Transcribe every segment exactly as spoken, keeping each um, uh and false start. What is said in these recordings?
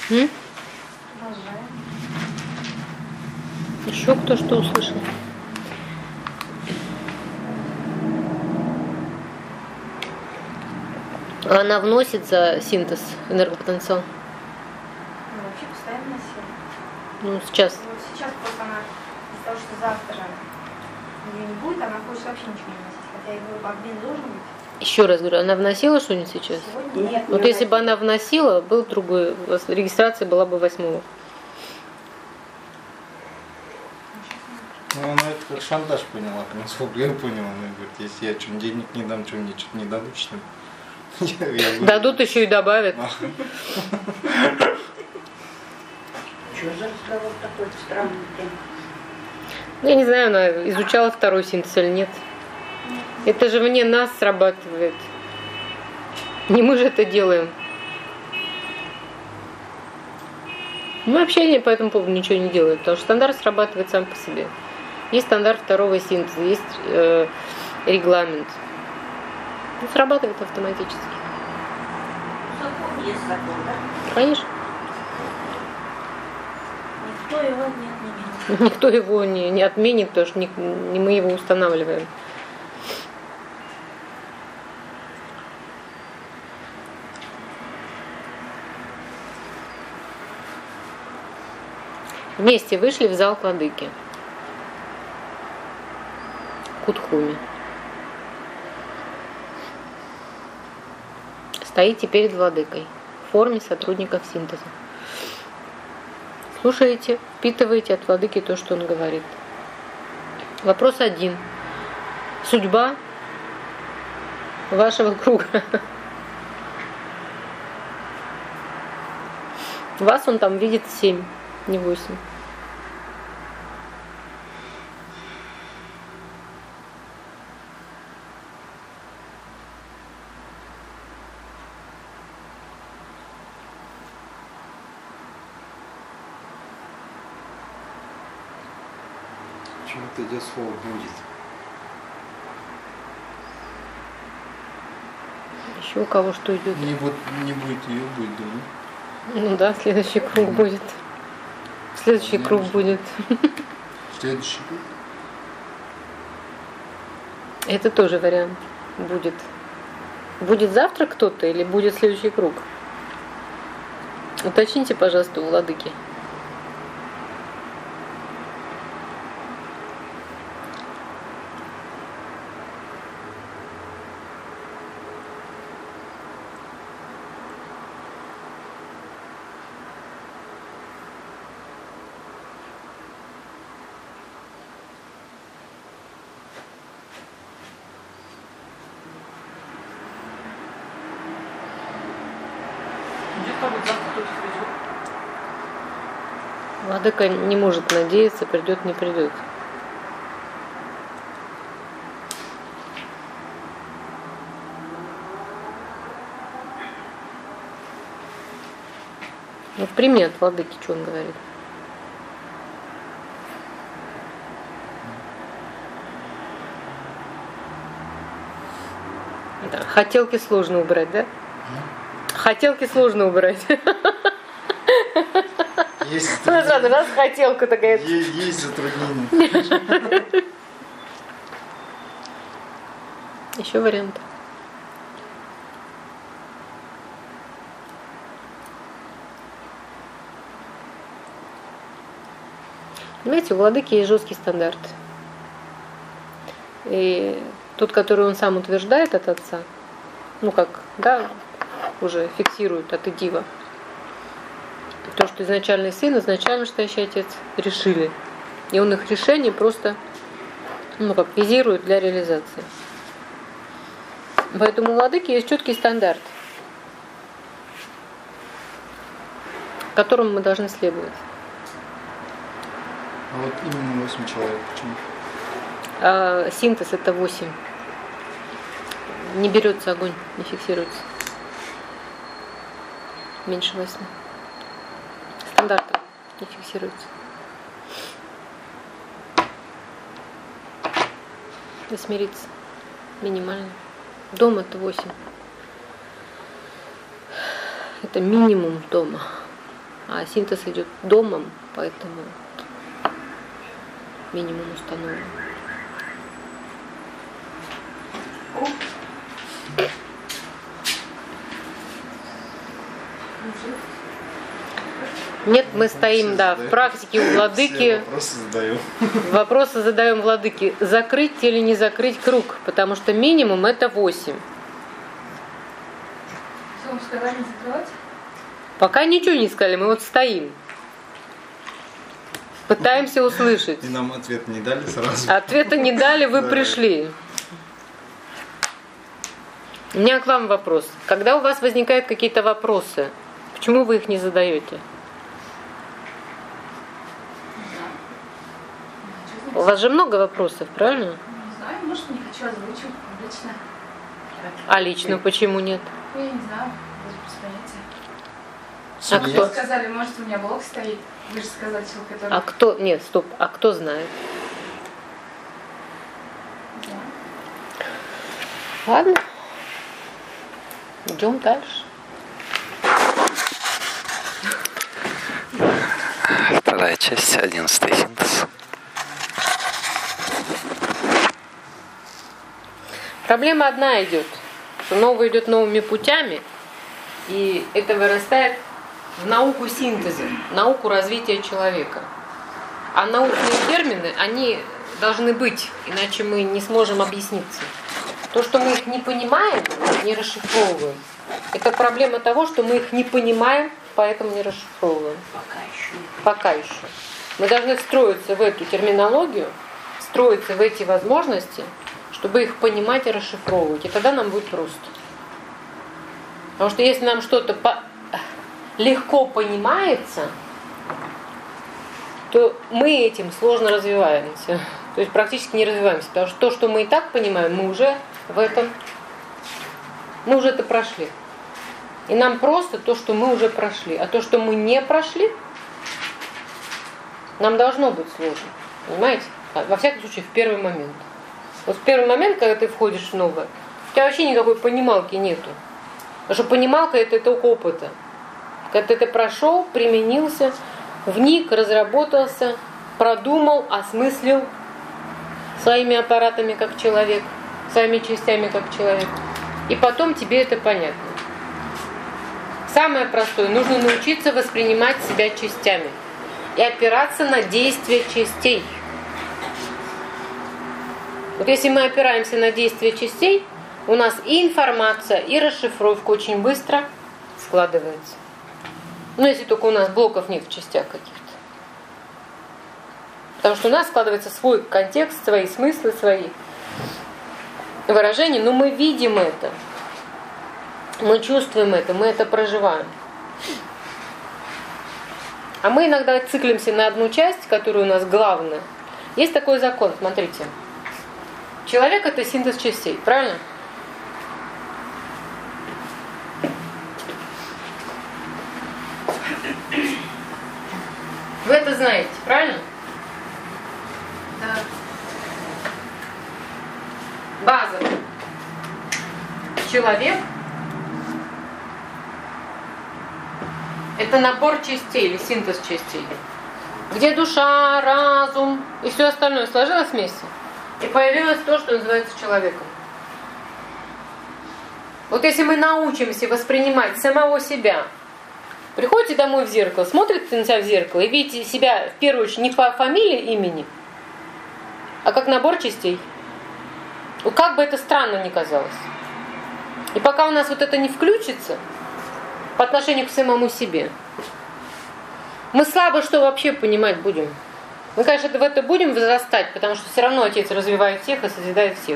М? Еще кто что услышал? Она вносит за синтез энергопотенциал? Ну, вообще постоянно носила. Ну, сейчас. Вот сейчас просто она из-за того, что завтра ее не будет, она хочет вообще ничего не носить. Хотя я говорю, обмен должен быть. Еще раз говорю, она вносила что-нибудь сейчас? Сегодня нет. Вот если бы она вносила, был другой, регистрация была бы восьмого. Ну, она это как шантаж поняла, насколько я понял. Она говорит, если я что-нибудь денег не дам, что мне что-то не дадут, что ли? Я, я говорю, Дадут еще и добавят. Что за разговор такой странный? Ну, я не знаю, она изучала второй синтез или нет. Это же вне нас срабатывает. Не мы же это делаем. Мы вообще по этому поводу ничего не делаем, потому что стандарт срабатывает сам по себе. Есть стандарт второго синтеза, есть э, регламент. Он срабатывает автоматически. Закон есть закон, да? Конечно. Никто его не отменил. Никто его не, не отменит, потому что не, не мы его устанавливаем. Вместе вышли в зал Владыки. Кутхуми. Стоите перед Владыкой в форме сотрудников синтеза. Слушаете, впитываете от Владыки то, что он говорит. Вопрос один. Судьба вашего круга. Вас он там видит семь, не восемь. Почему-то идет слово будет. Еще у кого что идет? Не, будет, не будет ее, будет, да? Ну да, следующий круг будет. Следующий круг будет. Следующий круг. Это тоже вариант будет. Будет завтра кто-то или будет следующий круг? Уточните, пожалуйста, у Владыки. Владыка не может надеяться, придет, не придет. Вот прими от Владыки, что он говорит. Да, хотелки сложно убрать, да? Хотелки сложно убрать. Есть У нас сразу раз хотелка такая. Есть, есть затруднения. Еще вариант. Понимаете, у Владыки есть жесткий стандарт. И тот, который он сам утверждает от отца, ну как, да, уже фиксирует от Идива. То, что изначальный сын, изначально настоящий отец решили. И он их решение просто, ну как, визирует для реализации. Поэтому у Владыки есть четкий стандарт, которому мы должны следовать. А вот именно восемь человек, почему? А синтез это восемь. Не берется огонь, не фиксируется. Меньше восьми. Стандартом не фиксируется. Восьмерица минимально. Дом это восемь. Это минимум дома. а синтез идет домом, поэтому минимум установлен. Нет, мы стоим, да, в практике у владыки. Вопросы задаем. Вопросы задаем владыке. Закрыть или не закрыть круг, потому что минимум это восемь. Что вам сказали, не закрывать? Пока ничего не сказали, мы вот стоим. Пытаемся услышать. И нам ответ не дали сразу. Ответа не дали, вы Да. пришли. У меня к вам вопрос. Когда у вас возникают какие-то вопросы, почему вы их не задаете? У вас же много вопросов, правильно? Не знаю, может, не хочу озвучивать публично. А лично почему нет? Я не знаю, без понятия. А Семья? кто? Сказали, может, у меня блог стоит. Вы же сказали, человек, который... А кто? Нет, стоп. А кто знает? Да. Ладно. Идем дальше. Вторая часть, одиннадцатый синтез. Проблема одна идет, что новое идет новыми путями, и это вырастает в науку синтеза, науку развития человека. А научные термины, они должны быть, иначе мы не сможем объясниться. То, что мы их не понимаем, не расшифровываем, это проблема того, что мы их не понимаем, поэтому не расшифровываем. Пока еще. Пока еще. Мы должны встроиться в эту терминологию, встроиться в эти возможности, чтобы их понимать и расшифровывать. И тогда нам будет просто. Потому что если нам что-то по... легко понимается, то мы этим сложно развиваемся. То есть практически не развиваемся. Потому что то, что мы и так понимаем, мы уже в этом, мы уже это прошли. И нам просто то, что мы уже прошли. А то, что мы не прошли, нам должно быть сложно. Понимаете? Во всяком случае, в первый момент. Вот в первый момент, когда ты входишь в новое, у тебя вообще никакой понималки нету. Потому что понималка — это итог опыта. Когда ты это прошел, применился, вник, разработался, продумал, осмыслил своими аппаратами как человек, своими частями как человек. И потом тебе это понятно. Самое простое, нужно научиться воспринимать себя частями и опираться на действия частей. Вот если мы опираемся на действия частей, у нас и информация, и расшифровка очень быстро складывается. Ну, если только у нас блоков нет в частях каких-то. Потому что у нас складывается свой контекст, свои смыслы, свои выражения, но мы видим это. Мы чувствуем это, мы это проживаем. А мы иногда циклимся на одну часть, которая у нас главная. Есть такой закон, смотрите. Человек — это синтез частей, правильно? Вы это знаете, правильно? Да. Базово. Человек — это набор частей или синтез частей, где душа, разум и все остальное сложилось вместе, и появилось то, что называется человеком. Вот если мы научимся воспринимать самого себя, приходите домой в зеркало, смотрите на себя в зеркало и видите себя в первую очередь не по фамилии, имени, а как набор частей. Ну, как бы это странно ни казалось. И пока у нас вот это не включится по отношению к самому себе, мы слабо что вообще понимать будем. Мы, конечно, в это будем возрастать, потому что все равно Отец развивает всех и созидает всех.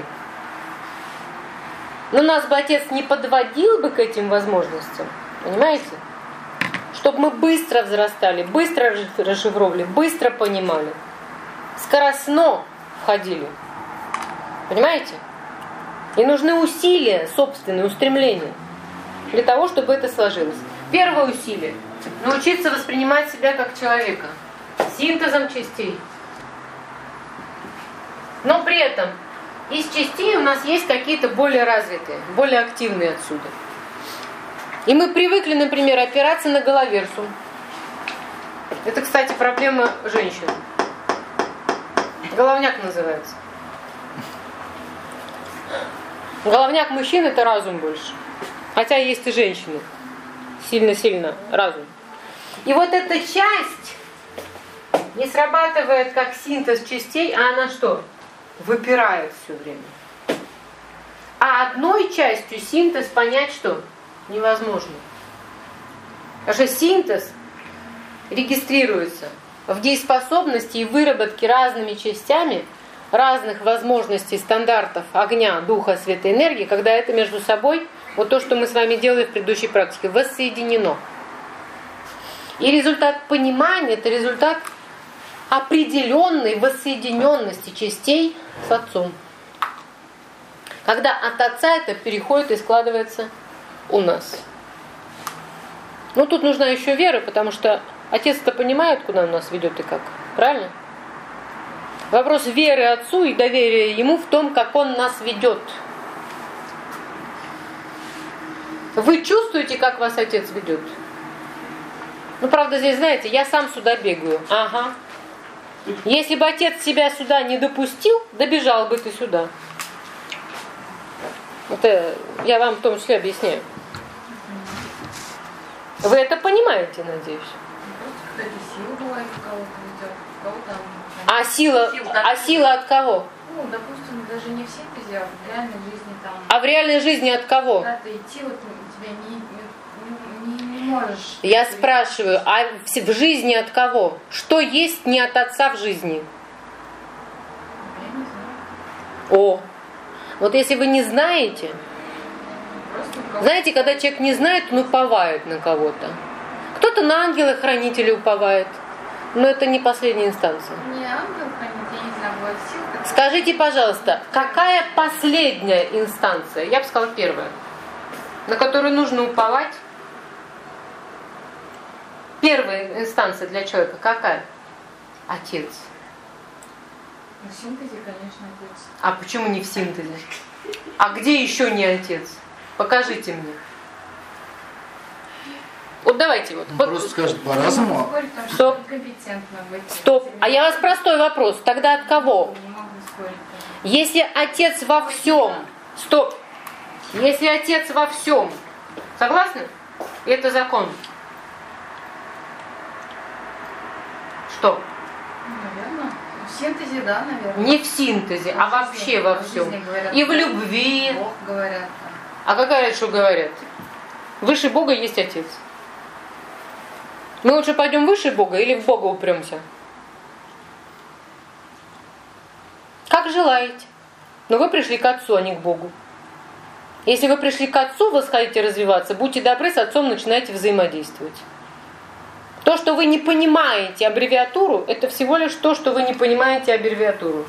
Но нас бы Отец не подводил бы к этим возможностям, понимаете? Чтобы мы быстро взрастали, быстро расшифровывали, быстро понимали, скоростно входили. Понимаете? И нужны усилия, собственные устремления для того, чтобы это сложилось. Первое усилие – научиться воспринимать себя как человека, синтезом частей. Но при этом из частей у нас есть какие-то более развитые, более активные отсюда. И мы привыкли, например, опираться на головерсу. Это, кстати, проблема женщин. Головняк называется. Головняк мужчин — это разум больше. Хотя есть и женщины. Сильно-сильно разум. И вот эта часть не срабатывает как синтез частей, а она что? Выпирает все время. А одной частью синтез понять что? Невозможно. Потому что синтез регистрируется в дееспособности и выработке разными частями разных возможностей, стандартов огня, духа, света, энергии, когда это между собой, вот то, что мы с вами делали в предыдущей практике, воссоединено. И результат понимания — это результат определенной воссоединенности частей с Отцом. Когда от Отца это переходит и складывается у нас. Ну, тут нужна еще вера, потому что Отец-то понимает, куда он нас ведет и как. Правильно? Вопрос веры Отцу и доверия Ему в том, как Он нас ведет. Вы чувствуете, как вас Отец ведет? Ну, правда, здесь, знаете, я сам сюда бегаю. Ага. Если бы Отец себя сюда не допустил, добежал бы ты сюда. Это я вам в том числе объясняю. Вы это понимаете, надеюсь? А сила, а сила от кого? Ну, допустим, даже не в синтезе, а в реальной жизни там. А в реальной жизни от кого? Когда ты идти, вот у тебя не, не, не, не можешь. Я спрашиваю, а в жизни от кого? Что есть не от Отца в жизни? Я не знаю. О, вот если вы не знаете, знаете, когда человек не знает, он уповает на кого-то. Кто-то на ангела-хранителя уповает, но это не последняя инстанция. Не ангел-хранитель, я не знаю, бывает сила. Скажите, пожалуйста, какая последняя инстанция? Я бы сказала первая, на которую нужно уповать. Первая инстанция для человека какая? Отец. В синтезе, конечно, Отец. А почему не в синтезе? А где еще не Отец? Покажите мне. Вот давайте вот. Он вот. просто скажет по-разному. Стоп. Стоп. А я вас простой вопрос. Тогда от кого? Не могу спорить. Если Отец во всем. Стоп. Если Отец во всем. Согласны? Это закон. Что? Наверное. В синтезе, да, наверное. Не в синтезе, а вообще во всем. И в любви. Бог говорят. А как говорят, что говорят? Выше Бога есть Отец. Мы лучше пойдем выше Бога или в Бога упремся? Как желаете. Но вы пришли к Отцу, а не к Богу. Если вы пришли к Отцу, вы хотите развиваться, будьте добры, с Отцом начинайте взаимодействовать. То, что вы не понимаете аббревиатуру, это всего лишь то, что вы не понимаете аббревиатуру.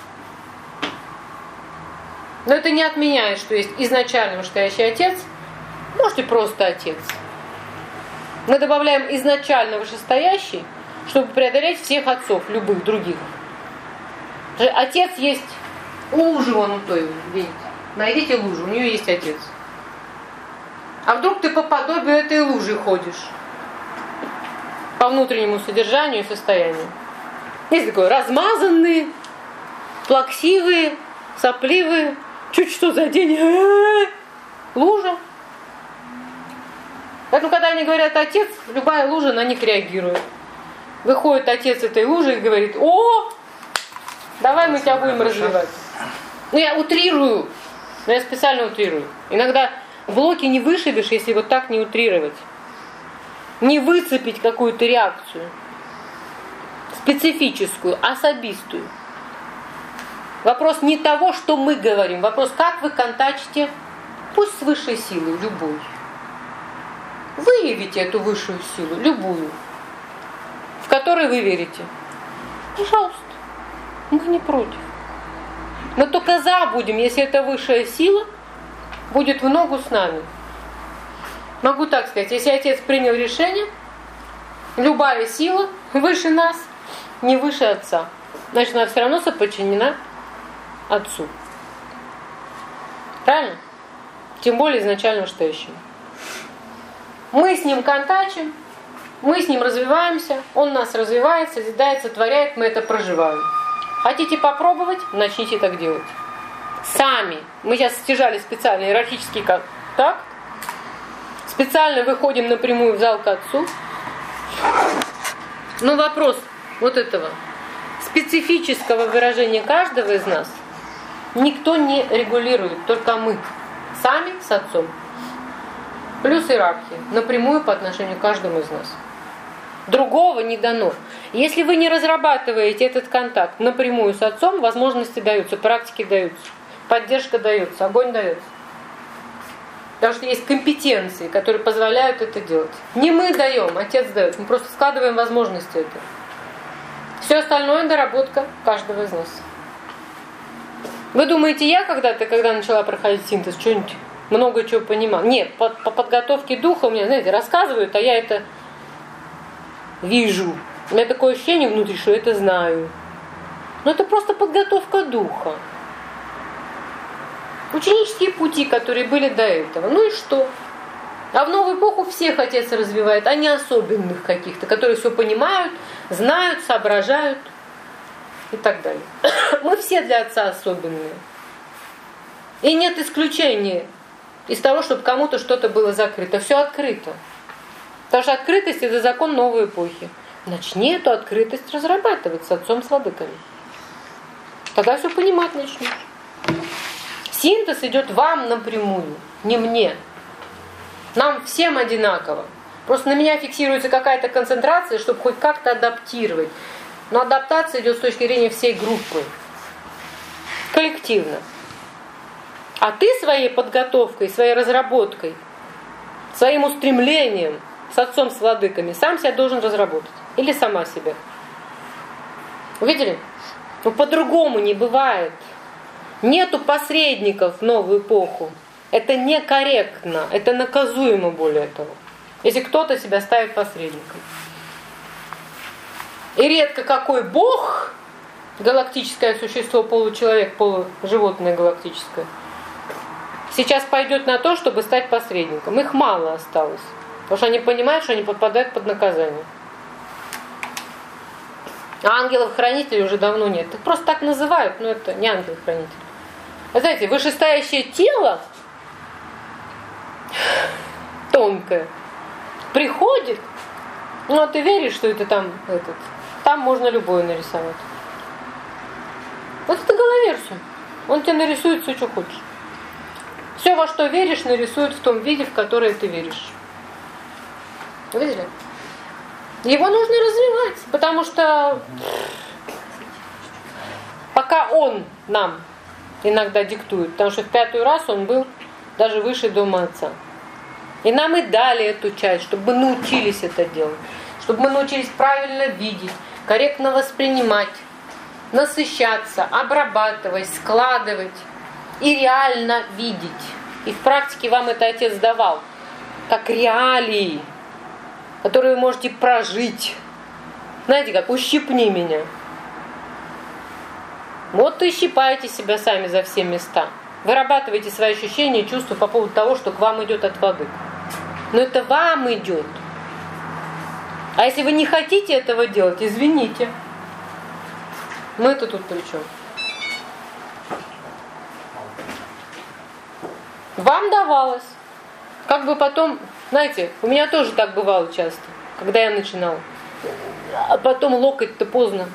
Но это не отменяет, что есть изначально вышестоящий Отец, можете просто Отец. Мы добавляем изначально вышестоящий, чтобы преодолеть всех отцов, любых других. Отец есть у лужи вон у той, видите. Найдите лужу, у нее есть Отец. А вдруг ты по подобию этой лужи ходишь? По внутреннему содержанию и состоянию. Есть такое размазанные, плаксивые, сопливые, чуть что задень, лужа. Поэтому, когда они говорят Отец, любая лужа на них реагирует. Выходит Отец этой лужи и говорит: о, давай мы тебя будем развивать. Ну, я утрирую, но я специально утрирую. Иногда блоки не вышибешь, если вот так не утрировать. Не выцепить какую-то реакцию. Специфическую, особистую. Вопрос не того, что мы говорим. Вопрос, как вы контачите, пусть с высшей силой, любой. Выявите эту высшую силу, любую, в которой вы верите. Пожалуйста, мы не против. Мы только за будем, если эта высшая сила будет в ногу с нами. Могу так сказать, если Отец принял решение, любая сила выше нас, не выше Отца, значит, она все равно соподчинена Отцу. Правильно? Тем более изначально вышестоящему. Мы с Ним контачим, Мы с ним развиваемся, он нас развивает, созидает, сотворяет, мы это проживаем. Хотите попробовать? Начните так делать. Сами. Мы сейчас стяжали специально иерархический контакт. Специально выходим напрямую в зал к Отцу. Но вопрос вот этого специфического выражения каждого из нас никто не регулирует, только мы. Сами с Отцом. Плюс иерархия. Напрямую по отношению к каждому из нас. Другого не дано. Если вы не разрабатываете этот контакт напрямую с Отцом, возможности даются, практики даются, поддержка дается, огонь дается. Потому что есть компетенции, которые позволяют это делать. Не мы даем, Отец дает. Мы просто складываем возможности этого. Все остальное доработка каждого из нас. Вы думаете, я когда-то, когда начала проходить синтез, что-нибудь много чего понимала? Нет, по, по подготовке духа у меня, знаете, рассказывают, а я это вижу. У меня такое ощущение внутри, что я это знаю. Но это просто подготовка духа. Ученические пути, которые были до этого. Ну и что? А в новую эпоху всех Отец развивает, а не особенных каких-то, которые все понимают, знают, соображают и так далее. Мы все для Отца особенные. И нет исключения из того, чтобы кому-то что-то было закрыто. Все открыто. Потому что открытость – это закон новой эпохи. Начни эту открытость разрабатывать с Отцом, с Владыками. Тогда все понимать начнешь. Синтез идет вам напрямую, не мне. Нам всем одинаково. Просто на меня фиксируется какая-то концентрация, чтобы хоть как-то адаптировать. Но адаптация идет с точки зрения всей группы. Коллективно. А ты своей подготовкой, своей разработкой, своим устремлением с Отцом, с Владыками сам себя должен разработать. Или сама себя. Увидели? Но по-другому не бывает. Нету посредников в новую эпоху. Это некорректно. Это наказуемо, более того. Если кто-то себя ставит посредником. И редко какой бог, галактическое существо, получеловек, полуживотное галактическое, сейчас пойдет на то, чтобы стать посредником. Их мало осталось. Потому что они понимают, что они попадают под наказание. А ангелов-хранителей уже давно нет. Их просто так называют, но это не ангел-хранитель. Вы знаете, вышестоящее тело, тонкое, приходит, ну а ты веришь, что это там, этот, там можно любое нарисовать. Вот это головерсу. Он тебе нарисует все, что хочешь. Все, во что веришь, нарисует в том виде, в которое ты веришь. Видели? Его нужно развивать, потому что пока он нам иногда диктует, потому что в пятую раз он был даже выше дома Отца. И нам и дали эту часть, чтобы мы научились это делать, чтобы мы научились правильно видеть, корректно воспринимать, насыщаться, обрабатывать, складывать и реально видеть. И в практике вам это Отец давал, как реалии, которые вы можете прожить. Знаете как, ущипни меня. Вот и щипаете себя сами за все места. Вырабатываете свои ощущения и чувства по поводу того, что к вам идет от воды. Но это вам идет. А если вы не хотите этого делать, извините. Мы-то тут при чем? Вам давалось. Как бы потом, знаете, у меня тоже так бывало часто, когда я начинала. А потом локоть-то поздно.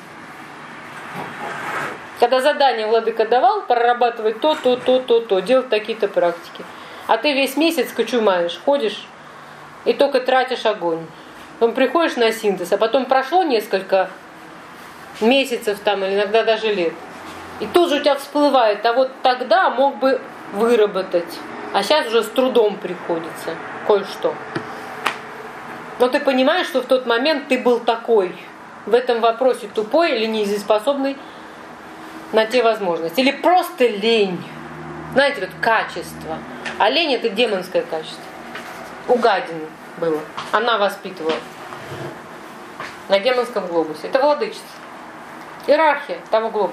Когда задание Владыка давал, прорабатывать то, то, то, то, то, делать такие-то практики. А ты весь месяц кочумаешь, ходишь и только тратишь огонь. Потом приходишь на синтез, а потом прошло несколько месяцев там, или иногда даже лет. И тут же у тебя всплывает, а вот тогда мог бы выработать. А сейчас уже с трудом приходится кое-что. Но ты понимаешь, что в тот момент ты был такой, в этом вопросе тупой или неиспособный на те возможности. Или просто лень. Знаете, вот качество. А лень — это демонское качество. У гадины было. Она воспитывала. На демонском глобусе. Это владычество. Иерархия того глобуса.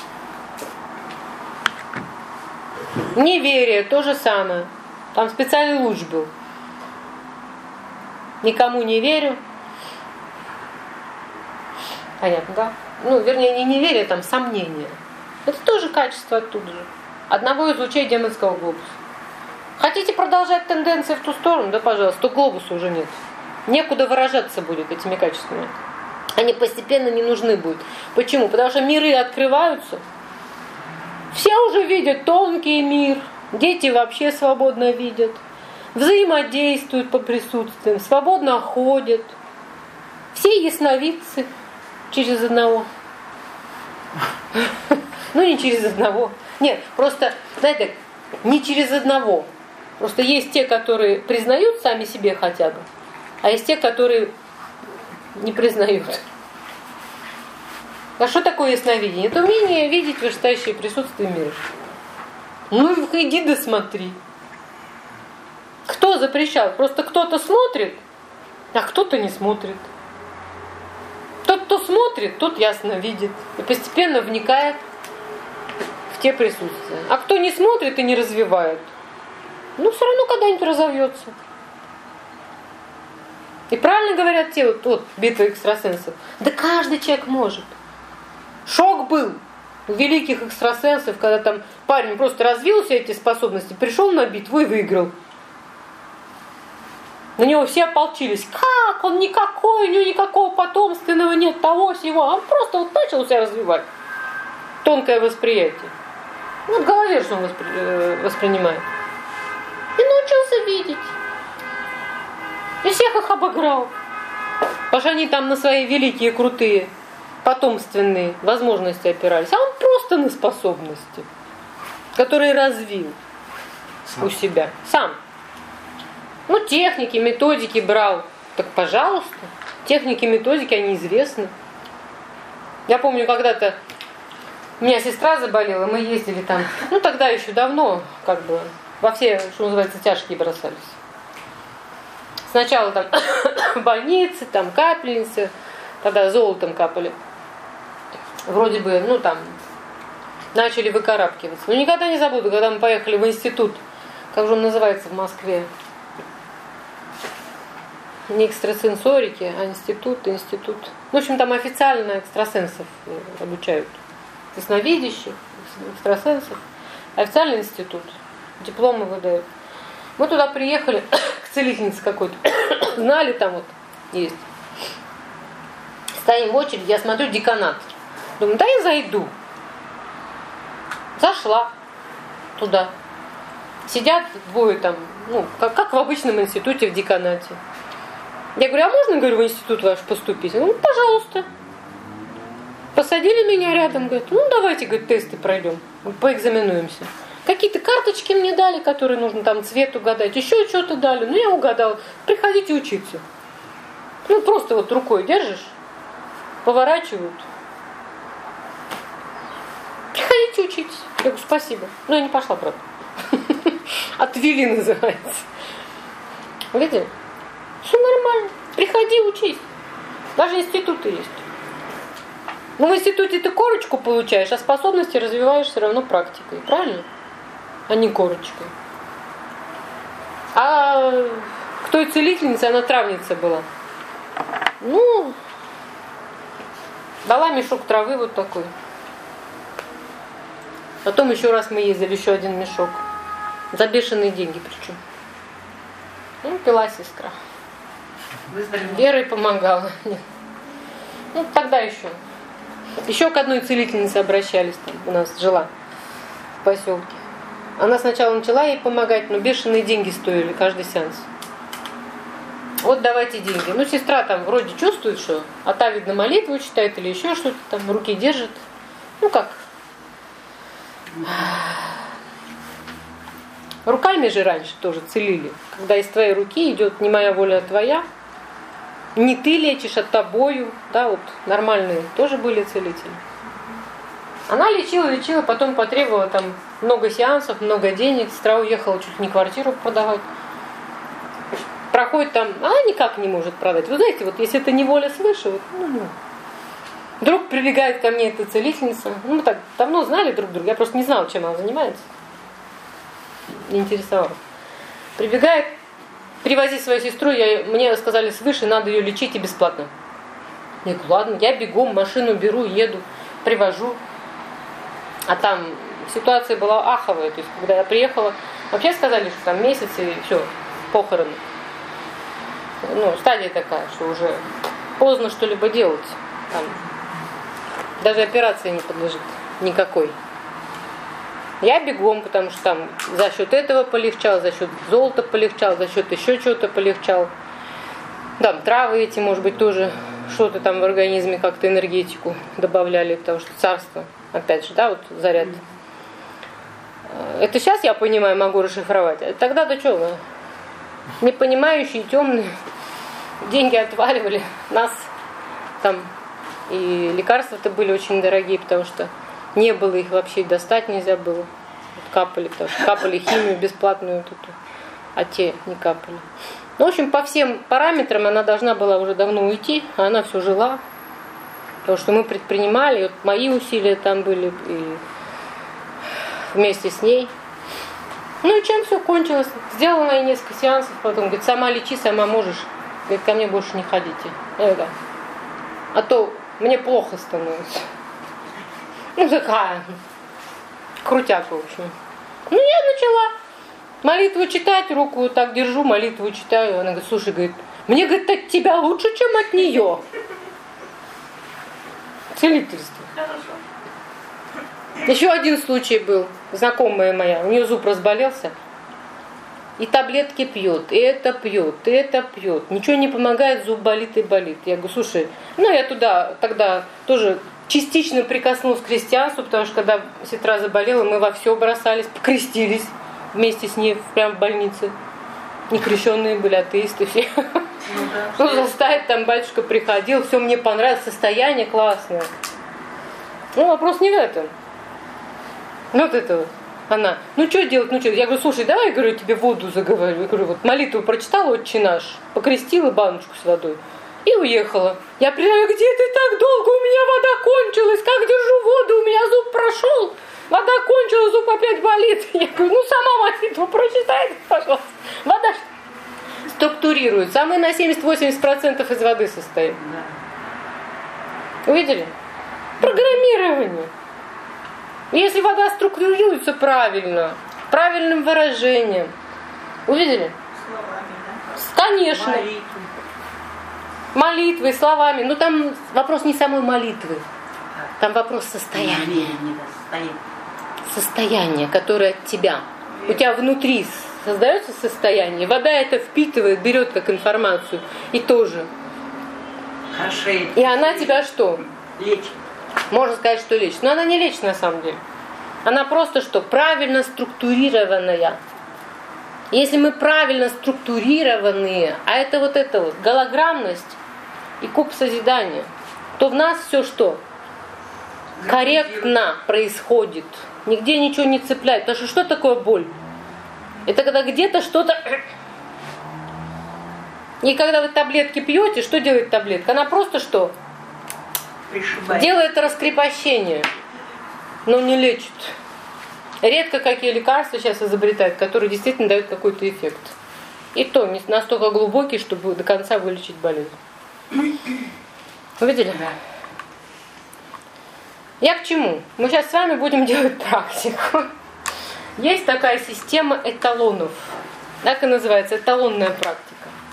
Неверие — то же самое. Там специальный луч был. Никому не верю. Понятно, да? Ну, вернее, не неверие, там сомнение. Это тоже качество оттуда же. Одного из лучей демонского глобуса. Хотите продолжать тенденции в ту сторону? Да, пожалуйста, то глобуса уже нет. Некуда выражаться будет этими качествами. Они постепенно не нужны будут. Почему? Потому что миры открываются. Все уже видят тонкий мир. Дети вообще свободно видят. Взаимодействуют по присутствиям. Свободно ходят. Все ясновидцы через одного. Ну, не через одного. Нет, просто, знаете, не через одного. Просто есть те, которые признают сами себе хотя бы, а есть те, которые не признают. А что такое ясновидение? Это умение видеть вышестоящее присутствие мира. Ну, иди да смотри. Кто запрещал? Просто кто-то смотрит, а кто-то не смотрит. Тот, кто смотрит, тот ясно видит и постепенно вникает в те присутствия. А кто не смотрит и не развивает, ну, все равно когда-нибудь разовьется. И правильно говорят те, вот, вот битва экстрасенсов. Да каждый человек может. Шок был у великих экстрасенсов, когда там парень просто развил все эти способности, пришел на битву и выиграл. На него все ополчились. Как? Он никакой, у него никакого потомственного нет, того всего. Он просто вот начал себя развивать. Тонкое восприятие. Ну, в голове что он воспри... воспринимает. И научился видеть. И всех их обыграл. Потому что они там на свои великие, крутые, потомственные возможности опирались. А он просто на способности, которые развил сам у себя. Сам. Ну, техники, методики брал. Так, пожалуйста. Техники, методики, они известны. Я помню, когда-то у меня сестра заболела, мы ездили там, ну, тогда еще давно, как бы, во все, что называется, тяжкие бросались. Сначала там больницы, там капельницы, тогда золотом капали. Вроде бы, ну, там, начали выкарабкиваться. Но никогда не забуду, когда мы поехали в институт, как же он называется в Москве, не экстрасенсорики, а институт, институт. В общем, там официально экстрасенсов обучают. Ясновидящих, экстрасенсов. Официальный институт. Дипломы выдают. Мы туда приехали к целительнице какой-то. Знали, там вот есть. Стоим в очереди, я смотрю деканат. Думаю, да я зайду. Зашла туда. Сидят двое там, ну, как, как в обычном институте в деканате. Я говорю, а можно, говорю, в институт ваш поступить? Ну, пожалуйста. Посадили меня рядом, говорят, ну, давайте, говорит, тесты пройдем, поэкзаменуемся. Какие-то карточки мне дали, которые нужно там цвет угадать, еще что-то дали. Ну, я угадала. Приходите учиться. Ну, просто вот рукой держишь, поворачивают. Приходите учиться. Я говорю, спасибо. Ну, я не пошла, правда. Отвели, называется. Видели? Все нормально. Приходи, учись. Даже институты есть. Но в институте ты корочку получаешь, а способности развиваешь все равно практикой. Правильно? А не корочкой. А к той целительнице, она травница была. Ну, дала мешок травы вот такой. Потом еще раз мы ездили, еще один мешок. За бешеные деньги причем. Ну, пила сестра. Верой помогала. Нет. Ну, тогда еще. Еще к одной целительнице обращались, там у нас жила в поселке. Она сначала начала ей помогать, но бешеные деньги стоили каждый сеанс. Вот давайте деньги. Ну, сестра там вроде чувствует, что, а та, видно, молитву читает или еще что-то там, руки держит. Ну, как? Руками же раньше тоже целили. Когда из твоей руки идет не моя воля, а твоя. Не ты лечишь, а тобою. Да, вот нормальные тоже были целители. Она лечила, лечила, потом потребовала там много сеансов, много денег. Сестра уехала чуть не квартиру продавать. Проходит там, а она никак не может продать. Вы знаете, вот если это не воля свыше, вот, ну, ну. Вдруг прибегает ко мне эта целительница. Ну, мы так давно знали друг друга, я просто не знала, чем она занимается. Не интересовалась. Прибегает, привози свою сестру, я, мне сказали свыше, надо ее лечить и бесплатно. Я говорю, ладно, я бегом, машину беру, еду, привожу. А там ситуация была аховая. То есть, когда я приехала, вообще сказали, что там месяц и все, похороны. Ну, стадия такая, что уже поздно что-либо делать. Там даже операции не подлежит никакой. Я бегом, потому что там за счет этого полегчало, за счет золота полегчало, за счет еще чего-то полегчало. Там травы эти, может быть, тоже что-то там в организме, как-то энергетику добавляли, потому что царство, опять же, да, вот заряд. Это сейчас я понимаю, могу расшифровать. А тогда-то что, непонимающие, темные, деньги отваливали, нас там, и лекарства-то были очень дорогие, потому что не было их вообще, достать нельзя было. Вот капали, потому что капали химию бесплатную, вот эту, а те не капали. Ну, в общем, по всем параметрам она должна была уже давно уйти, а она все жила. Потому что мы предпринимали, и вот мои усилия там были, и вместе с ней. Ну и чем все кончилось? Сделала ей несколько сеансов, потом говорит, сама лечи, сама можешь. Говорит, ко мне больше не ходите. Я говорю, да. А то мне плохо становится. Ну такая крутяка, в общем. Ну я начала молитву читать, руку так держу, молитву читаю. Она говорит, слушай, говорит, мне, говорит, от тебя лучше, чем от нее. Целительство. Еще один случай был, знакомая моя, у нее зуб разболелся, и таблетки пьет, и это пьет, и это пьет. Ничего не помогает, зуб болит и болит. Я говорю, слушай, ну я туда тогда тоже частично прикоснулась к христианству, потому что когда сестра заболела, мы во все бросались, покрестились вместе с ней прямо в больнице. Некрещенные были, атеисты все. Ну, да, ну заставить, там батюшка приходил, все мне понравилось, состояние классное. Ну, вопрос не в этом. Ну, вот это вот. Она, ну что делать, ну что? Я говорю, слушай, давай, я говорю, тебе воду заговорю. Я говорю, вот молитву прочитала, отче наш, покрестила баночку с водой и уехала. Я приезжаю, где ты так долго? У меня вода кончилась, как держу воду, у меня зуб прошел. Вода кончилась, зуб опять болит. Я говорю, ну сама молитву прочитай, пожалуйста. Вода структурируется, а мы на семьдесят-восемьдесят процентов из воды состоим. Увидели? Программирование. Если вода структурируется правильно, правильным выражением. Увидели? Словами, да? Конечно. Молитвы. Молитвы, словами. Но там вопрос не самой молитвы. Там вопрос состояния. Намерение, да, состояние. Состояние, которое от тебя. У тебя внутри создается состояние. Вода это впитывает, берет как информацию. И тоже. Хорошеет. И она тебя что? Лечит. Можно сказать, что лечит. Но она не лечит на самом деле. Она просто что? Правильно структурированная. Если мы правильно структурированные, а это вот это вот голограммность и куб созидания, то в нас все что? Корректно происходит. Нигде ничего не цепляет. Потому что что такое боль? Это когда где-то что-то... И когда вы таблетки пьете, что делает таблетка? Она просто что? Пришибает. Делает раскрепощение, но не лечит. Редко какие лекарства сейчас изобретают, которые действительно дают какой-то эффект. И то не настолько глубокий, чтобы до конца вылечить болезнь. Увидели? Да. Я к чему? Мы сейчас с вами будем делать практику. Есть такая система эталонов. Так и называется, эталонная практика.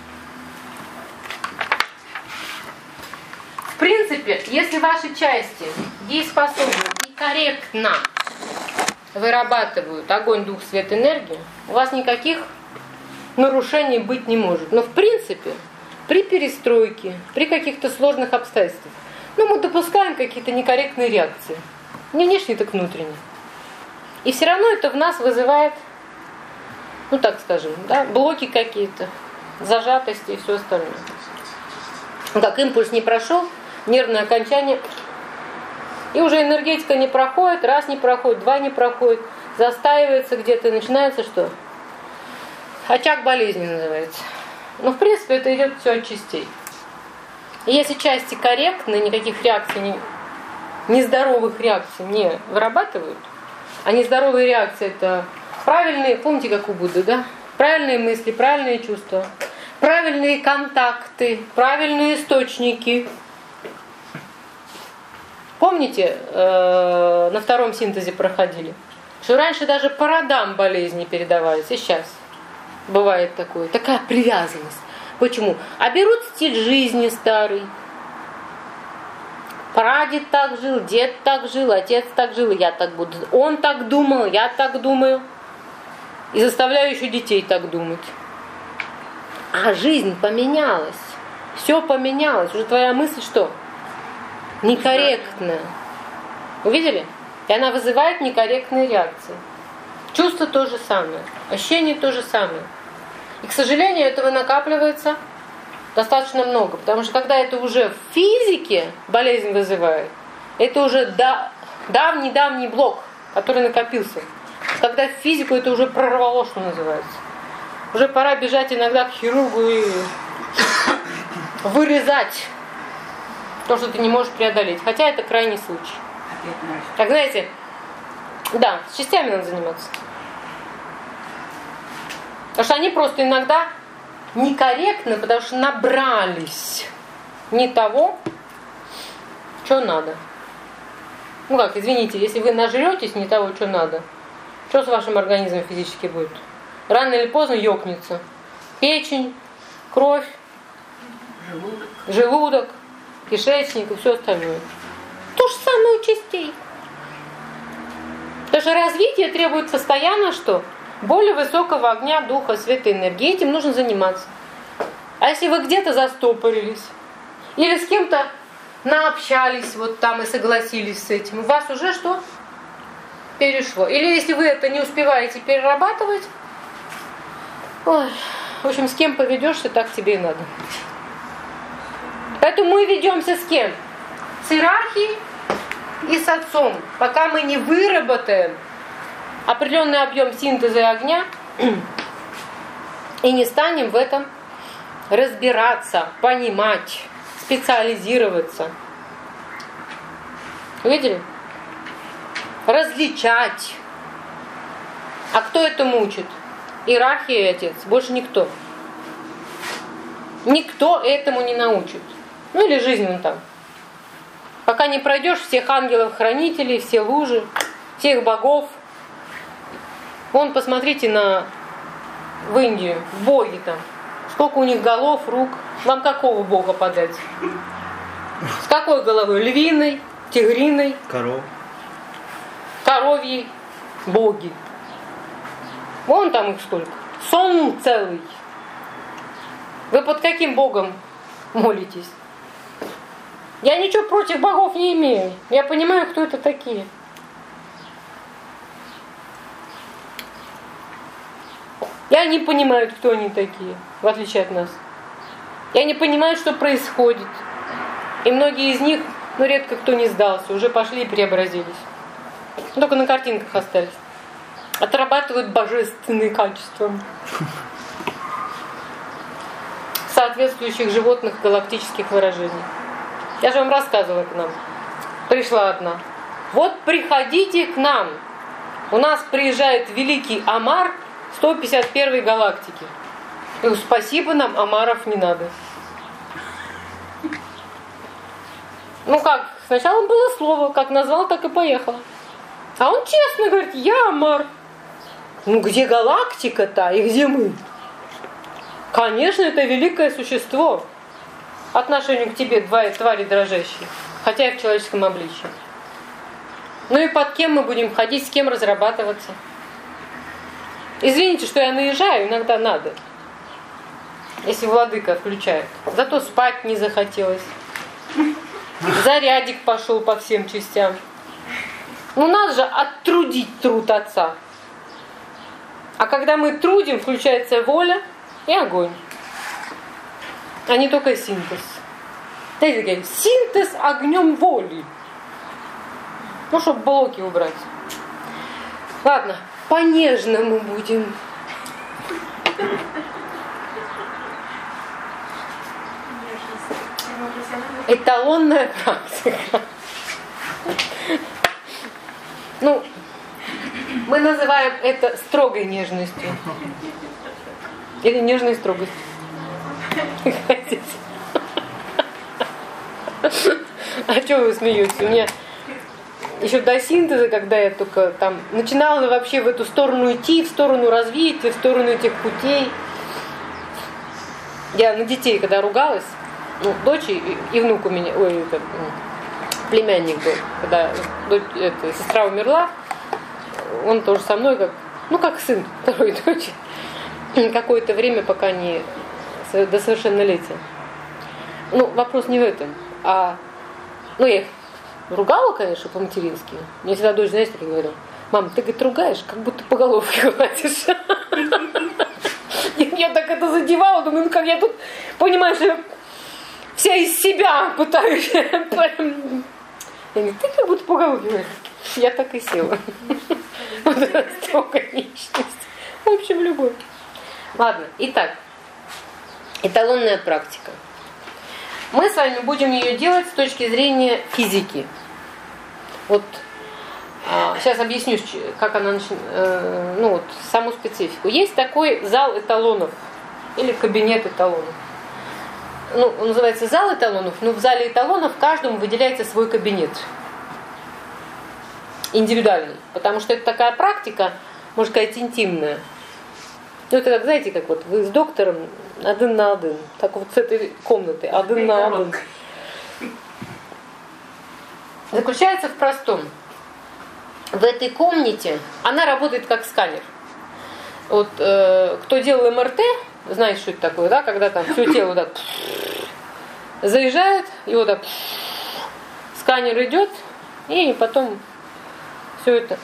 В принципе, если ваши части дееспособны и корректно вырабатывают огонь, дух, свет, энергию, у вас никаких нарушений быть не может. Но в принципе, при перестройке, при каких-то сложных обстоятельствах, ну, мы допускаем какие-то некорректные реакции. Не внешние, так внутренние. И все равно это в нас вызывает, ну так скажем, да, блоки какие-то, зажатости и все остальное. Как импульс не прошел, нервное окончание, и уже энергетика не проходит, раз не проходит, два не проходит, застаивается где-то, и начинается что? Очаг болезни называется. Но в принципе это идет все от частей. И если части корректны, никаких реакций, не, нездоровых реакций не вырабатывают, а нездоровые реакции это правильные, помните как у Будды, да? Правильные мысли, правильные чувства, правильные контакты, правильные источники, Помните, э, на втором синтезе проходили, что раньше даже по родам болезни передавались, и сейчас бывает такое, такая привязанность. Почему? А берут стиль жизни старый. Прадед так жил, дед так жил, отец так жил, и я так буду. Он так думал, я так думаю. И заставляю еще детей так думать. А жизнь поменялась. Все поменялось. Уже твоя мысль что? Некорректная. Увидели? И она вызывает некорректные реакции. Чувство то же самое. Ощущение то же самое. И, к сожалению, этого накапливается достаточно много. Потому что когда это уже в физике болезнь вызывает, это уже да, давний-давний блок, который накопился. Когда в физику это уже прорвало, что называется. Уже пора бежать иногда к хирургу и вырезать то, что ты не можешь преодолеть. Хотя это крайний случай. Так, знаете, да, с частями надо заниматься. Потому что они просто иногда некорректны, потому что набрались не того, что надо. Ну как, извините, если вы нажретесь не того, что надо, что с вашим организмом физически будет? Рано или поздно ёкнется. Печень, кровь, желудок, желудок кишечник и все остальное. То же самое у частей. Потому что развитие требует постоянно что? Более высокого огня, духа, света, энергии. Этим нужно заниматься. А если вы где-то застопорились, или с кем-то наобщались вот там и согласились с этим, у вас уже что? Перешло. Или если вы это не успеваете перерабатывать, ой, в общем, с кем поведешься, так тебе и надо. Поэтому мы ведемся с кем? С иерархией и с отцом. Пока мы не выработаем определенный объем синтеза огня и не станем в этом разбираться, понимать, специализироваться. Видели? Различать. А кто этому учит? Иерархия и отец. Больше никто. Никто этому не научит. Ну или жизнь вон там. Пока не пройдешь всех ангелов-хранителей, все лужи, всех богов. Вон, посмотрите на в Индию, боги там. Сколько у них голов, рук. Вам какого бога подать? С какой головой? Львиной, тигриной, Коров. коровьей, боги. Вон там их сколько. Сон целый. Вы под каким богом молитесь? Я ничего против богов не имею. Я понимаю, кто это такие. Я не понимаю, кто они такие, в отличие от нас. Я не понимаю, что происходит. И многие из них, ну, редко кто не сдался, уже пошли и преобразились. Только на картинках остались. Отрабатывают божественные качества соответствующих животных галактических выражений. Я же вам рассказывала к нам. Пришла одна. Вот приходите к нам. У нас приезжает великий Амар сто пятьдесят первой галактики. Я говорю, спасибо, нам Амаров не надо. Ну как, сначала было слово, как назвал, так и поехала. А он честно говорит, я Амар. Ну где галактика-то и где мы? Конечно, это великое существо. Отношению к тебе два твари дрожащие, хотя и в человеческом обличии. Ну и под кем мы будем ходить, с кем разрабатываться? Извините, что я наезжаю, иногда надо. Если владыка включает. Зато спать не захотелось. Зарядик пошел по всем частям. Ну надо же оттрудить труд отца. А когда мы трудим, включается воля и огонь. А не только синтез. Знаете, такие, синтез огнем воли. Ну, чтобы блоки убрать. Ладно, по-нежному будем. Эталонная практика. Ну, мы называем это строгой нежностью. Или нежной строгостью. А что вы смеетесь? У меня еще до синтеза, когда я только там начинала вообще в эту сторону идти, в сторону развития, в сторону этих путей. Я на детей, когда ругалась, ну, дочь и, и внук у меня, ой, это, племянник был, когда дочь, это, сестра умерла, он тоже со мной, как, ну, как сын второй дочери, какое-то время, пока не до совершеннолетия. Ну, вопрос не в этом, а, ну, я их ругала, конечно, по-матерински. Мне всегда дочь, знаете, как говорила: мам, ты, говорит, ругаешь, как будто по головке гладишь. Я так это задевала, думаю, ну как я тут, понимаешь, вся из себя пытаюсь. Я говорю, ты как будто по головке гладишь. Я так и села. Вот столько личности. В общем, любовь. Ладно, итак, эталонная практика. Мы с вами будем ее делать с точки зрения физики. Вот а, сейчас объясню, как она начинает, э, ну вот саму специфику. Есть такой зал эталонов или кабинет эталонов. Ну, он называется зал эталонов, но в зале эталонов каждому выделяется свой кабинет. Индивидуальный. Потому что это такая практика, можно сказать, интимная. Ну, это как, знаете, как вот вы с доктором один на один. Так вот с этой комнаты один на один. Заключается в простом. В этой комнате она работает как сканер. Вот э, кто делал эм эр тэ, знает, что это такое, да, когда там все тело так заезжает, и вот так сканер идет, и потом все это.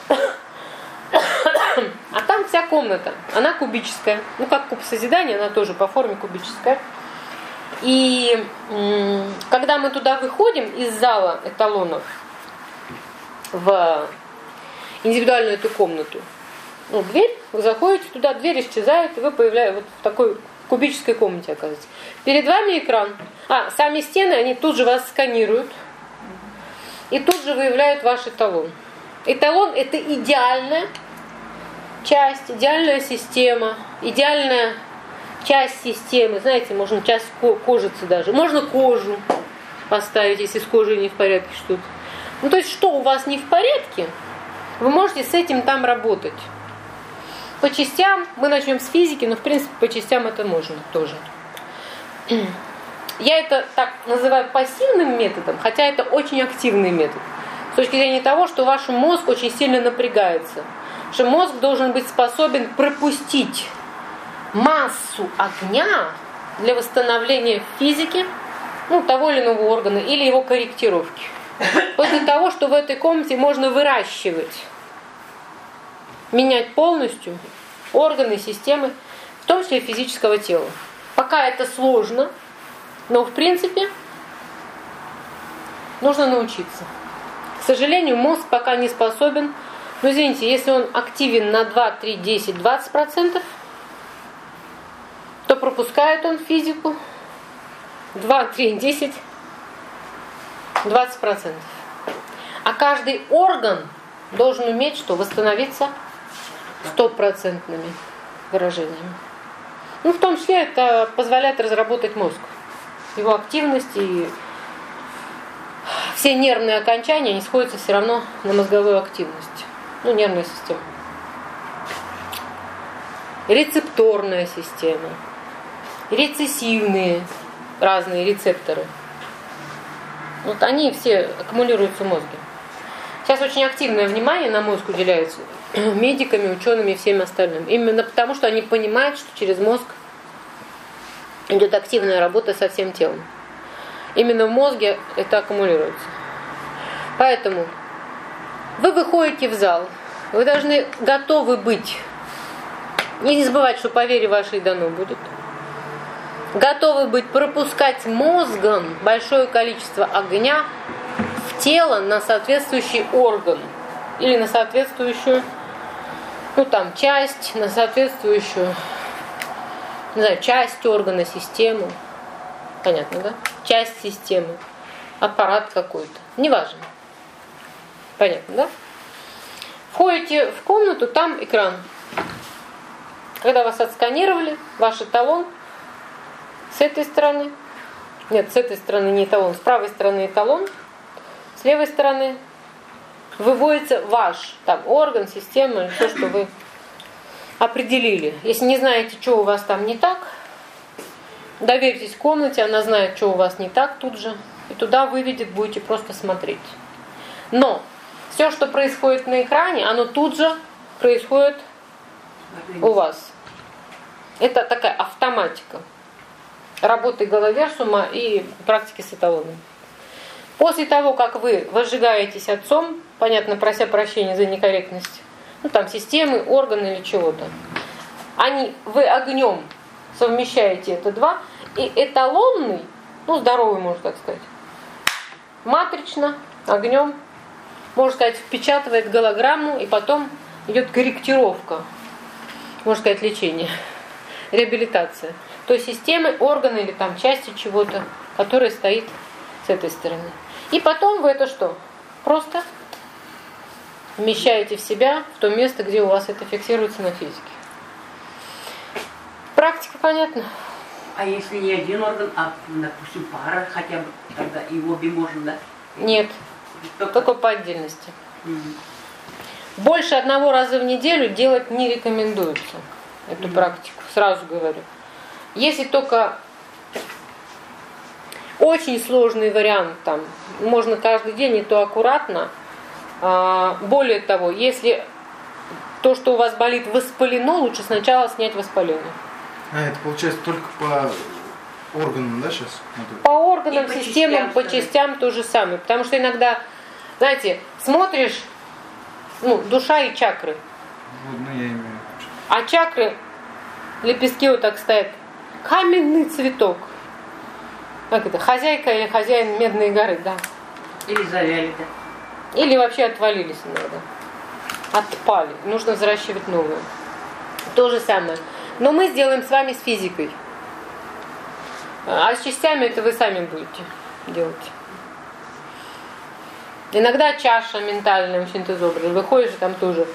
А там вся комната, она кубическая. Ну, как куб созидания, она тоже по форме кубическая. И м- когда мы туда выходим из зала эталонов в индивидуальную эту комнату, ну, дверь, вы заходите туда, дверь исчезает, и вы появляетесь вот в такой кубической комнате, оказывается. Перед вами экран. А, сами стены, они тут же вас сканируют. И тут же выявляют ваш эталон. Эталон – это идеальная часть, идеальная система, идеальная часть системы. Знаете, можно часть кожицы даже. Можно кожу поставить, если с кожей не в порядке что-то. Ну, то есть, что у вас не в порядке, вы можете с этим там работать. По частям, мы начнем с физики, но, в принципе, по частям это можно тоже. Я это так называю пассивным методом, хотя это очень активный метод. С точки зрения того, что ваш мозг очень сильно напрягается. Что мозг должен быть способен пропустить массу огня для восстановления физики, ну, того или иного органа, или его корректировки. Вот для того, что в этой комнате можно выращивать, менять полностью органы, системы, в том числе физического тела. Пока это сложно, но в принципе нужно научиться. К сожалению, мозг пока не способен. Ну, извините, если он активен на два, три, десять, двадцать процентов, то пропускает он физику два, три, десять, двадцать процентов. А каждый орган должен уметь что? Восстановиться стопроцентными выражениями. Ну, в том числе это позволяет разработать мозг. Его активность и все нервные окончания, они сходятся все равно на мозговую активность. Ну, нервная система. Рецепторная система. Рецессивные разные рецепторы. Вот они все аккумулируются в мозге. Сейчас очень активное внимание на мозг уделяется медиками, учеными и всем остальным. Именно потому, что они понимают, что через мозг идет активная работа со всем телом. Именно в мозге это аккумулируется. Поэтому вы выходите в зал, вы должны готовы быть. Не забывать, что по вере вашей дано будет. Готовы быть пропускать мозгом большое количество огня в тело на соответствующий орган. Или на соответствующую, ну там, часть, на соответствующую, не знаю, часть органа, систему. Понятно, да? Часть системы. Аппарат какой-то. Неважно. Понятно, да? Входите в комнату, там экран. Когда вас отсканировали, ваш эталон с этой стороны. Нет, с этой стороны не эталон, с правой стороны эталон, с левой стороны выводится ваш там орган, система, все, что вы определили. Если не знаете, что у вас там не так, доверьтесь комнате, она знает, что у вас не так тут же, и туда выведет, будете просто смотреть. Но все, что происходит на экране, оно тут же происходит у вас. Это такая автоматика работы головерсума и практики с эталоном. После того, как вы возжигаетесь отцом, понятно, прося прощения за некорректность, ну там системы, органы или чего-то, они, вы огнем совмещаете это два, и эталонный, ну здоровый, можно так сказать, матрично, огнем, можно сказать, впечатывает голограмму, и потом идет корректировка, можно сказать, лечение, реабилитация той системы, органа или там части чего-то, которая стоит с этой стороны. И потом вы это что? Просто вмещаете в себя, в то место, где у вас это фиксируется на физике. Практика понятна? А если не один орган, а, допустим, пара хотя бы, тогда и обе можно, да? Нет, Только, только по отдельности. Угу. Больше одного раза в неделю делать не рекомендуется эту Угу. практику, сразу говорю. Если только очень сложный вариант, там можно каждый день, и то аккуратно. Более того, если то, что у вас болит, воспалено, лучше сначала снять воспаление. А, это получается только по органам, да, сейчас? По органам, И по системам, частям, по скажи. частям то же самое. Потому что иногда, знаете, смотришь, ну, душа и чакры. Вот, ну, я имею в виду. А чакры, лепестки вот так стоят. Каменный цветок. Как это? Хозяйка или хозяин Медной горы, да. Или завяли, да. Или вообще отвалились иногда. Отпали. Нужно взращивать новые. То же самое. Но мы сделаем с вами с физикой. А с частями это вы сами будете делать. Иногда чаша ментальная очень изображена. Выходишь, и там тоже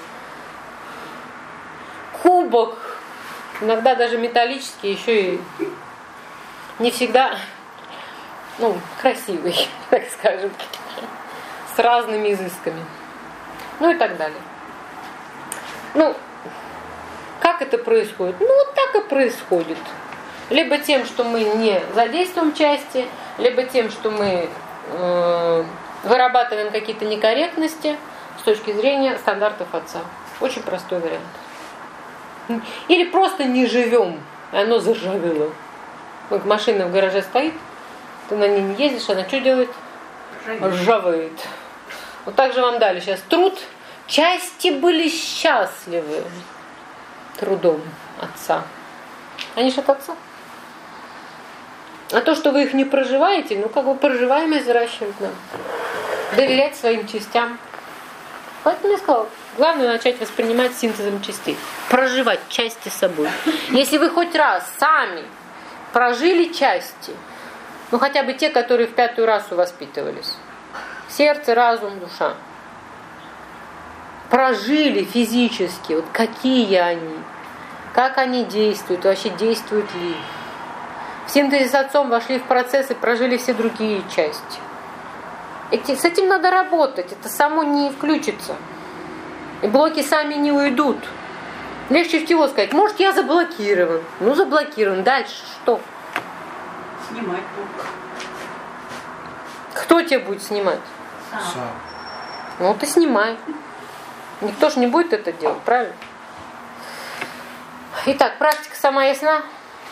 кубок. Иногда даже металлический, еще и не всегда, ну, красивый, так скажем, с разными изысками. Ну и так далее. Ну, как это происходит? Ну, вот так и происходит. Либо тем, что мы не задействуем части, либо тем, что мы э, вырабатываем какие-то некорректности с точки зрения стандартов отца. Очень простой вариант. Или просто не живем, и оно заржавело. Вот машина в гараже стоит, ты на ней не ездишь, она что делает? Ржавеет. Вот так же вам дали сейчас труд. Части были счастливы трудом отца. Они же от отца. А то, что вы их не проживаете, ну как бы проживаемость взращивать нам. Доверять своим частям. Поэтому я сказала, главное начать воспринимать синтезом частей. Проживать части собой. Если вы хоть раз сами прожили части, ну хотя бы те, которые в пятую расу воспитывались. Сердце, разум, душа. Прожили физически, вот какие они, как они действуют, вообще действуют ли. В синтезе с отцом вошли в процесс и прожили все другие части. Эти, с этим надо работать, это само не включится. И блоки сами не уйдут. Легче всего сказать, может, я заблокирован. Ну, заблокирован. Дальше что? Снимать только. Кто тебя будет снимать? Сам. Сам. Ну, ты снимай. Никто же не будет это делать, правильно? Итак, практика сама ясна?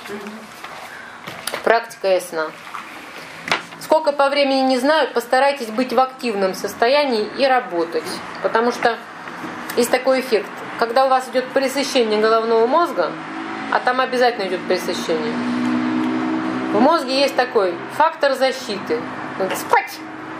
Практика ясна. Сколько по времени не знаю, постарайтесь быть в активном состоянии и работать. Потому что есть такой эффект. Когда у вас идет пресыщение головного мозга, а там обязательно идет пресыщение, в мозге есть такой фактор защиты. Надо спать.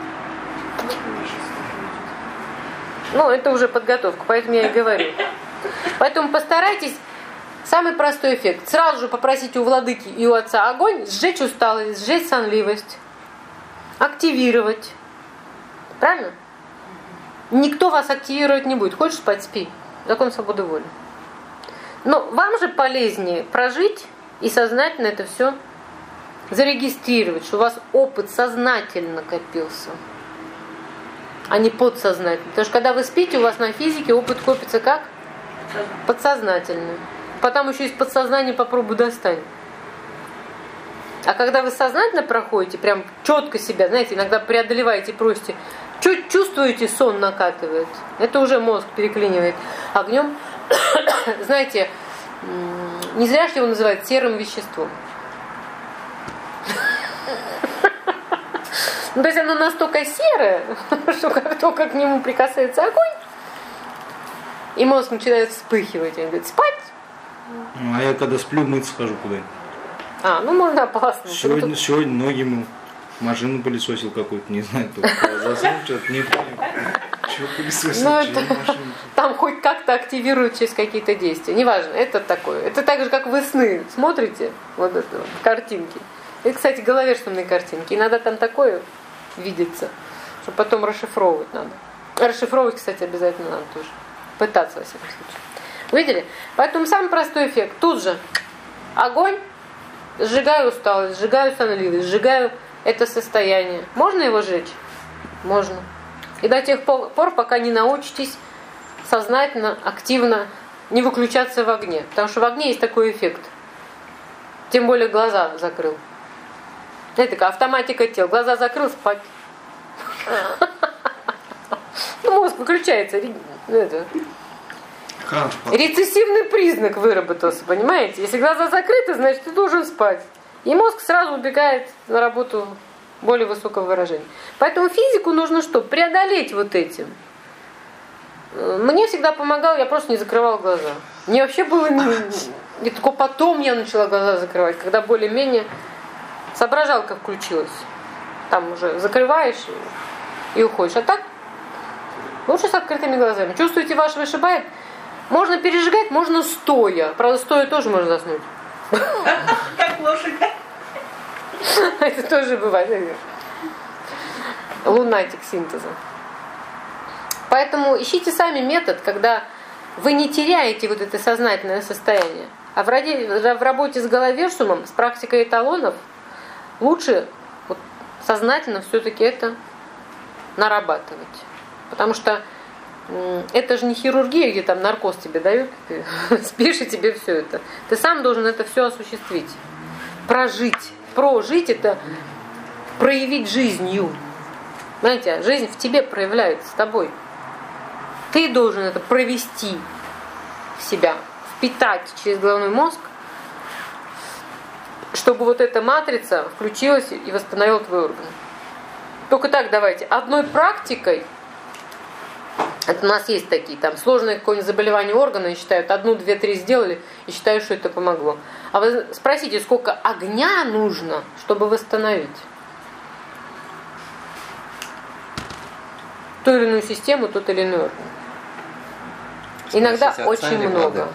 Ну, это уже подготовка, поэтому я и говорю. Поэтому постарайтесь. Самый простой эффект. Сразу же попросите у владыки и у отца огонь, сжечь усталость, сжечь сонливость, активировать. Правильно? Никто вас активировать не будет. Хочешь спать, спи. Закон свободы воли. Но вам же полезнее прожить и сознательно это все зарегистрировать, что у вас опыт сознательно накопился. а не подсознательно. Потому что когда вы спите, у вас на физике опыт копится как? Подсознательно. Потом еще из подсознания попробуй достань. А когда вы сознательно проходите, прям четко себя, знаете, иногда преодолеваете, просите, чуть чувствуете, сон накатывает. Это уже мозг переклинивает огнем. Знаете, не зря же его называют серым веществом. Ну, то есть оно настолько серое, что как только к нему прикасается огонь, и мозг начинает вспыхивать. Он говорит, спать. А я когда сплю, мыться хожу куда-нибудь. А, ну можно опасно. Сегодня, сегодня ноги ему машину пылесосил какую-то, не знаю, засунул что-то, не понял. Чего пылесосил, ну, чего это, машину. Там хоть как-то активируют через какие-то действия. Неважно, это такое. Это так же, как вы сны смотрите, вот это, в картинке. Это, кстати, головешные картинки. Иногда там такое видится, что потом расшифровывать надо. Расшифровывать, кстати, обязательно надо тоже. Пытаться, во всяком случае. Видели? Поэтому самый простой эффект. Тут же огонь, сжигаю усталость, сжигаю сонливость, сжигаю это состояние. Можно его сжечь? Можно. И до тех пор, пока не научитесь сознательно, активно не выключаться в огне. Потому что в огне есть такой эффект. Тем более глаза закрыл. Это такая автоматика тела. Глаза закрыл, спать. Ну, мозг выключается. Это. Рецессивный признак выработался, понимаете? Если глаза закрыты, значит, ты должен спать. И мозг сразу убегает на работу более высокого выражения. Поэтому физику нужно что? Преодолеть вот этим. Мне всегда помогало, я просто не закрывала глаза. Мне вообще было не... И только потом я начала глаза закрывать, когда более-менее соображалка включилась. Там уже закрываешь и уходишь. А так лучше с открытыми глазами. Чувствуете, ваш вышибает? Можно пережигать, можно стоя. Правда, стоя тоже можно заснуть. Как лошадь. Это тоже бывает. Лунатик синтеза. Поэтому ищите сами метод, когда вы не теряете вот это сознательное состояние. А в работе с головешумом, с практикой эталонов, лучше вот сознательно все-таки это нарабатывать. Потому что это же не хирургия, где там наркоз тебе дают, ты спишь и тебе все это. Ты сам должен это все осуществить. Прожить. Прожить — это проявить жизнью. Знаете, жизнь в тебе проявляется, с тобой. Ты должен это провести в себя, впитать через головной мозг, чтобы вот эта матрица включилась и восстановила твой орган. Только так давайте. Одной практикой, это у нас есть такие, там сложное какое-нибудь заболевание органа, и считают, одну, две, три сделали, и считают, что это помогло. А вы спросите, сколько огня нужно, чтобы восстановить ту или иную систему, тот или иной орган. Иногда очень много.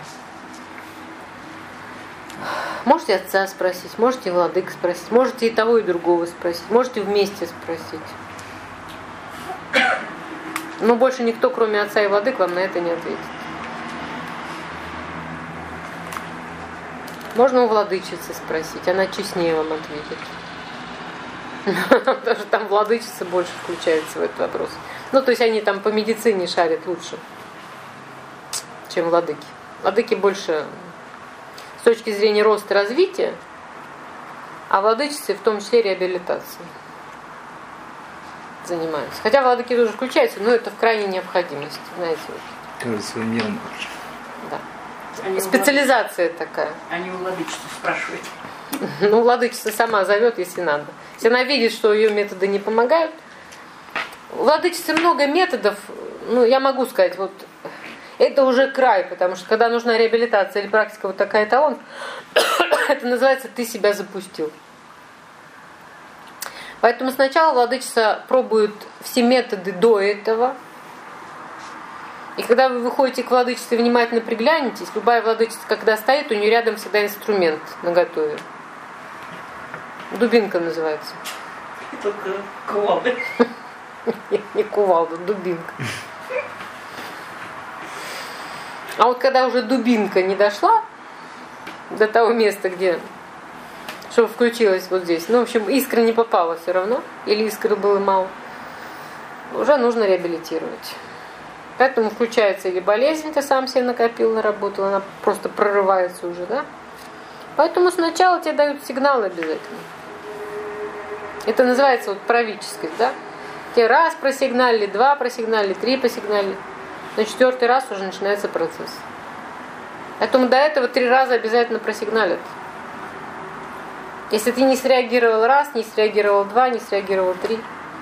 Можете отца спросить, можете владык спросить, можете и того, и другого спросить, можете вместе спросить. Но больше никто, кроме отца и владык, вам на это не ответит. Можно у владычицы спросить, она честнее вам ответит. Потому что там владычица больше включается в этот вопрос. Ну, то есть они там по медицине шарят лучше, чем владыки. Владыки больше с точки зрения роста и развития, а владычицы в том числе реабилитацией занимаются. Хотя владыки тоже включаются, но это в крайней необходимости, знаете. Кажется, своим делом. Да. Они Специализация у такая. Они у владычицы спрашивают. Ну, владычица сама зовет, если надо. Если она видит, что ее методы не помогают. У владычицы много методов. Ну, я могу сказать, вот это уже край, потому что когда нужна реабилитация или практика вот такая талант, это называется «ты себя запустил». Поэтому сначала владычица пробует все методы до этого. И когда вы выходите к владычице и внимательно приглянетесь, любая владычица, когда стоит, у нее рядом всегда инструмент наготове. Дубинка называется. Только кувалда. Не кувалда, дубинка. А вот когда уже дубинка не дошла до того места, где чтобы включилась вот здесь, ну, в общем, искра не попала все равно, или искры было мало, уже нужно реабилитировать. Поэтому включается или болезнь, ты сам себе накопил, наработал, она просто прорывается уже, да? Поэтому сначала тебе дают сигналы обязательно. Это называется вот правительскость, да? Тебе раз просигналили, два просигналили, три просигналили. На четвертый раз уже начинается процесс. Поэтому до этого три раза обязательно просигналят. Если ты не среагировал раз, не среагировал два, не среагировал три.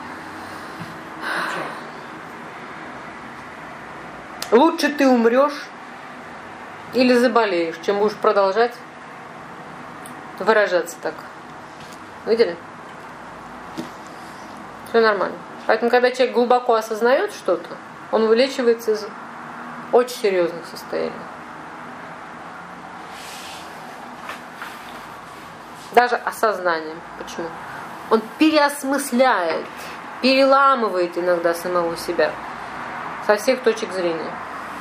Лучше ты умрешь или заболеешь, чем будешь продолжать выражаться так. Видели? Все нормально. Поэтому, когда человек глубоко осознает что-то, он вылечивается из очень серьезных состояний. Даже осознанием. Почему? Он переосмысляет, переламывает иногда самого себя со всех точек зрения.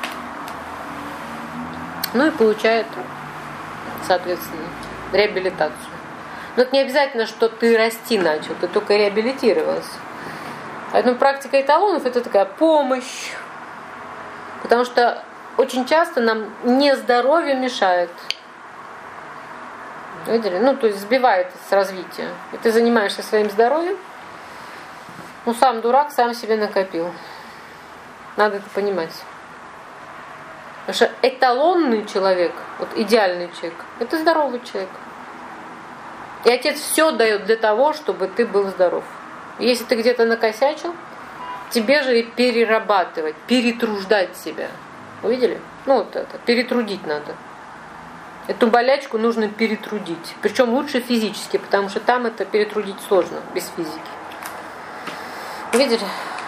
Ну и получает, соответственно, реабилитацию. Но это не обязательно, что ты расти начал, ты только реабилитировался. Поэтому практика эталонов — это такая помощь. Потому что очень часто нам нездоровье мешает. Видели? Ну, то есть сбивает с развития. И ты занимаешься своим здоровьем, ну, сам дурак, сам себе накопил. Надо это понимать. Потому что эталонный человек, вот идеальный человек, это здоровый человек. И Отец все дает для того, чтобы ты был здоров. Если ты где-то накосячил, тебе же и перерабатывать, перетруждать себя. Увидели? Ну вот это, перетрудить надо. Эту болячку нужно перетрудить. Причем лучше физически, потому что там это перетрудить сложно, без физики. Видели?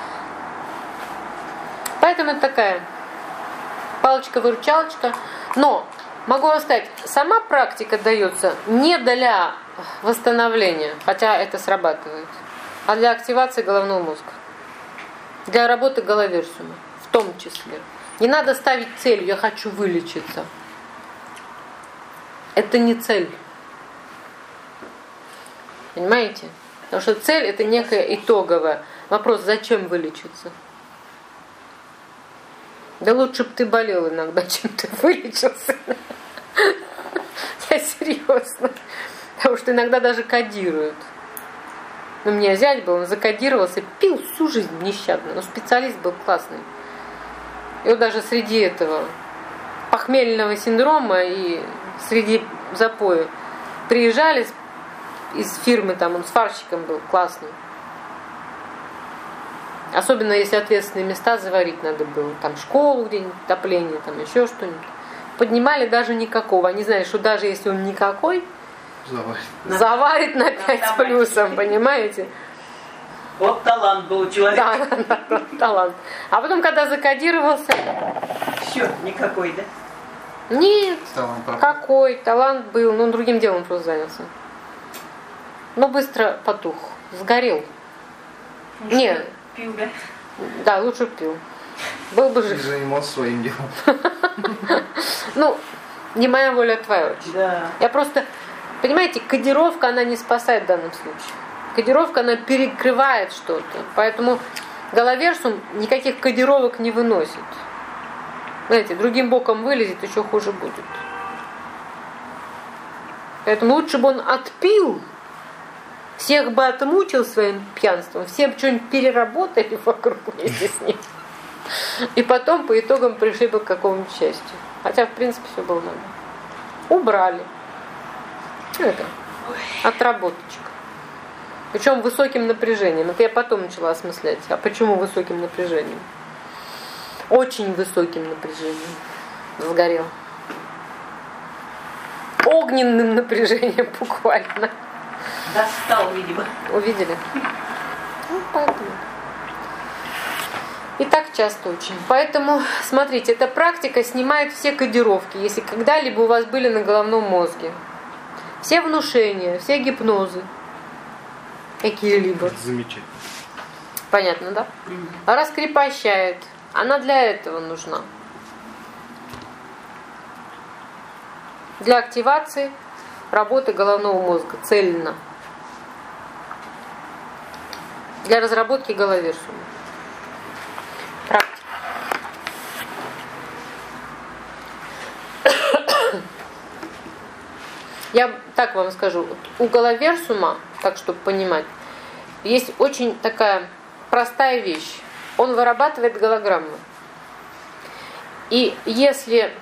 Поэтому это такая палочка-выручалочка. Но, могу вам сказать, сама практика дается не для восстановления, хотя это срабатывает, а для активации головного мозга. Для работы головерсиума, в том числе. Не надо ставить цель, я хочу вылечиться. Это не цель. Понимаете? Потому что цель — это некая итоговая. Вопрос, зачем вылечиться? Да лучше бы ты болел иногда, чем ты вылечился. Я серьезно. Потому что иногда даже кодируют. У меня зять был, он закодировался, пил всю жизнь нещадно. Но специалист был классный. И вот даже среди этого похмельного синдрома и среди запоя приезжали из фирмы, там он сварщиком был, классный. Особенно если ответственные места заварить надо было. Там школу где-нибудь, отопление, там еще что-нибудь. Поднимали даже никакого. Они знали, что даже если он никакой, заварит, заварит на пять с плюсом, понимаете? Вот талант был у человека. Да, да, да, талант. А потом, когда закодировался... Все, никакой, да? Нет, какой талант был, но он другим делом просто занялся. Но быстро потух, сгорел. Лучше Нет. Пил, да? Да, лучше пил. Был бы жив. Занимался своим делом. Ну, не моя воля, а твоя очень. Да. Я просто, понимаете, кодировка, она не спасает в данном случае. Кодировка, она перекрывает что-то. Поэтому головерсум никаких кодировок не выносит. Знаете, другим боком вылезет, еще хуже будет. Поэтому лучше бы он отпил, всех бы отмучил своим пьянством, всем что-нибудь переработали вокруг вместе с ним. И потом по итогам пришли бы к какому-нибудь счастью. Хотя, в принципе, все было нормально. Убрали. Это отработочка. Причем высоким напряжением. Это я потом начала осмыслять. А почему высоким напряжением? Очень высоким напряжением. Сгорел. Огненным напряжением буквально. Достал, видимо. Увидели? Ну, поэтому. И так часто очень. Поэтому, смотрите, эта практика снимает все кодировки, если когда-либо у вас были на головном мозге. Все внушения, все гипнозы. Какие-либо. Замечательно. Понятно, да? Mm-hmm. Раскрепощает. Она для этого нужна. Для активации работы головного мозга. Цельно. Для разработки головерсиума. Я так вам скажу, у Галаверсума, так чтобы понимать, есть очень такая простая вещь. Он вырабатывает голограммы. И если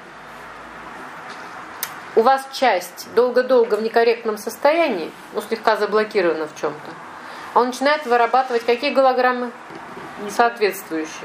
у вас часть долго-долго в некорректном состоянии, ну слегка заблокирована в чем-то, он начинает вырабатывать какие голограммы? Соответствующие.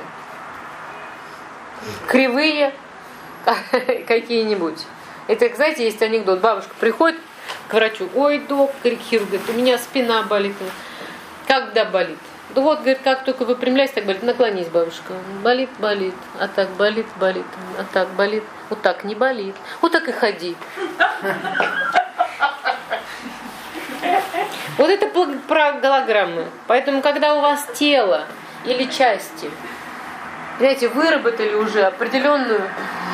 Кривые какие-нибудь. Это, знаете, есть анекдот. Бабушка приходит к врачу. Ой, доктор, хирург, говорит, у меня спина болит. Когда болит? Да вот, говорит, как только выпрямляйся, так болит. Наклонись, бабушка. Болит, болит. А так болит, болит. А так болит. Вот так не болит. Вот так и ходи. Вот это про голограммы. Поэтому, когда у вас тело или части, знаете, выработали уже определенную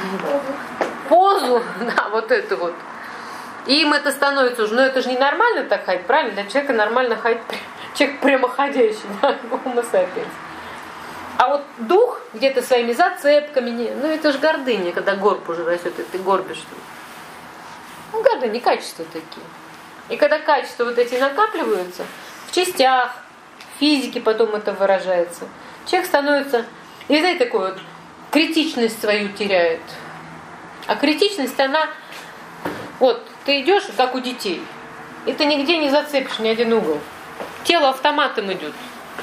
позу, да, вот это вот, и им это становится уже, ну это же не нормально так ходить, правильно? Для человека нормально ходить, человек прямоходящий, да, homo sapiens. А вот дух где-то своими зацепками, не, ну это же гордыня, когда горб уже растет, и ты горбишь. Ну гордыня, качества такие. И когда качества вот эти накапливаются, в частях, в физике потом это выражается, человек становится, и знаете, такой вот, критичность свою теряет. А критичность, она, вот, ты идешь, как у детей, и ты нигде не зацепишь ни один угол. Тело автоматом идет.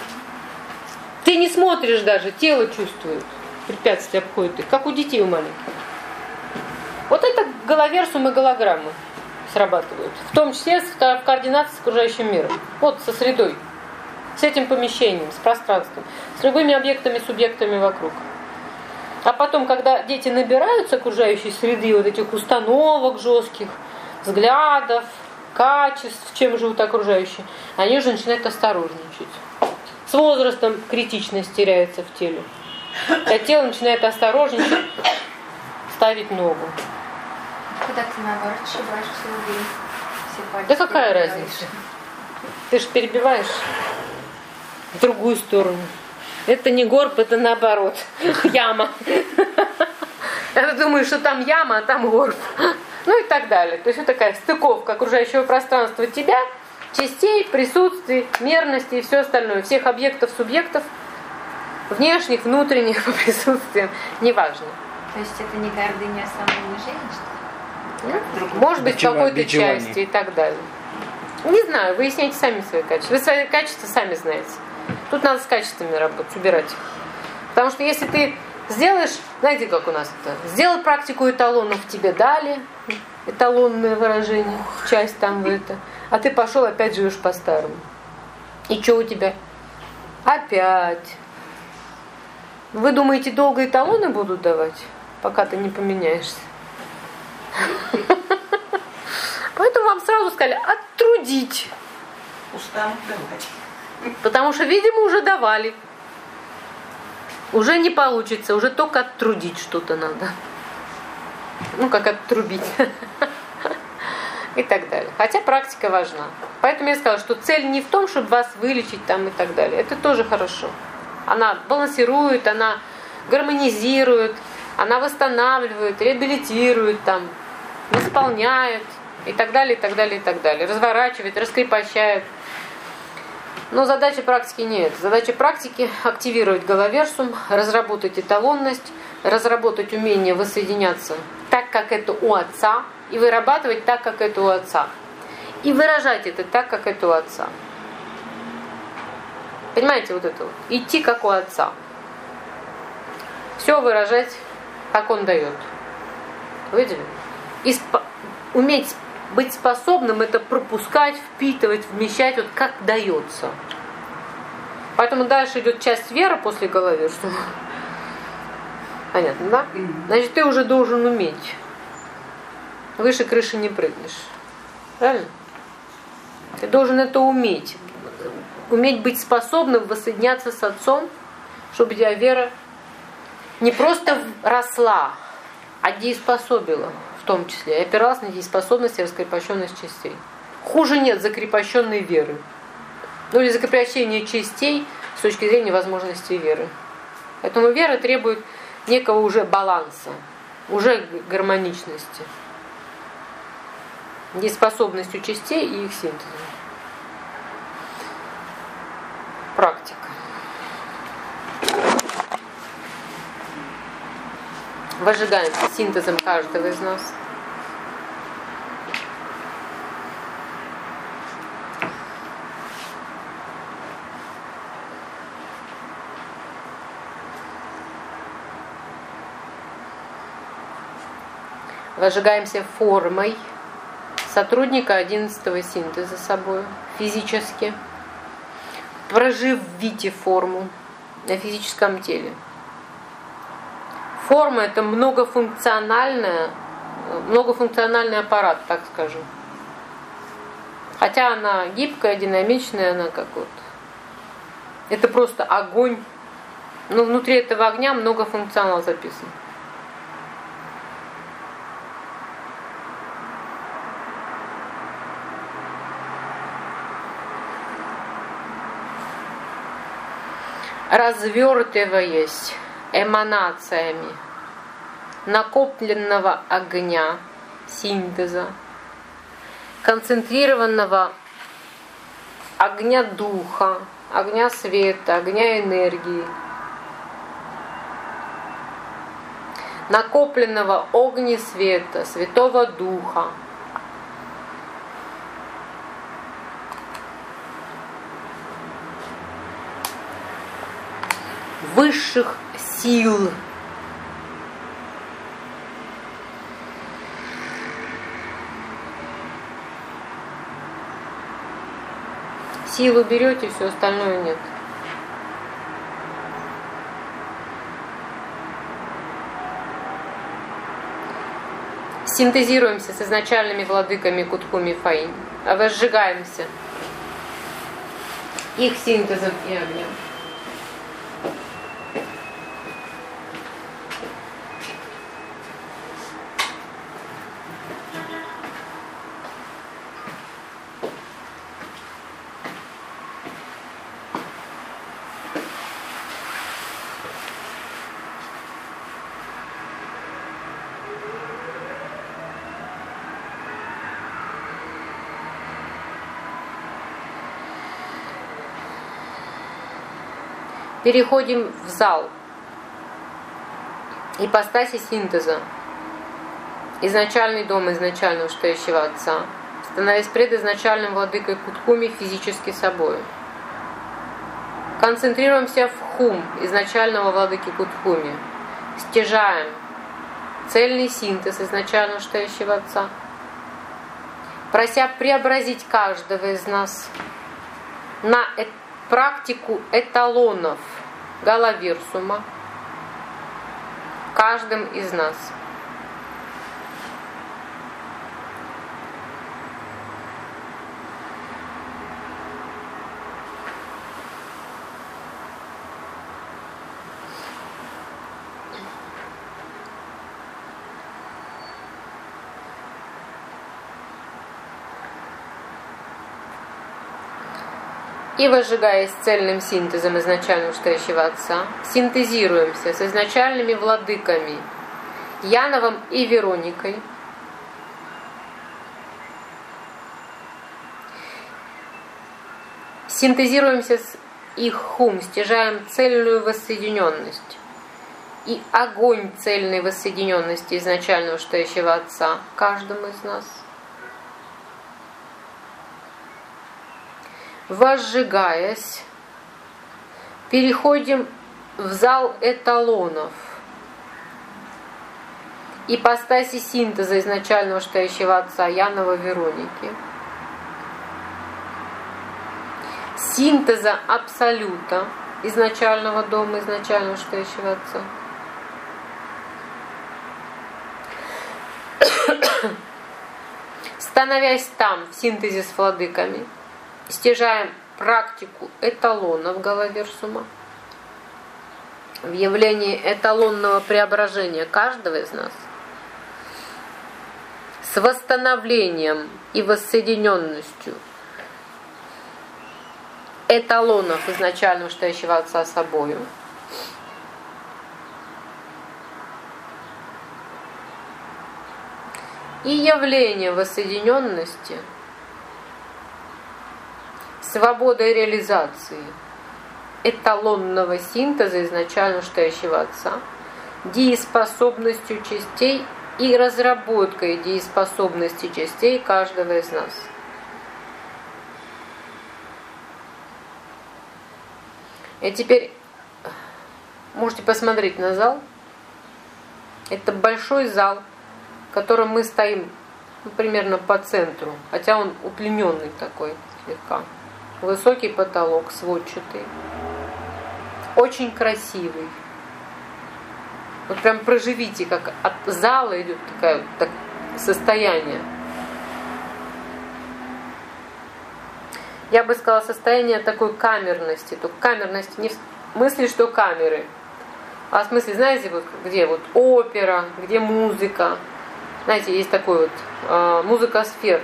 Ты не смотришь даже, тело чувствует, препятствия обходят их, как у детей у маленьких. Вот это галаверсум и голограммы срабатывают, в том числе в координации с окружающим миром, вот со средой, с этим помещением, с пространством, с любыми объектами, субъектами вокруг. А потом, когда дети набираются окружающей среды, вот этих установок жестких, взглядов, качеств, чем живут окружающие, они уже начинают осторожничать. С возрастом критичность теряется в теле. А тело начинает осторожничать, ставить ногу. Когда ты наоборот сшибаешь все углы, все пальцы. Да какая разница? Ты же перебиваешь в другую сторону. Это не горб, это наоборот. Яма. Я думаю, что там яма, а там горб. Ну и так далее. То есть вот такая стыковка окружающего пространства тебя, частей, присутствий, мерности и все остальное. Всех объектов, субъектов, внешних, внутренних по присутствиям. Неважно. То есть это не гордыня, а самоунижение, что ли? Может быть, в какой-то части и так далее. Не знаю, выясняйте сами свои качества. Вы свои качества сами знаете. Тут надо с качествами работать, убирать их. Потому что если ты сделаешь, знаете, как у нас это, сделал практику эталонов, тебе дали эталонное выражение, часть там в это, а ты пошел, опять живешь по-старому. И что у тебя? Опять. Вы думаете, долго эталоны будут давать, пока ты не поменяешься? Поэтому вам сразу сказали оттрудить. Устам давать. Потому что, видимо, уже давали. Уже не получится, уже только оттрудить что-то надо. Ну, как оттрубить. И так далее. Хотя практика важна. Поэтому я сказала, что цель не в том, чтобы вас вылечить там и так далее. Это тоже хорошо. Она балансирует, она гармонизирует, она восстанавливает, реабилитирует, там, восполняет и так далее, и так далее, и так далее. Разворачивает, раскрепощает. Но задача практики нет. Задача практики – активировать галаверсум, разработать эталонность, разработать умение воссоединяться так, как это у Отца, и вырабатывать так, как это у Отца. И выражать это так, как это у Отца. Понимаете, вот это вот? Идти, как у Отца. Все выражать, как Он дает. Видели? И спо- уметь быть способным это пропускать, впитывать, вмещать, вот как дается. Поэтому дальше идет часть веры после галаверсума. Понятно, да? Значит, ты уже должен уметь. Выше крыши не прыгнешь. Правильно? Ты должен это уметь. Уметь быть способным воссоединяться с Отцом, чтобы у тебя вера не просто росла, а дееспособила. В том числе, и опиралась на дееспособность и раскрепощенность частей. Хуже нет закрепощенной веры. Ну или закрепление частей с точки зрения возможности веры. Поэтому вера требует некого уже баланса, уже гармоничности. Неспособностью частей и их синтезом. Практика. Возжигаемся синтезом каждого из нас. Возжигаемся формой сотрудника одиннадцатого синтеза собой, физически. Проживите форму на физическом теле. Форма — это многофункциональная, многофункциональный аппарат, так скажем. Хотя она гибкая, динамичная, она как вот... Это просто огонь. Но внутри этого огня много функционал записан. Развертываясь эманациями накопленного огня, синтеза, концентрированного огня духа, огня света, огня энергии, накопленного огня света, Святого Духа, высших сил, силу берете, все остальное нет. Синтезируемся с изначальными владыками Кутхуми Фаинь, а возжигаемся их синтезом и огнем. Переходим в зал ипостаси синтеза, изначальный дом изначального стоящего Отца, становясь предизначальным владыкой Кутхуми физически собой. Концентрируемся в хум изначального владыки Кутхуми, стяжаем цельный синтез изначального стоящего Отца, прося преобразить каждого из нас на практику эталонов Галавирсума каждым из нас. И, возжигаясь цельным синтезом изначального стоящего Отца, синтезируемся с изначальными владыками Яновым и Вероникой, синтезируемся с их хум, стяжаем цельную воссоединенность и огонь цельной воссоединенности изначального стоящего Отца каждому из нас. Возжигаясь, переходим в зал эталонов, ипостаси синтеза изначального стоящего Отца Янова Вероники, синтеза абсолюта изначального дома изначального стоящего Отца, становясь там в синтезе с владыками, стяжаем практику эталонов Галавирсума в явлении эталонного преображения каждого из нас с восстановлением и воссоединенностью эталонов изначального стоящего Отца собою, и явление воссоединенности, свободой реализации эталонного синтеза изначально стоящего Отца, дееспособностью частей и разработкой дееспособности частей каждого из нас. И теперь можете посмотреть на зал. Это большой зал, в котором мы стоим, ну, примерно по центру, хотя он удлиненный такой слегка. Высокий потолок, сводчатый. Очень красивый. Вот прям проживите, как от зала идет такое так, состояние. Я бы сказала, состояние такой камерности. Только камерности не в смысле, что камеры, а в смысле, знаете, вот где вот опера, где музыка. Знаете, есть такой вот э, музыка сфер.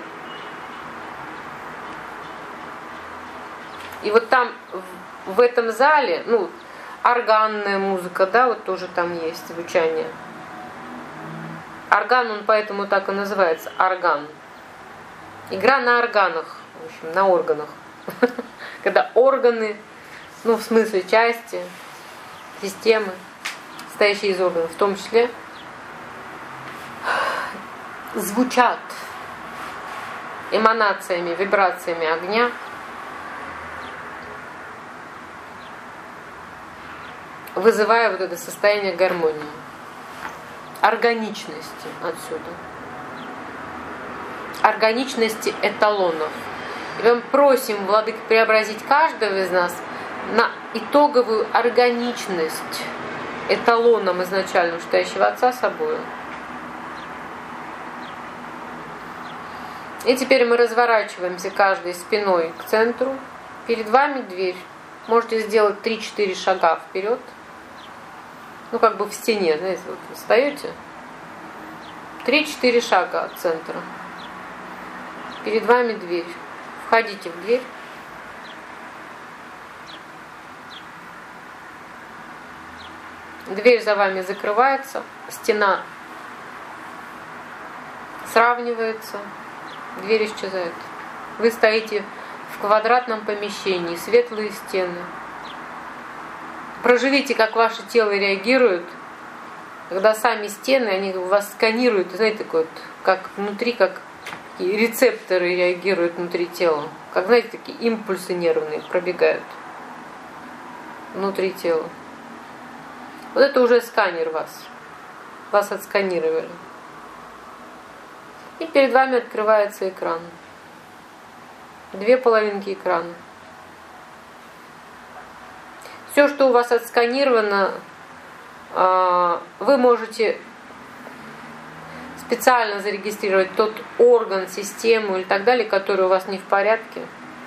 И вот там, в, в этом зале, ну, органная музыка, да, вот тоже там есть звучание. Орган, он поэтому так и называется, орган. Игра на органах, в общем, на органах. Когда органы, ну, в смысле части, системы, состоящие из органов, в том числе, звучат эманациями, вибрациями огня, вызывая вот это состояние гармонии, органичности отсюда, органичности эталонов. И мы просим Владыку преобразить каждого из нас на итоговую органичность эталоном изначально стоящего Отца собою. И теперь мы разворачиваемся каждой спиной к центру. Перед вами дверь. Можете сделать три-четыре шага вперед. Ну, как бы в стене, знаете, вот вы встаете. три-четыре шага от центра. Перед вами дверь. Входите в дверь. Дверь за вами закрывается. Стена сравнивается. Дверь исчезает. Вы стоите в квадратном помещении, светлые стены. Проживите, как ваше тело реагирует, когда сами стены, они вас сканируют, знаете, такой вот, как внутри, как рецепторы реагируют внутри тела. Как, знаете, такие импульсы нервные пробегают внутри тела. Вот это уже сканер вас. Вас отсканировали. И перед вами открывается экран. Две половинки экрана. Все, что у вас отсканировано, вы можете специально зарегистрировать тот орган, систему и так далее, который у вас не в порядке.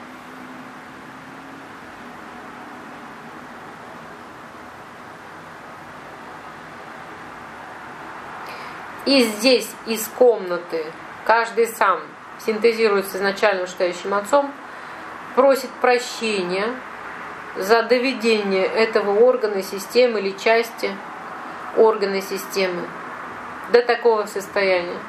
И здесь, из комнаты, каждый сам синтезирует с изначально стоящим Отцом, просит прощения за доведение этого органа, системы или части органа, системы до такого состояния.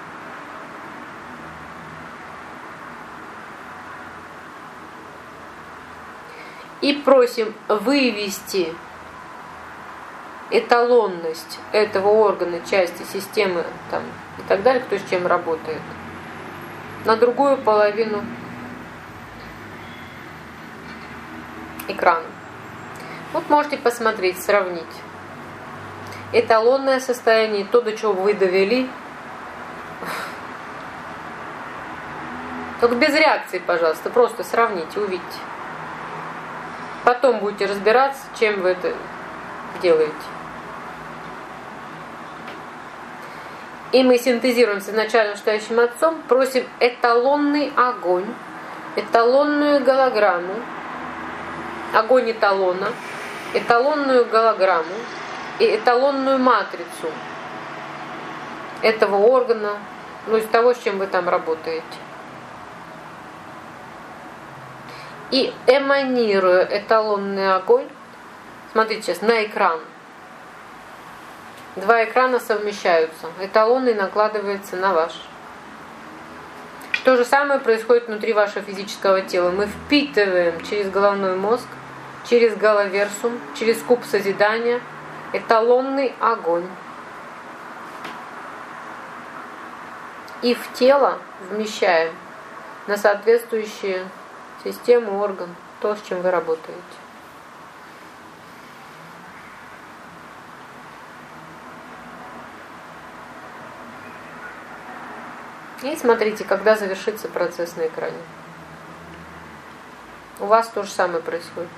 И просим вывести эталонность этого органа, части, системы там, и так далее, кто с чем работает, на другую половину экрана. Вот можете посмотреть, сравнить эталонное состояние, то, до чего вы довели. Только без реакции, пожалуйста, просто сравните, увидите. Потом будете разбираться, чем вы это делаете. И мы синтезируем с изначально стоящим Отцом, просим эталонный огонь, эталонную голограмму, огонь эталона, эталонную голограмму и эталонную матрицу этого органа, ну, из того, с чем вы там работаете. И эманируя эталонный огонь, смотрите сейчас на экран. Два экрана совмещаются. Эталонный накладывается на ваш. То же самое происходит внутри вашего физического тела. Мы впитываем через головной мозг, через головерсум, через куб созидания эталонный огонь. И в тело вмещаем на соответствующие системы, орган, то, с чем вы работаете. И смотрите, когда завершится процесс на экране. У вас то же самое происходит.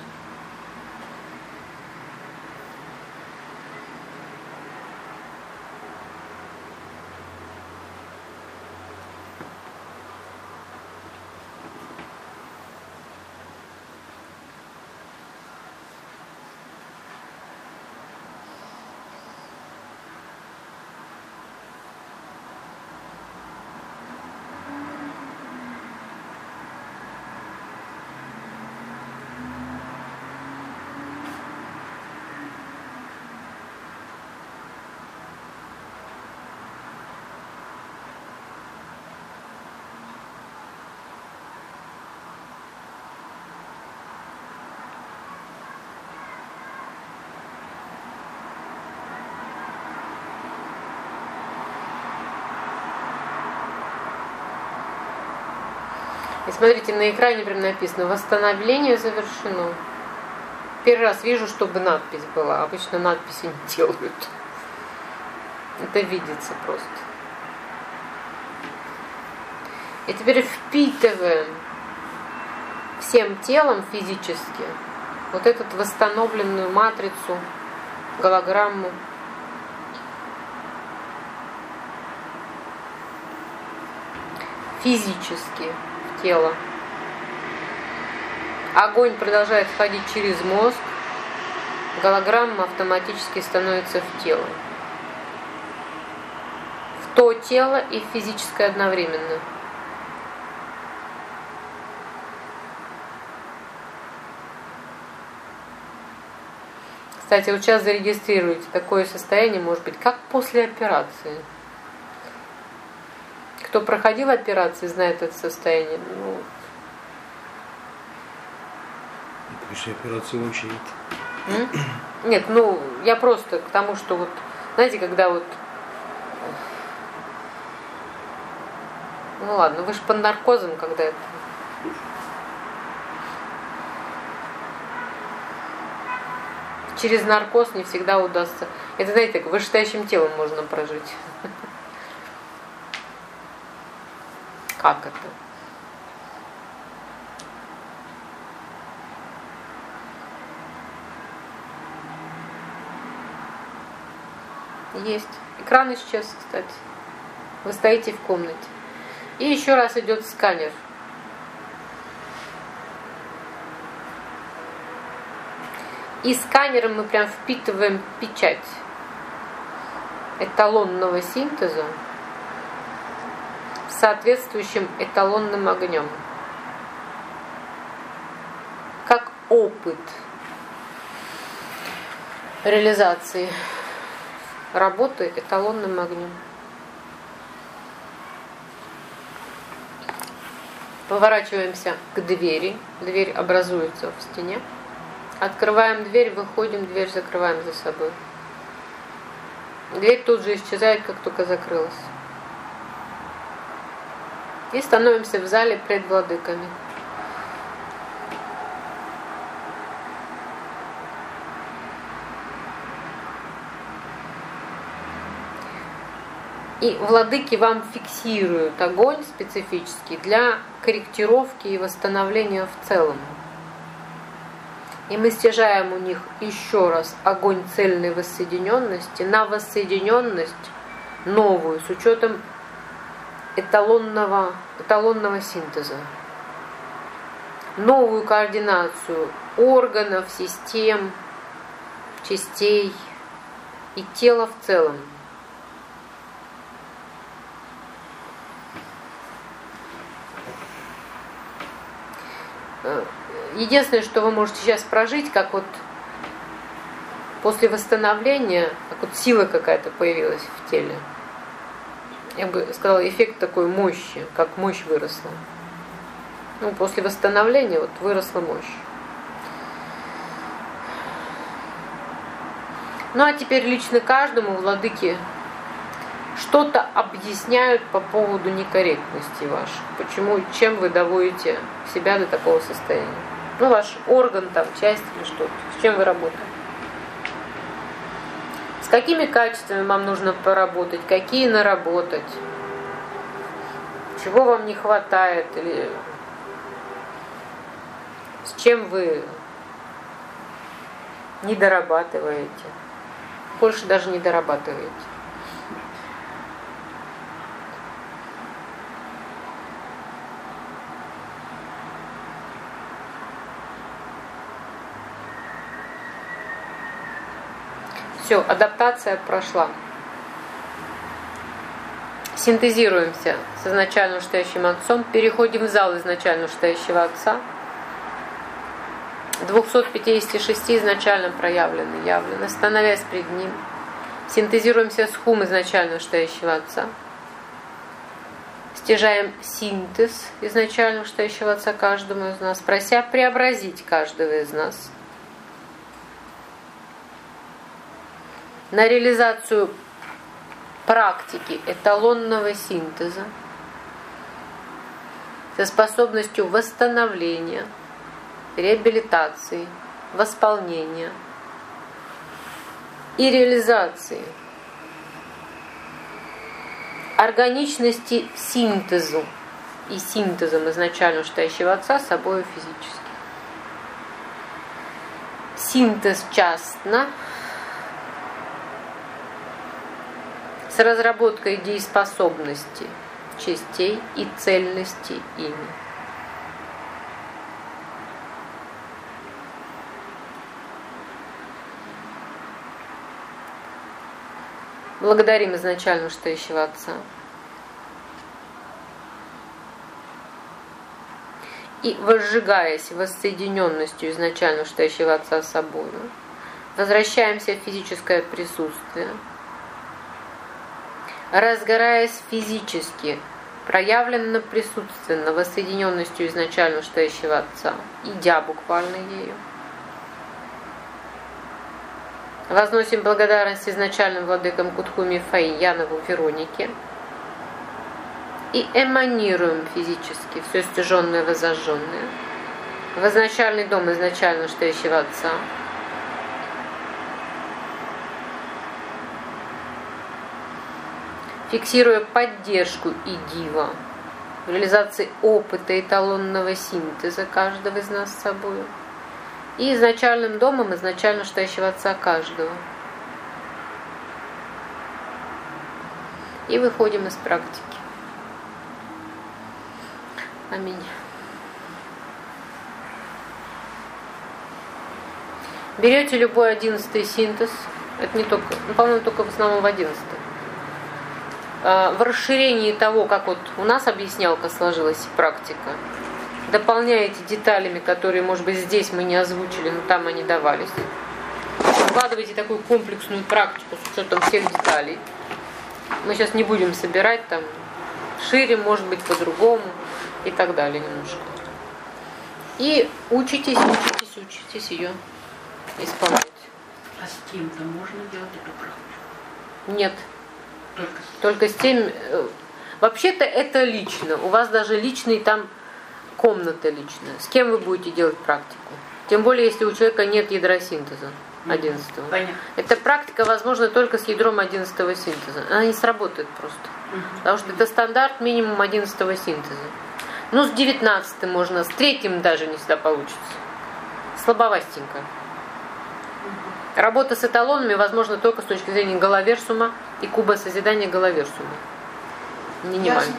И смотрите, на экране прям написано: восстановление завершено. Первый раз вижу, чтобы надпись была. Обычно надписи не делают. Это видится просто. И теперь впитываем всем телом физически вот эту восстановленную матрицу, голограмму. Физически в тело. Огонь продолжает входить через мозг, голограмма автоматически становится в тело. В то тело и в физическое одновременно. Кстати, вот сейчас зарегистрируйте, такое состояние может быть как после операции. Кто проходил операции, знает это состояние. Ну, после операции очередь. М? Нет, ну, я просто к тому, что вот, знаете, когда вот... Ну ладно, вы же под наркозом, когда это... Через наркоз не всегда удастся. Это, знаете, так вышестоящим телом можно прожить. Как это? Есть. Экран исчез, кстати. Вы стоите в комнате. И еще раз идет сканер. И сканером мы прям впитываем печать эталонного синтеза с соответствующим эталонным огнем. Как опыт реализации работы эталонным огнем. Поворачиваемся к двери. Дверь образуется в стене. Открываем дверь, выходим, дверь закрываем за собой. Дверь тут же исчезает, как только закрылась. И становимся в зале пред владыками. И владыки вам фиксируют огонь специфический для корректировки и восстановления в целом. И мы стяжаем у них еще раз огонь цельной воссоединенности на воссоединенность новую с учетом эталонного, эталонного синтеза. Новую координацию органов, систем, частей и тела в целом. Единственное, что вы можете сейчас прожить, как вот после восстановления, как вот сила какая-то появилась в теле. я бы сказала, эффект такой мощи, как мощь выросла. Ну, после восстановления вот выросла мощь. Ну, а теперь лично каждому владыки что-то объясняют по поводу некорректности вашей. Почему, чем вы доводите себя до такого состояния. Ну, ваш орган, там, часть или что-то. С чем вы работаете. С какими качествами вам нужно поработать, какие наработать. Чего вам не хватает или с чем вы не дорабатываете. Больше даже не дорабатываете. Все, адаптация прошла. Синтезируемся с изначально вышестоящим Отцом, переходим в зал изначально вышестоящего Отца. двести пятьдесят шесть изначально проявлены, явлены, становясь пред Ним. Синтезируемся с хум изначально вышестоящего Отца. Стяжаем синтез изначально вышестоящего Отца каждому из нас, прося преобразить каждого из нас на реализацию практики эталонного синтеза со способностью восстановления, реабилитации, восполнения и реализации органичности синтезу и синтезом изначально вышестоящего Отца с собой физически. Синтез частно с разработкой дееспособности частей и цельности ими. Благодарим изначально вышестоящего Отца. И возжигаясь воссоединенностью изначально вышестоящего Отца с собой, возвращаемся в физическое присутствие, разгораясь физически, проявленно присутственно воссоединенностью изначально вышестоящего Отца, идя буквально ею. Возносим благодарность изначальным владыкам Кутхуми Фэй, Янову, Веронике. И эманируем физически все стяженное, воззажженное в изначальный дом изначально вышестоящего Отца. Фиксируя поддержку и дива в реализации опыта эталонного синтеза каждого из нас с собой. И изначальным домом изначально вышестоящего Отца каждого. И выходим из практики. Аминь. Берете любой одиннадцатый синтез. Это не только, ну, по-моему, только в основном в одиннадцатом. В расширении того, как вот у нас объяснялка сложилась практика, дополняете деталями, которые, может быть, здесь мы не озвучили, но там они давались. Вкладываете такую комплексную практику с учетом всех деталей. Мы сейчас не будем собирать там шире, может быть, по-другому и так далее немножко. И учитесь, учитесь, учитесь ее исполнять. А с кем-то можно делать эту практику? Нет. Только, Только с тем... Вообще-то это лично. У вас даже личный там комната личная. С кем вы будете делать практику? Тем более, если у человека нет ядра синтеза одиннадцатого. Понятно. Эта практика возможна только с ядром одиннадцатого синтеза. Она не сработает просто. Угу. Потому что это стандарт минимум одиннадцатого синтеза. Ну, с девятнадцатым можно, с третьим даже не всегда получится. Слабовастенько. Угу. Работа с эталонами возможна только с точки зрения головерсума и куба созидания головерсума. Минимально.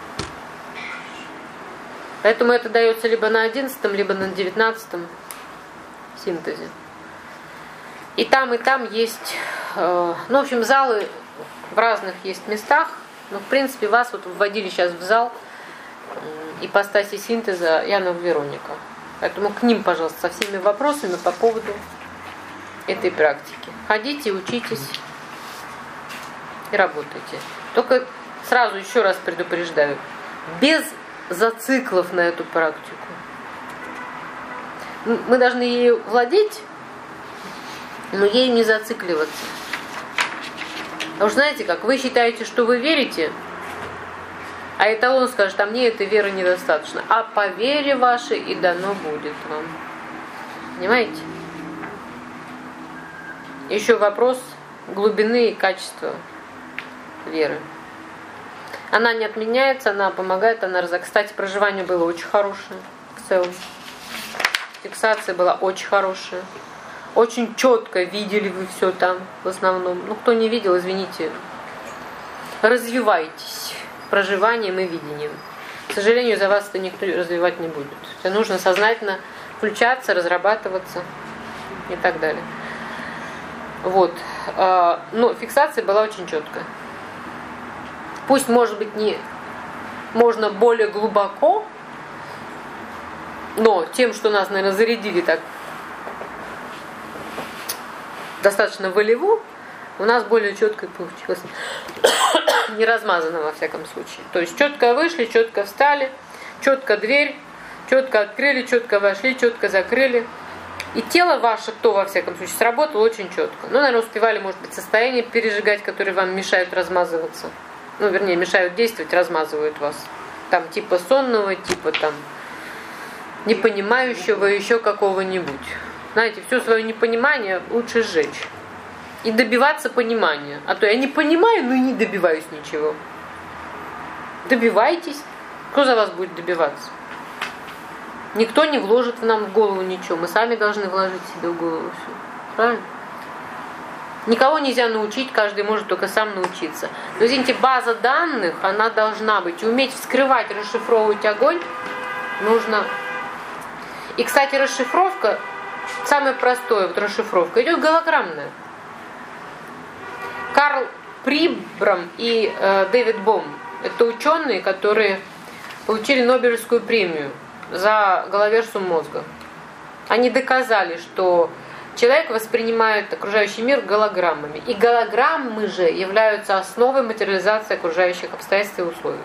Поэтому это дается либо на одиннадцатом, либо на девятнадцатом синтезе. И там, и там есть, э, ну, в общем, залы в разных есть местах. Но, в принципе, вас вот вводили сейчас в зал э, ипостаси синтеза Янов Вероника. Поэтому к ним, пожалуйста, со всеми вопросами по поводу этой практики. Ходите, учитесь и работайте. Только сразу еще раз предупреждаю, без зациклов на эту практику. Мы должны ею владеть, но ею не зацикливаться. Потому что знаете как, вы считаете, что вы верите, а эталон скажет, а мне этой веры недостаточно. А по вере вашей и дано будет вам. Понимаете? Еще вопрос глубины и качества веры. Она не отменяется, она помогает, она раз. Кстати, проживание было очень хорошее в целом. Фиксация была очень хорошая. Очень четко видели вы все там в основном. Ну, кто не видел, извините. Развивайтесь проживанием и видением. К сожалению, за вас это никто развивать не будет. Это нужно сознательно включаться, разрабатываться и так далее. Вот. Но фиксация была очень четкая. Пусть, может быть, не можно более глубоко, но тем, что нас, наверное, зарядили так достаточно волево, у нас более четко получилось. Не размазано во всяком случае. То есть четко вышли, четко встали, четко дверь, четко открыли, четко вошли, четко закрыли. И тело ваше, то во всяком случае, сработало очень четко. Ну, наверное, успевали, может быть, состояние пережигать, которые вам мешают размазываться. Ну, вернее, мешают действовать, размазывают вас. Там типа сонного, типа там непонимающего, еще какого-нибудь. Знаете, все свое непонимание лучше сжечь. И добиваться понимания. А то я не понимаю, но и не добиваюсь ничего. Добивайтесь. Кто за вас будет добиваться? Никто не вложит в нам в голову ничего. Мы сами должны вложить себе в голову все. Правильно? Никого нельзя научить, каждый может только сам научиться. Но, извините, база данных, она должна быть. И уметь вскрывать, расшифровывать огонь нужно. И, кстати, расшифровка, самое простое, вот расшифровка, идет голограммная. Карл Прибрам и э, Дэвид Бом – это ученые, которые получили Нобелевскую премию за головерсум мозга. Они доказали, что человек воспринимает окружающий мир голограммами. И голограммы же являются основой материализации окружающих обстоятельств и условий.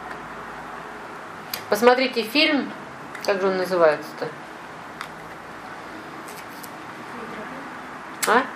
Посмотрите фильм, как же он называется-то? А?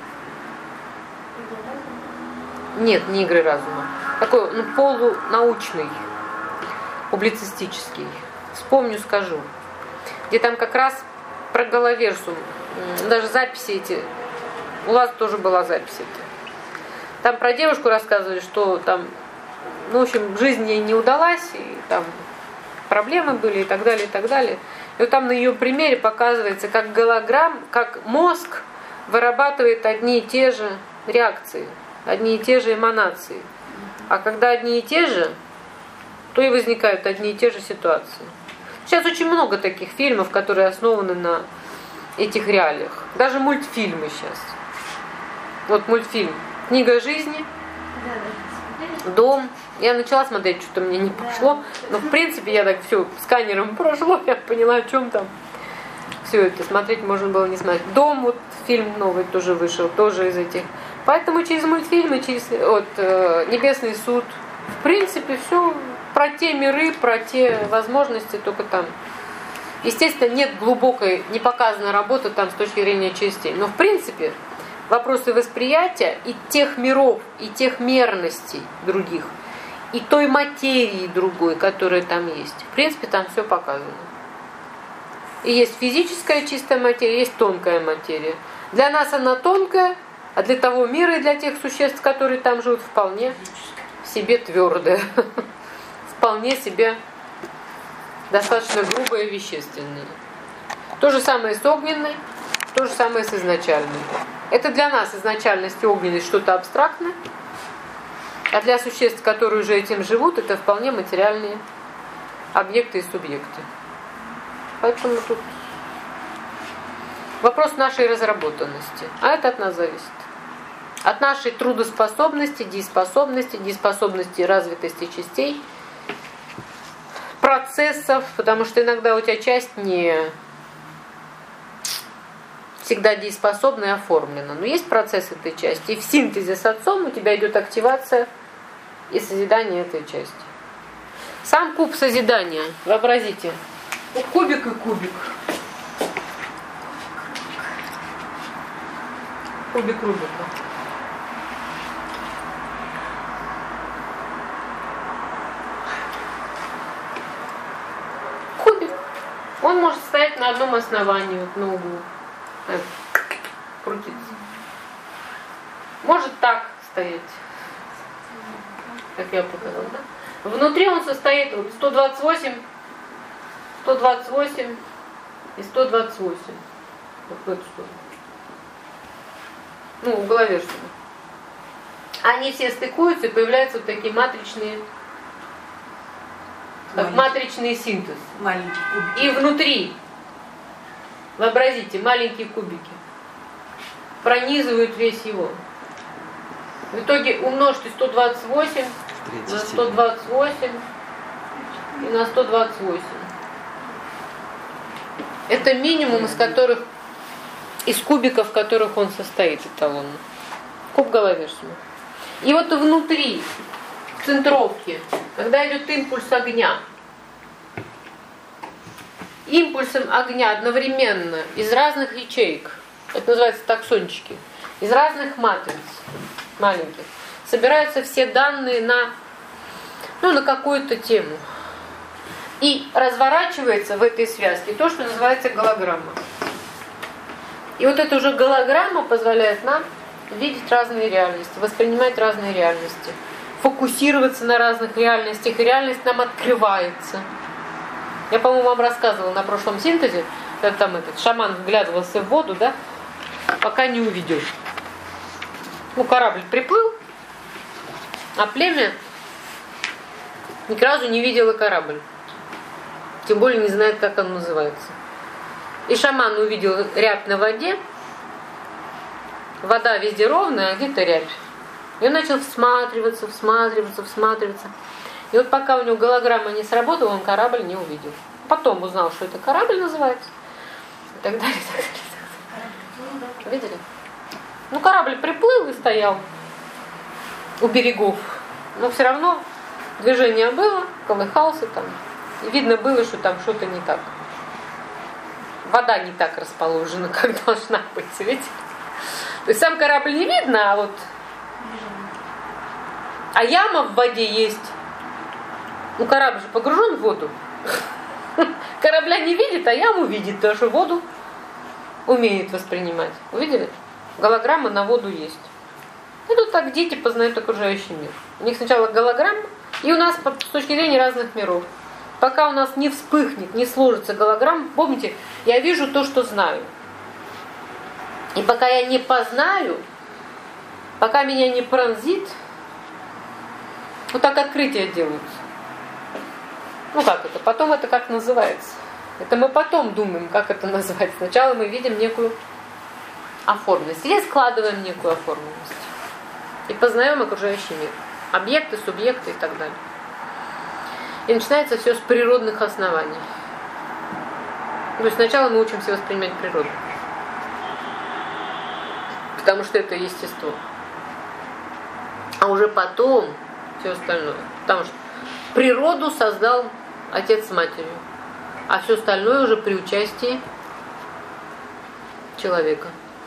Нет, не игры разума. Такой, ну, полунаучный, публицистический. Вспомню, скажу. Где там как раз про головерсум. Даже записи эти. У вас тоже была запись эта. Там про девушку рассказывали, что там, ну, в общем, жизнь ей не удалась, и там проблемы были, и так далее, и так далее. И вот там на ее примере показывается, как голограмм, как мозг вырабатывает одни и те же реакции, одни и те же эманации. А когда одни и те же, то и возникают одни и те же ситуации. Сейчас очень много таких фильмов, которые основаны на этих реалиях. Даже мультфильмы сейчас. Вот мультфильм «Книга жизни», «Дом». Я начала смотреть, что-то мне не пошло. Но в принципе я так все сканером прошло, я поняла, о чем там. Все это смотреть можно было не смотреть. «Дом», вот фильм новый тоже вышел, тоже из этих. Поэтому через мультфильмы, через вот, э, «Небесный суд», в принципе, все про те миры, про те возможности, только там. Естественно, нет глубокой, не показанной работы там с точки зрения частей. Но в принципе, вопросы восприятия и тех миров, и тех мерностей других, и той материи другой, которая там есть. В принципе, там все показано. И есть физическая чистая материя, есть тонкая материя. Для нас она тонкая, а для того мира и для тех существ, которые там живут, вполне себе твердая. Вполне себе достаточно грубое и вещественное. То же самое с огненной, то же самое с изначальной. Это для нас изначальность и огненность что-то абстрактное, а для существ, которые уже этим живут, это вполне материальные объекты и субъекты. Поэтому тут вопрос нашей разработанности. А это от нас зависит. От нашей трудоспособности, дееспособности, дееспособности и развитости частей, процессов, потому что иногда у тебя часть не всегда дееспособна и оформлена. Но есть процесс этой части. И в синтезе с отцом у тебя идет активация и созидание этой части. Сам куб созидания, вообразите, кубик и кубик. Кубик Рубика. Кубик. Он может стоять на одном основании, вот на углу. Так, крутиться. Может так стоять, как я показала, да? Внутри он состоит вот сто двадцать восемь, сто двадцать восемь и сто двадцать восемь. Вот в эту сторону. Ну, в голове что-то. Они все стыкуются, и появляются вот такие матричные, как матричный синтез. Маленький кубик. И внутри, вообразите, маленькие кубики пронизывают весь его. В итоге умножьте сто двадцать восемь на сто двадцать восемь и на сто двадцать восемь. Это минимум, из которых, из кубиков, в которых он состоит эталонно. Куб Головешина. И вот внутри, в центровке, когда идет импульс огня, импульсом огня одновременно из разных ячеек, это называется таксончики, из разных матриц маленьких, собираются все данные на, ну, на какую-то тему. И разворачивается в этой связке то, что называется голограмма. И вот эта уже голограмма позволяет нам видеть разные реальности, воспринимать разные реальности, фокусироваться на разных реальностях, и реальность нам открывается. Я, по-моему, вам рассказывала на прошлом синтезе, когда там этот шаман вглядывался в воду, да, пока не увидел. Ну, корабль приплыл, а племя ни разу не видело корабль. Тем более не знает, как он называется. И шаман увидел рябь на воде. Вода везде ровная, а где-то рябь. И он начал всматриваться, всматриваться, всматриваться. И вот пока у него голограмма не сработала, он корабль не увидел. Потом узнал, что это корабль называется. И так далее, и так далее. Видели? Ну, корабль приплыл и стоял у берегов. Но все равно движение было, колыхался там. И видно было, что там что-то не так. Вода не так расположена, как должна быть, видите? То есть сам корабль не видно, а вот... А яма в воде есть. Ну, корабль же погружен в воду. Корабля не видит, а яму видит, потому что воду умеет воспринимать. Увидели? Голограмма на воду есть. И тут так дети познают окружающий мир. У них сначала голограмма, и у нас с точки зрения разных миров. Пока у нас не вспыхнет, не сложится голограмма, помните, я вижу то, что знаю. И пока я не познаю, пока меня не пронзит, вот так открытия делаются. Ну как это? Потом это как называется? Это мы потом думаем, как это назвать. Сначала мы видим некую оформленность. Или складываем некую оформленность. И познаем окружающий мир. Объекты, субъекты и так далее. И начинается все с природных оснований. То есть сначала мы учимся воспринимать природу. Потому что это естество. А уже потом все остальное. Потому что природу создал отец с матерью. А все остальное уже при участии человека.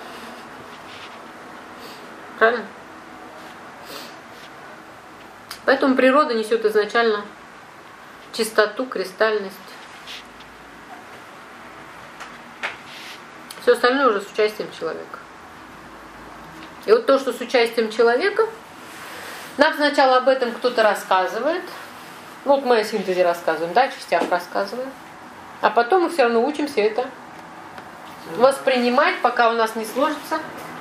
Правильно? Поэтому природа несет изначально чистоту, кристальность. Все остальное уже с участием человека. И вот то, что с участием человека, нам сначала об этом кто-то рассказывает. Вот мы о синтезе рассказываем, да, о частях рассказываем. А потом мы все равно учимся это воспринимать, пока у нас не сложится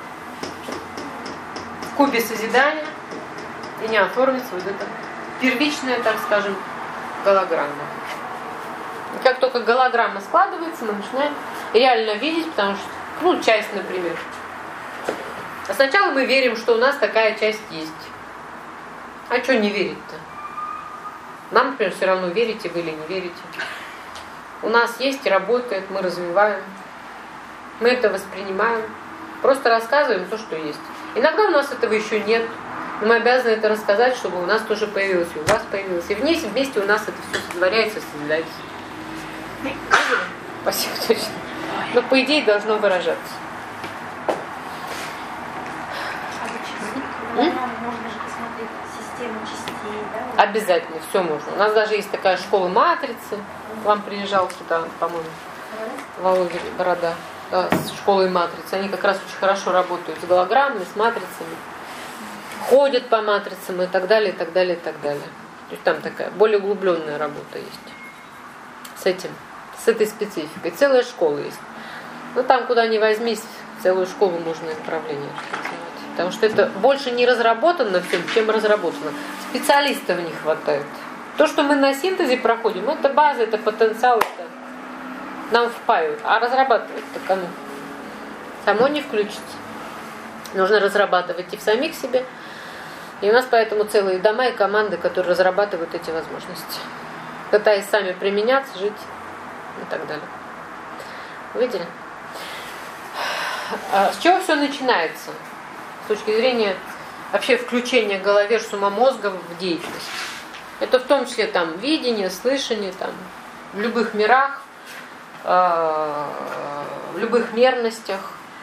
в кубе созидания и не оформится вот эта первичная, так скажем, голограмма. И как только голограмма складывается, мы начинаем реально видеть, потому что, ну, часть, например. А сначала мы верим, что у нас такая часть есть. А что не верить-то? Нам, например, все равно, верите вы или не верите. У нас есть и работает, мы развиваем. Мы это воспринимаем. Просто рассказываем то, что есть. Иногда у нас этого еще нет. Но мы обязаны это рассказать, чтобы у нас тоже появилось, и у вас появилось. И вместе, вместе у нас это все сотворяется, созидается. Спасибо, точно. Но по идее должно выражаться. А можно же посмотреть систему частей, да? Обязательно, все можно. У нас даже есть такая школа матрицы. К вам приезжал сюда, по-моему, Володя Борода, да, с школой матрицы. Они как раз очень хорошо работают с голограммами, с матрицами. Ходят по матрицам и так далее, и так далее, и так далее. То есть там такая более углубленная работа есть. С этим, с этой спецификой. Целая школа есть. Ну там, куда ни возьмись, целую школу можно направление организовать. Потому что это больше не разработано всем, чем разработано. Специалистов не хватает. То, что мы на синтезе проходим, это база, это потенциал, это нам впаивают. А разрабатывать-то кому? Само не включится. Нужно разрабатывать и в самих себе. И у нас поэтому целые дома и команды, которые разрабатывают эти возможности. Пытаясь сами применяться, жить и так далее. Видели? А с чего все начинается? С точки зрения вообще включения головешсума мозга в деятельность. Это в том числе там видение, слышание, там, в любых мирах, э, в любых мерностях.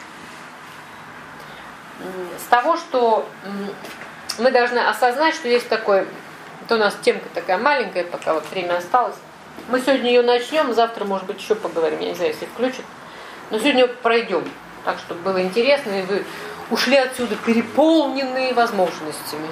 С того, что мы должны осознать, что есть такой, это у нас темка такая маленькая, пока вот время осталось. Мы сегодня ее начнем, завтра, может быть, еще поговорим, я не знаю, если включат. Но сегодня пройдем, так, чтобы было интересно, и вы ушли отсюда переполненные возможностями.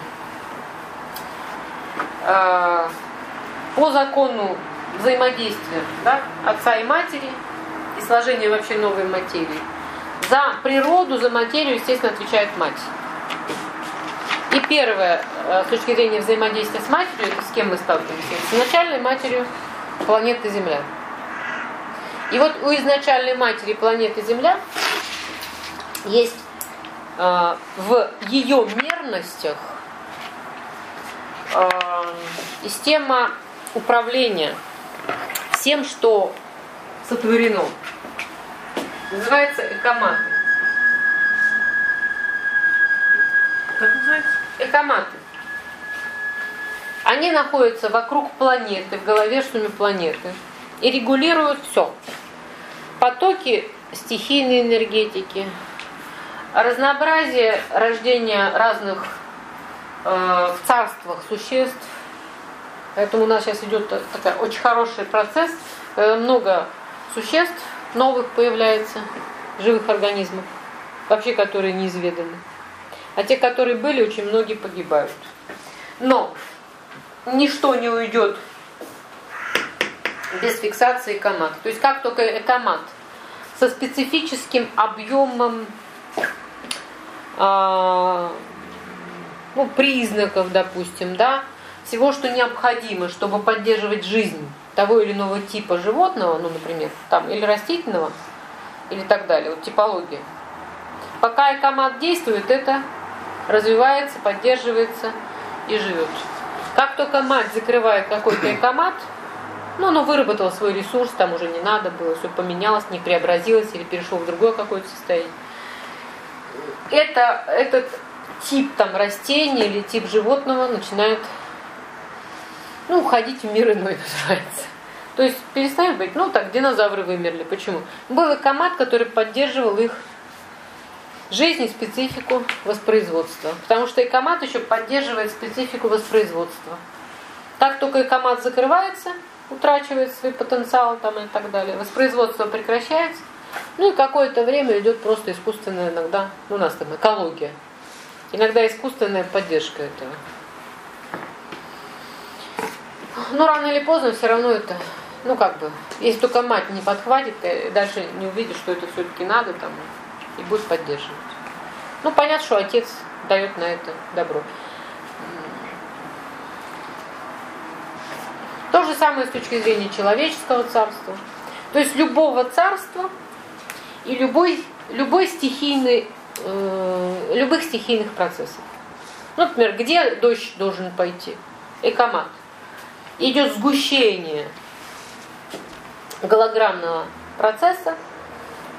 По закону взаимодействия, да, отца и матери и сложения вообще новой материи, за природу, за материю, естественно, отвечает мать. И первое, с точки зрения взаимодействия с матерью, это с кем мы сталкиваемся? С изначальной матерью планеты Земля. И вот у изначальной матери планеты Земля есть э, в ее мерностях э, система управления всем, что сотворено. Называется экоматы. Как называется? Экоматы. Они находятся вокруг планеты, в головешсуме планеты, и регулируют все. Потоки стихийной энергетики, разнообразие рождения разных э, в царствах существ. Поэтому у нас сейчас идет такой очень хороший процесс, когда много существ новых появляется, живых организмов, вообще которые неизведаны. А те, которые были, очень многие погибают. Но ничто не уйдет без фиксации экомат. То есть как только экомат со специфическим объемом э, ну, признаков, допустим, да, всего, что необходимо, чтобы поддерживать жизнь того или иного типа животного, ну, например, там, или растительного, или так далее, вот типология. Пока экомат действует, это развивается, поддерживается и живет. Как только мать закрывает какой-то экомат, ну, оно выработало свой ресурс, там уже не надо было, все поменялось, не преобразилось или перешло в другое какое-то состояние. Это, этот тип там, растения или тип животного начинает, ну, уходить в мир иной, называется. То есть перестает быть, ну так, динозавры вымерли. Почему? Был экомат, который поддерживал их жизнь и специфику воспроизводства. Потому что экомат еще поддерживает специфику воспроизводства. Как только экомат закрывается, утрачивает свой потенциал там, и так далее, воспроизводство прекращается, ну и какое-то время идет просто искусственная иногда, ну у нас там экология, иногда искусственная поддержка этого. Но рано или поздно все равно это, ну как бы, если только мать не подхватит, ты дальше не увидишь, что это все-таки надо там, и будешь поддерживать. Ну понятно, что отец дает на это добро. То же самое с точки зрения человеческого царства. То есть любого царства и любой, любой стихийный, э, любых стихийных процессов. Ну, например, где дождь должен пойти? Экомат. Идет сгущение голограммного процесса,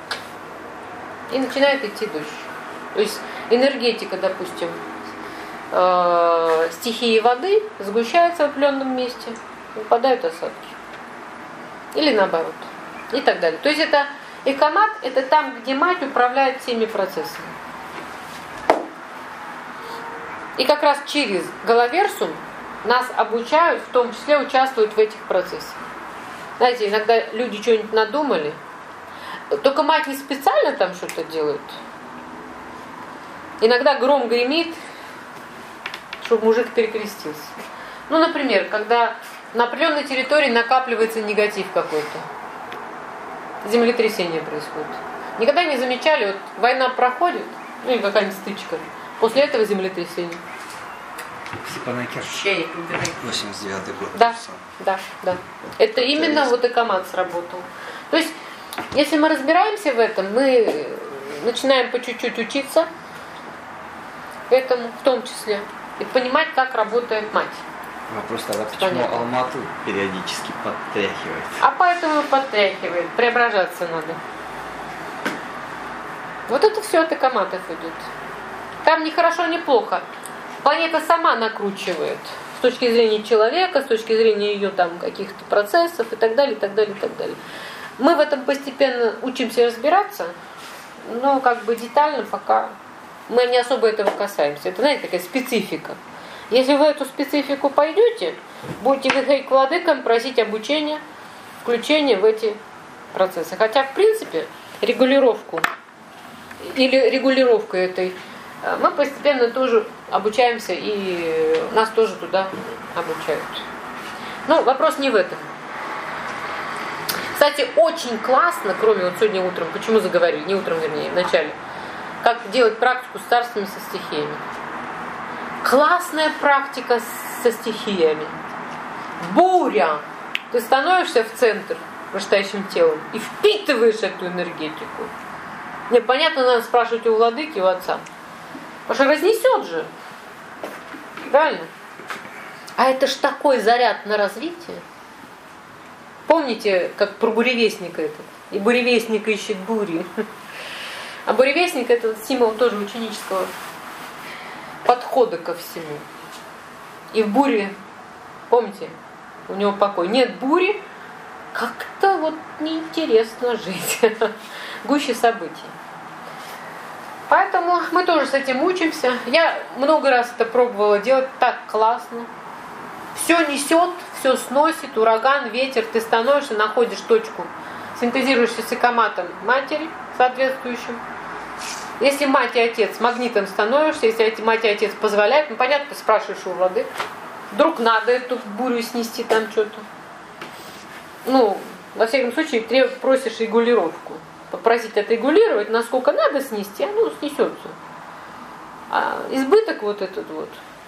и начинает идти дождь. То есть энергетика, допустим, э, стихии воды сгущается в определенном месте, выпадают осадки. Или наоборот. И так далее. То есть это экомат, это там, где мать управляет всеми процессами. И как раз через Головерсум нас обучают, в том числе участвуют в этих процессах. Знаете, иногда люди что-нибудь надумали, только мать не специально там что-то делает. Иногда гром гремит, чтобы мужик перекрестился. Ну, например, когда на определенной территории накапливается негатив какой-то. Землетрясение происходит. Никогда не замечали, вот война проходит, ну или какая-нибудь стычка, после этого землетрясение. Степанакер. восемьдесят девятый год. Да, да, да. Это именно вот экомат сработал. То есть, если мы разбираемся в этом, мы начинаем по чуть-чуть учиться этому, в том числе, и понимать, как работает мать. Вопрос тогда, почему Понятно. Алмату периодически подтряхивает? А поэтому и подтряхивает, преображаться надо. Вот это все от экоматов идет. Там ни хорошо, ни плохо. Планета сама накручивает с точки зрения человека, с точки зрения ее там каких-то процессов и так далее, и так далее, и так далее. Мы в этом постепенно учимся разбираться, но как бы детально пока мы не особо этого касаемся. Это, знаете, такая специфика. Если вы в эту специфику пойдете, будете выходить к владыкам, просить обучения, включения в эти процессы. Хотя, в принципе, регулировку или регулировка этой мы постепенно тоже обучаемся, и нас тоже туда обучают. Но вопрос не в этом. Кстати, очень классно, кроме вот сегодня утром, почему заговорили, не утром, вернее, в начале, как делать практику с царствами со стихиями. Классная практика со стихиями. Буря! Ты становишься в центр вышестоящим телом и впитываешь эту энергетику. Не, понятно, надо спрашивать у владыки, у отца. Потому что разнесет же. Правильно? А это ж такой заряд на развитие. Помните, как про буревестника этот? И буревестник ищет бури. А буревестник — это символ тоже ученического подхода ко всему. И в буре, помните, у него покой. Нет бури, как-то вот неинтересно жить. Гуще событий. Поэтому мы тоже с этим учимся. Я много раз это пробовала делать, так классно. Все несет, все сносит, ураган, ветер. Ты становишься, находишь точку, синтезируешься с экоматом матери соответствующим. Если мать и отец, магнитом становишься, если мать и отец позволяют, ну понятно, ты спрашиваешь у владык. Вдруг надо эту бурю снести там что-то. Ну, во всяком случае, треб, просишь регулировку. Попросить отрегулировать, насколько надо снести, оно снесется. А избыток вот этот вот,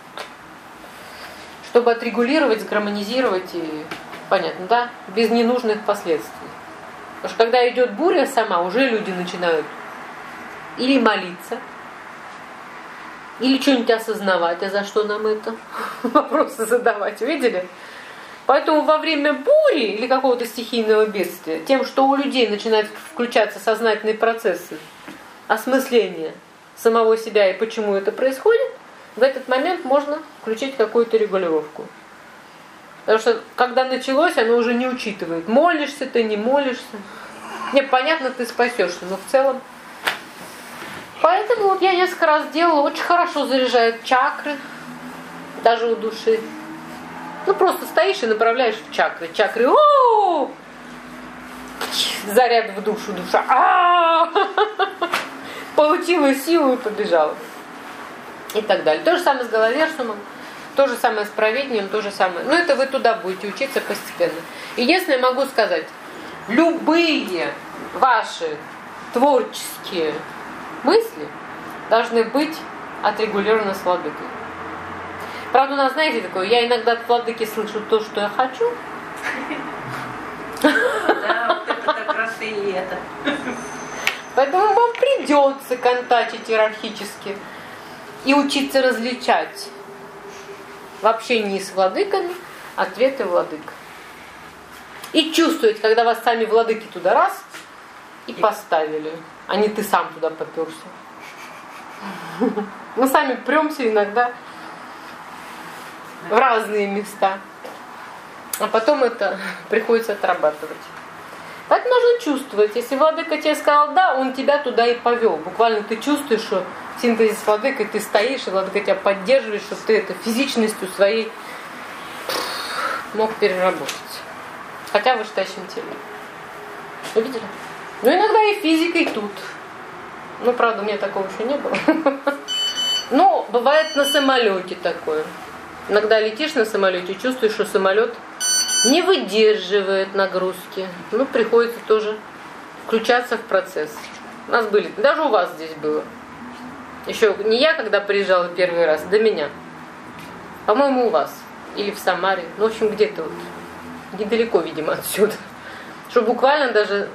чтобы отрегулировать, сгармонизировать, и понятно, да, без ненужных последствий. Потому что когда идет буря сама, уже люди начинают или молиться, или что-нибудь осознавать, а за что нам это? Вопросы задавать, видели? Поэтому во время бури или какого-то стихийного бедствия, тем, что у людей начинают включаться сознательные процессы осмысления самого себя и почему это происходит, в этот момент можно включить какую-то регулировку. Потому что когда началось, оно уже не учитывает, молишься ты, не молишься. Нет, понятно, ты спасешься, но в целом. Поэтому вот я несколько раз делала, очень хорошо заряжает чакры, даже у души. Ну, просто стоишь и направляешь в чакры. Чакры, о, заряд в душу, душа, а, получила силу и побежала. И так далее. То же самое с Головерсумом, то же самое с провидением, то же самое. Но это вы туда будете учиться постепенно. Единственное, могу сказать, любые ваши творческие мысли должны быть отрегулированы с владыкой. Правда, у нас, знаете, такое, я иногда от владыки слышу то, что я хочу. Да, вот это как раз и это. Поэтому вам придется контачить иерархически и учиться различать в общении с владыками ответы владык. И чувствовать, когда вас сами владыки туда раз и поставили, а не ты сам туда поперся. Мы сами премся иногда в разные места. А потом это приходится отрабатывать. Так нужно чувствовать. Если владыка тебе сказал да, он тебя туда и повел. Буквально ты чувствуешь, что в синтезе с владыкой ты стоишь, и владыка тебя поддерживает, чтобы ты это физичностью своей мог переработать. Хотя в вышестоящем теле. Вы видели? Ну иногда и физикой тут. Ну, правда, у меня такого еще не было. Но бывает на самолете такое. Иногда летишь на самолете, чувствуешь, что самолет не выдерживает нагрузки. Ну, приходится тоже включаться в процесс. У нас были, даже у вас здесь было. Еще не я, когда приезжала первый раз, до меня. По-моему, у вас. Или в Самаре. Ну, в общем, где-то вот. Недалеко, видимо, отсюда. Что буквально даже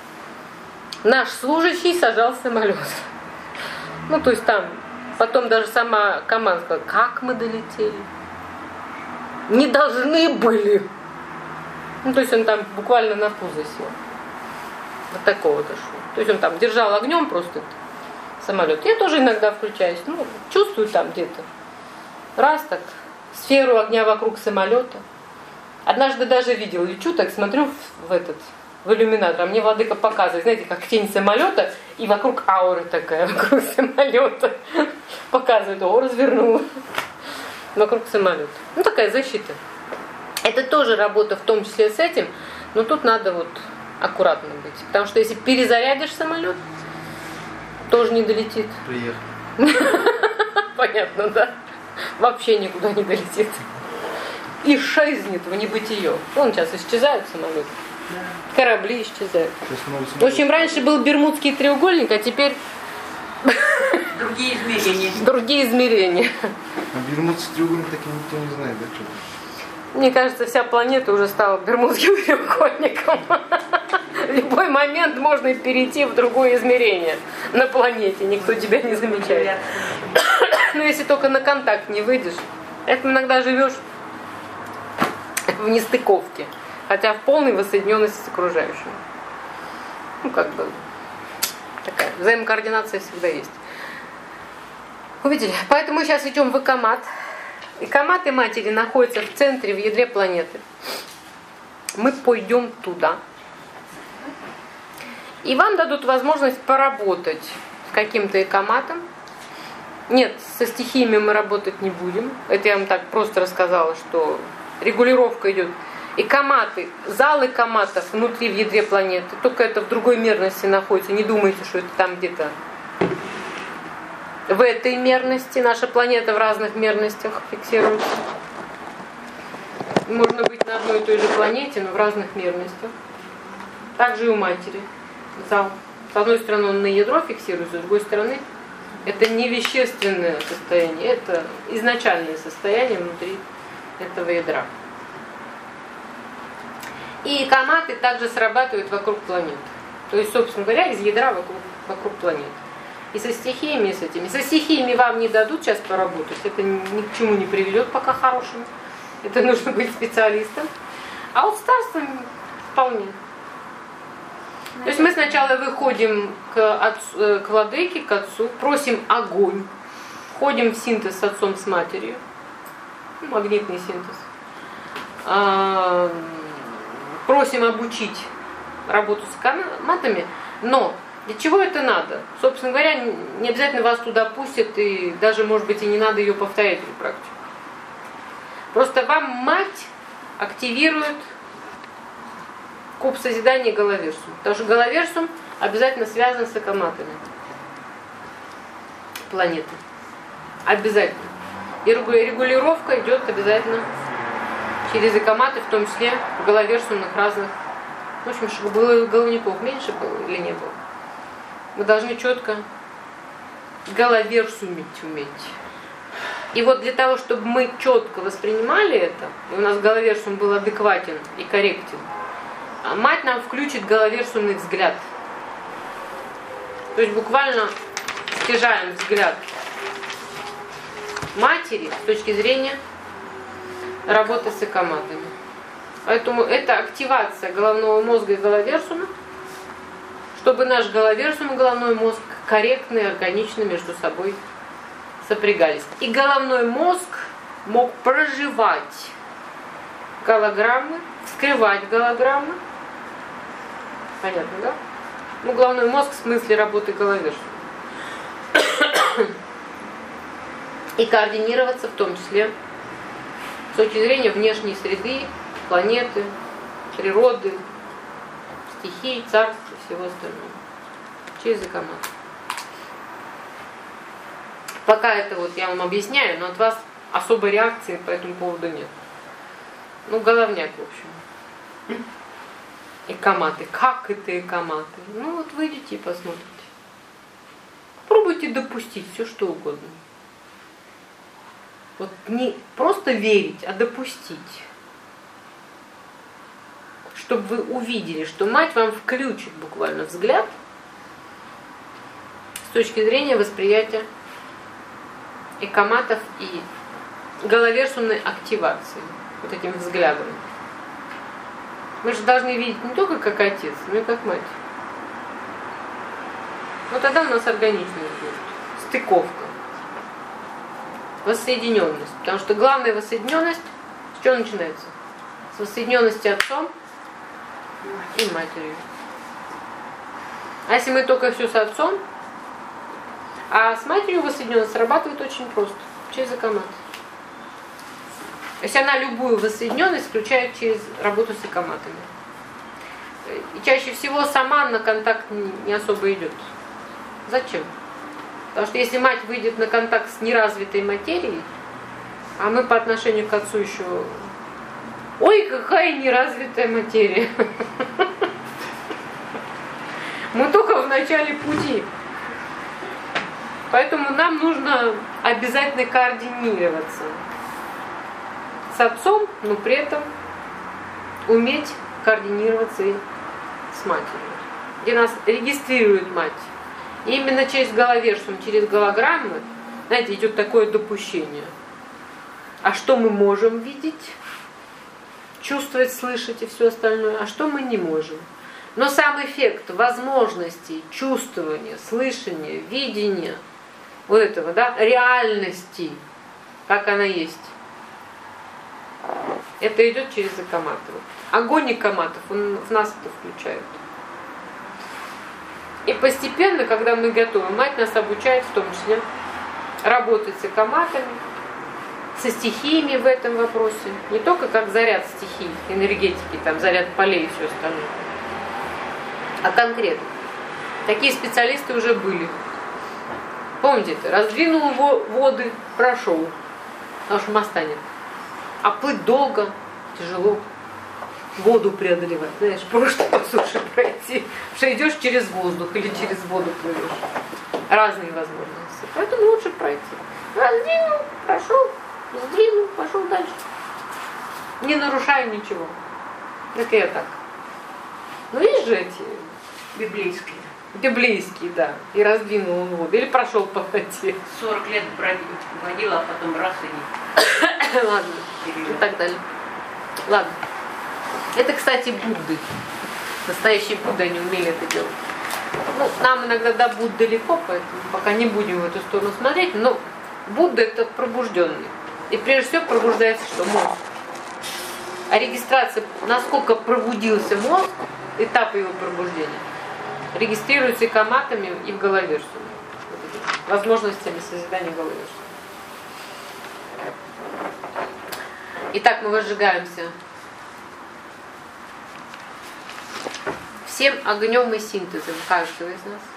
наш служащий сажал самолет. Ну, то есть там потом даже сама команда сказала, как мы долетели. Не должны были. Ну, то есть он там буквально на пузо сел. Вот такого дошло. То есть он там держал огнем просто самолет. Я тоже иногда включаюсь. Ну, чувствую там где-то. Раз так, сферу огня вокруг самолета. Однажды даже видел, лечу, так смотрю в, в этот, в иллюминатор, а мне владыка показывает, знаете, как тень самолета, и вокруг аура такая, вокруг самолета. Показывает, о, развернула. Вокруг самолета. Ну, такая защита. Это тоже работа в том числе с этим, но тут надо вот аккуратно быть. Потому что если перезарядишь самолет, тоже не долетит. Приехал. Понятно, да? Вообще никуда не долетит. И исчезнет в небытие. Вон сейчас исчезают самолеты. Корабли исчезают. В общем, раньше был Бермудский треугольник, а теперь Другие измерения. другие измерения. А Бермудский треугольник так и никто не знает, да, что-то? Мне кажется, вся планета уже стала Бермудским треугольником. В любой момент можно перейти в другое измерение на планете. Никто тебя не замечает. Но если только на контакт не выйдешь. Это иногда живешь в нестыковке. Хотя в полной воссоединенности с окружающим. Ну, как бы, такая взаимокоординация всегда есть. Увидели? Поэтому мы сейчас идем в Икомат. Икоматы матери находятся в центре, в ядре планеты. Мы пойдем туда. И вам дадут возможность поработать с каким-то икоматом. Нет, со стихиями мы работать не будем. Это я вам так просто рассказала, что регулировка идет. Икоматы, зал икоматов внутри в ядре планеты. Только это в другой мерности находится. Не думайте, что это там где-то в этой мерности. Наша планета в разных мерностях фиксируется. Можно быть на одной и той же планете, но в разных мерностях. Также и у матери. Зал. С одной стороны он на ядро фиксируется, с другой стороны это не вещественное состояние, это изначальное состояние внутри этого ядра. И икоматы также срабатывают вокруг планеты. То есть, собственно говоря, из ядра вокруг, вокруг планеты. И со стихиями, и с этими. Со стихиями вам не дадут сейчас поработать. Это ни к чему не приведет пока хорошему. Это нужно быть специалистом. А вот с царством вполне. То есть мы сначала выходим к, отцу, к владыке, к отцу, просим огонь. Входим в синтез с отцом, с матерью. Магнитный синтез. А, просим обучить работу с икоматами. Но для чего это надо? Собственно говоря, не обязательно вас туда пустят, и даже, может быть, и не надо ее повторять эту практику. Просто вам мать активирует куб созидания Галаверсум. Потому что Галаверсум обязательно связан с икоматами планеты. Обязательно. И регулировка идет обязательно через икоматы, в том числе галаверсумных разных. В общем, чтобы было головников меньше было или не было. Мы должны четко галаверсумить уметь. И вот для того, чтобы мы четко воспринимали это, и у нас галаверсум был адекватен и корректен, мать нам включит галаверсумный взгляд. То есть буквально стяжаем взгляд матери с точки зрения работы с икоматами. Поэтому это активация головного мозга и галаверсума, чтобы наш галаверсум и головной мозг корректно и органично между собой сопрягались. И головной мозг мог проживать голограммы, вскрывать голограммы. Понятно, да? Ну, головной мозг в смысле работы головешки. И координироваться в том числе с точки зрения внешней среды, планеты, природы, стихий, царств и всего остального. Через экомат. Пока это вот я вам объясняю, но от вас особой реакции по этому поводу нет. Ну, головняк, в общем. Экоматы. Как это экоматы? Ну, вот выйдите и посмотрите. Пробуйте допустить все, что угодно. Вот не просто верить, а допустить. Чтобы вы увидели, что мать вам включит буквально взгляд с точки зрения восприятия экоматов и головешумной активации вот этим взглядом. Мы же должны видеть не только как отец, но и как мать. Вот тогда у нас органичность будет, стыковка, воссоединенность. Потому что главная воссоединенность с чего начинается? С воссоединенности отцом и матерью. А если мы только все с отцом, а с матерью воссоединенность срабатывает очень просто, через экомат. То есть она любую воссоединенность включает через работу с экоматами. И чаще всего сама на контакт не особо идет. Зачем? Потому что если мать выйдет на контакт с неразвитой материей, а мы по отношению к отцу еще... Ой, какая неразвитая материя! Мы только в начале пути. Поэтому нам нужно обязательно координироваться с отцом, но при этом уметь координироваться и с матерью, где нас регистрирует мать. И именно через головешум, через голограммы, знаете, идет такое допущение. А что мы можем видеть, чувствовать, слышать и все остальное, а что мы не можем. Но сам эффект возможностей, чувствования, слышания, видения, вот этого, да, реальности, как она есть, это идет через экоматы. Огонь экоматов, он в нас это включает. И постепенно, когда мы готовы, мать нас обучает в том числе работать с экоматами, со стихиями в этом вопросе. Не только как заряд стихий, энергетики, там, заряд полей и все остальное, а конкретно. Такие специалисты уже были. Помните это? Раздвинул воды, прошел. Потому что моста нет. А плыть долго, тяжело. Воду преодолевать. Знаешь, просто по суше пройти. Что идешь через воздух или через воду плывешь. Разные возможности. Поэтому лучше пройти. Раздвинул, прошел, сдвинул, пошел дальше. Не нарушая ничего. Это я так. Ну есть же эти Библейские. библейские, да. И раздвинул он воду. Или прошел по воде. сорок лет водила, а потом раз и... Ладно. И так далее. Ладно. Это, кстати, Будды. Настоящие Будды не умели это делать. Ну, нам иногда до Будд далеко, поэтому пока не будем в эту сторону смотреть. Но Будда это пробужденный. И прежде всего пробуждается что? Мозг. А регистрация, насколько пробудился мозг, этап его пробуждения, регистрируется экоматами и в головешуме. Возможностями созидания головешума. Итак, мы возжигаемся всем огнем и синтезом каждого из нас.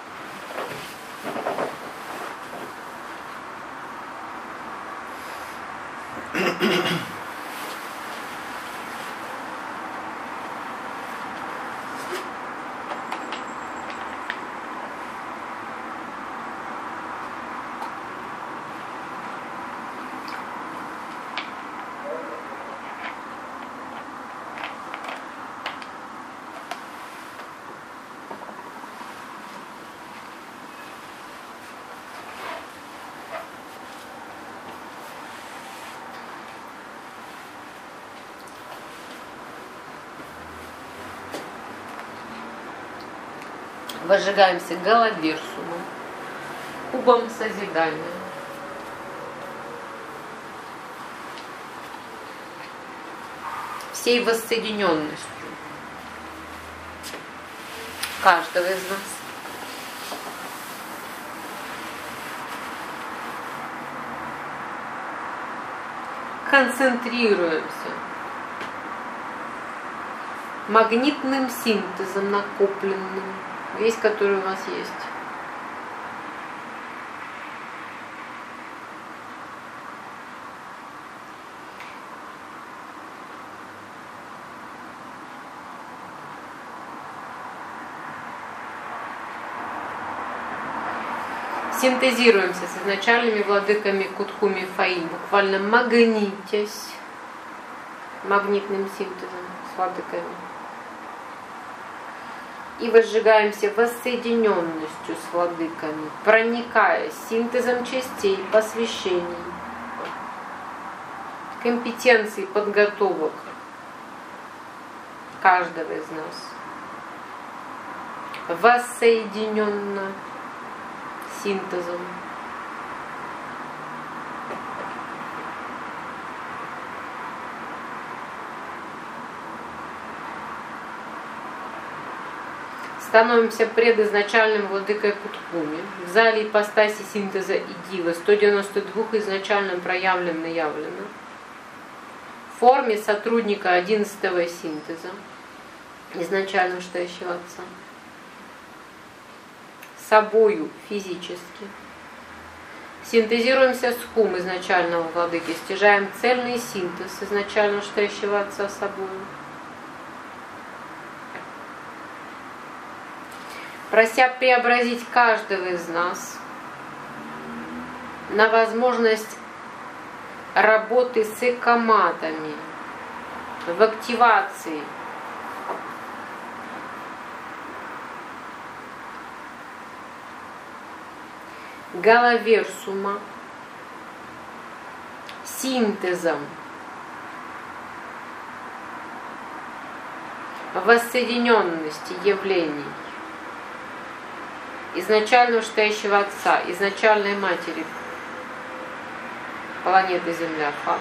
Возжигаемся головешумом, кубом созидания. всей воссоединенностью каждого из нас. Концентрируемся магнитным синтезом накопленным, весь который у вас есть. Синтезируемся с изначальными владыками Кутхуми Фаи, буквально магнитясь магнитным синтезом с владыками. И возжигаемся воссоединенностью с владыками, проникая синтезом частей, посвящений, компетенций, подготовок каждого из нас. Воссоединенно синтезом. Становимся предизначальным владыкой Кутхуми в зале ипостаси синтеза и дивы сто девяносто два изначальным проявлено и явлено в форме сотрудника одиннадцатого синтеза изначально штающего Отца, собою физически. Синтезируемся с хум изначального владыки, стяжаем цельный синтез изначально штающего Отца собою. Прося преобразить каждого из нас на возможность работы с экоматами, в активации галаверсума, синтезом, воссоединенности явлений изначального штающего Отца, изначальной Матери планеты Земля Фа.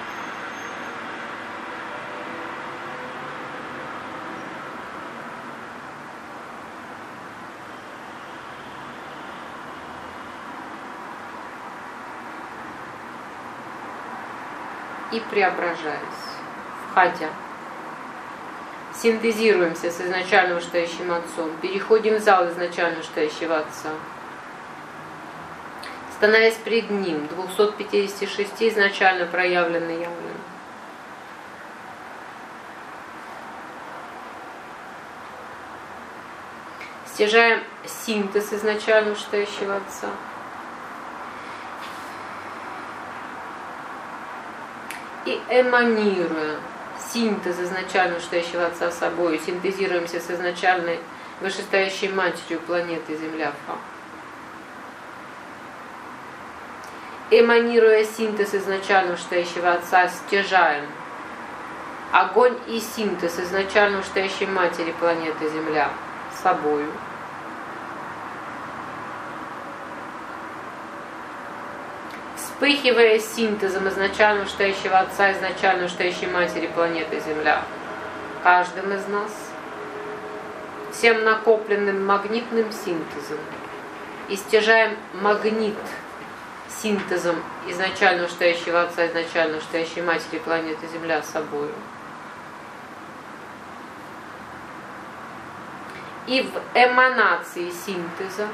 И преображаясь, входя, синтезируемся с изначальным штающим Отцом, переходим в зал изначально штающего Отца, становясь пред Ним, двухсот пятидесяти шести изначально проявленно и явлено. Стяжаем синтез изначально штающего Отца. И эманируя синтез изначально штающего Отца собой, синтезируемся с изначальной вышестоящей матерью планеты Земля Фа. Эманируя синтез изначально штающего Отца, стяжаем огонь и синтез изначально штающей матери планеты Земля собою. Вспыхивая синтезом изначально штающего Отца, изначально штающей матери планеты Земля, каждым из нас, всем накопленным магнитным синтезом, и стяжаем магнит синтезом изначально штающего Отца, изначально штающей матери планеты Земля собою. И в эманации синтеза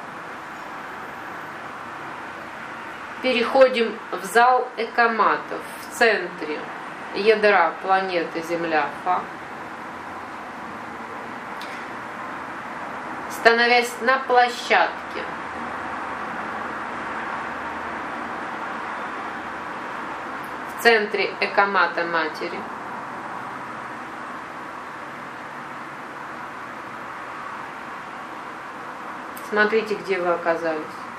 переходим в зал экоматов в центре ядра планеты Земля Фа, становясь на площадке в центре экомата Матери. Смотрите, где вы оказались.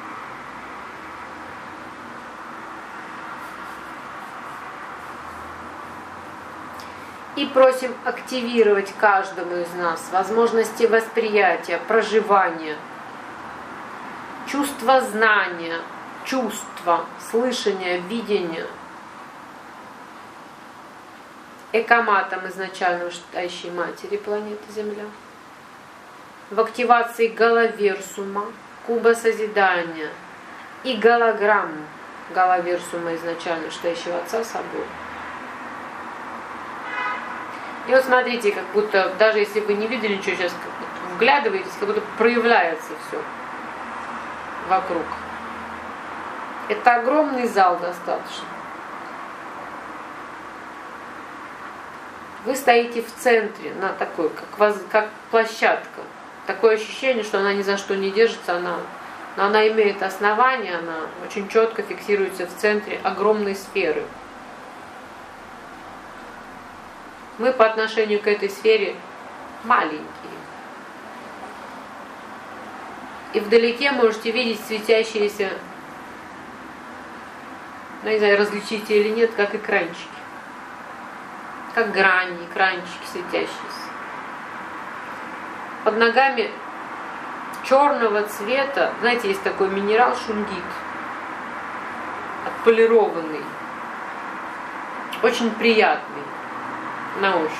И просим активировать каждому из нас возможности восприятия, проживания, чувства знания, чувства, слышания, видения, экоматом изначально вышестоящей матери планеты Земля, в активации галаверсума, куба созидания и голограмм галаверсума изначально вышестоящего Отца собой. И вот смотрите, как будто, даже если вы не видели ничего, сейчас как будто вглядываетесь, как будто проявляется все вокруг. Это огромный зал достаточно. Вы стоите в центре, на такой, как, воз, как площадка. Такое ощущение, что она ни за что не держится, она, но она имеет основание, она очень четко фиксируется в центре огромной сферы. Мы по отношению к этой сфере маленькие. И вдалеке можете видеть светящиеся, ну не знаю, различите или нет, как экранчики. Как грани, экранчики светящиеся. Под ногами черного цвета, знаете, есть такой минерал шунгит, отполированный, очень приятный на ощупь.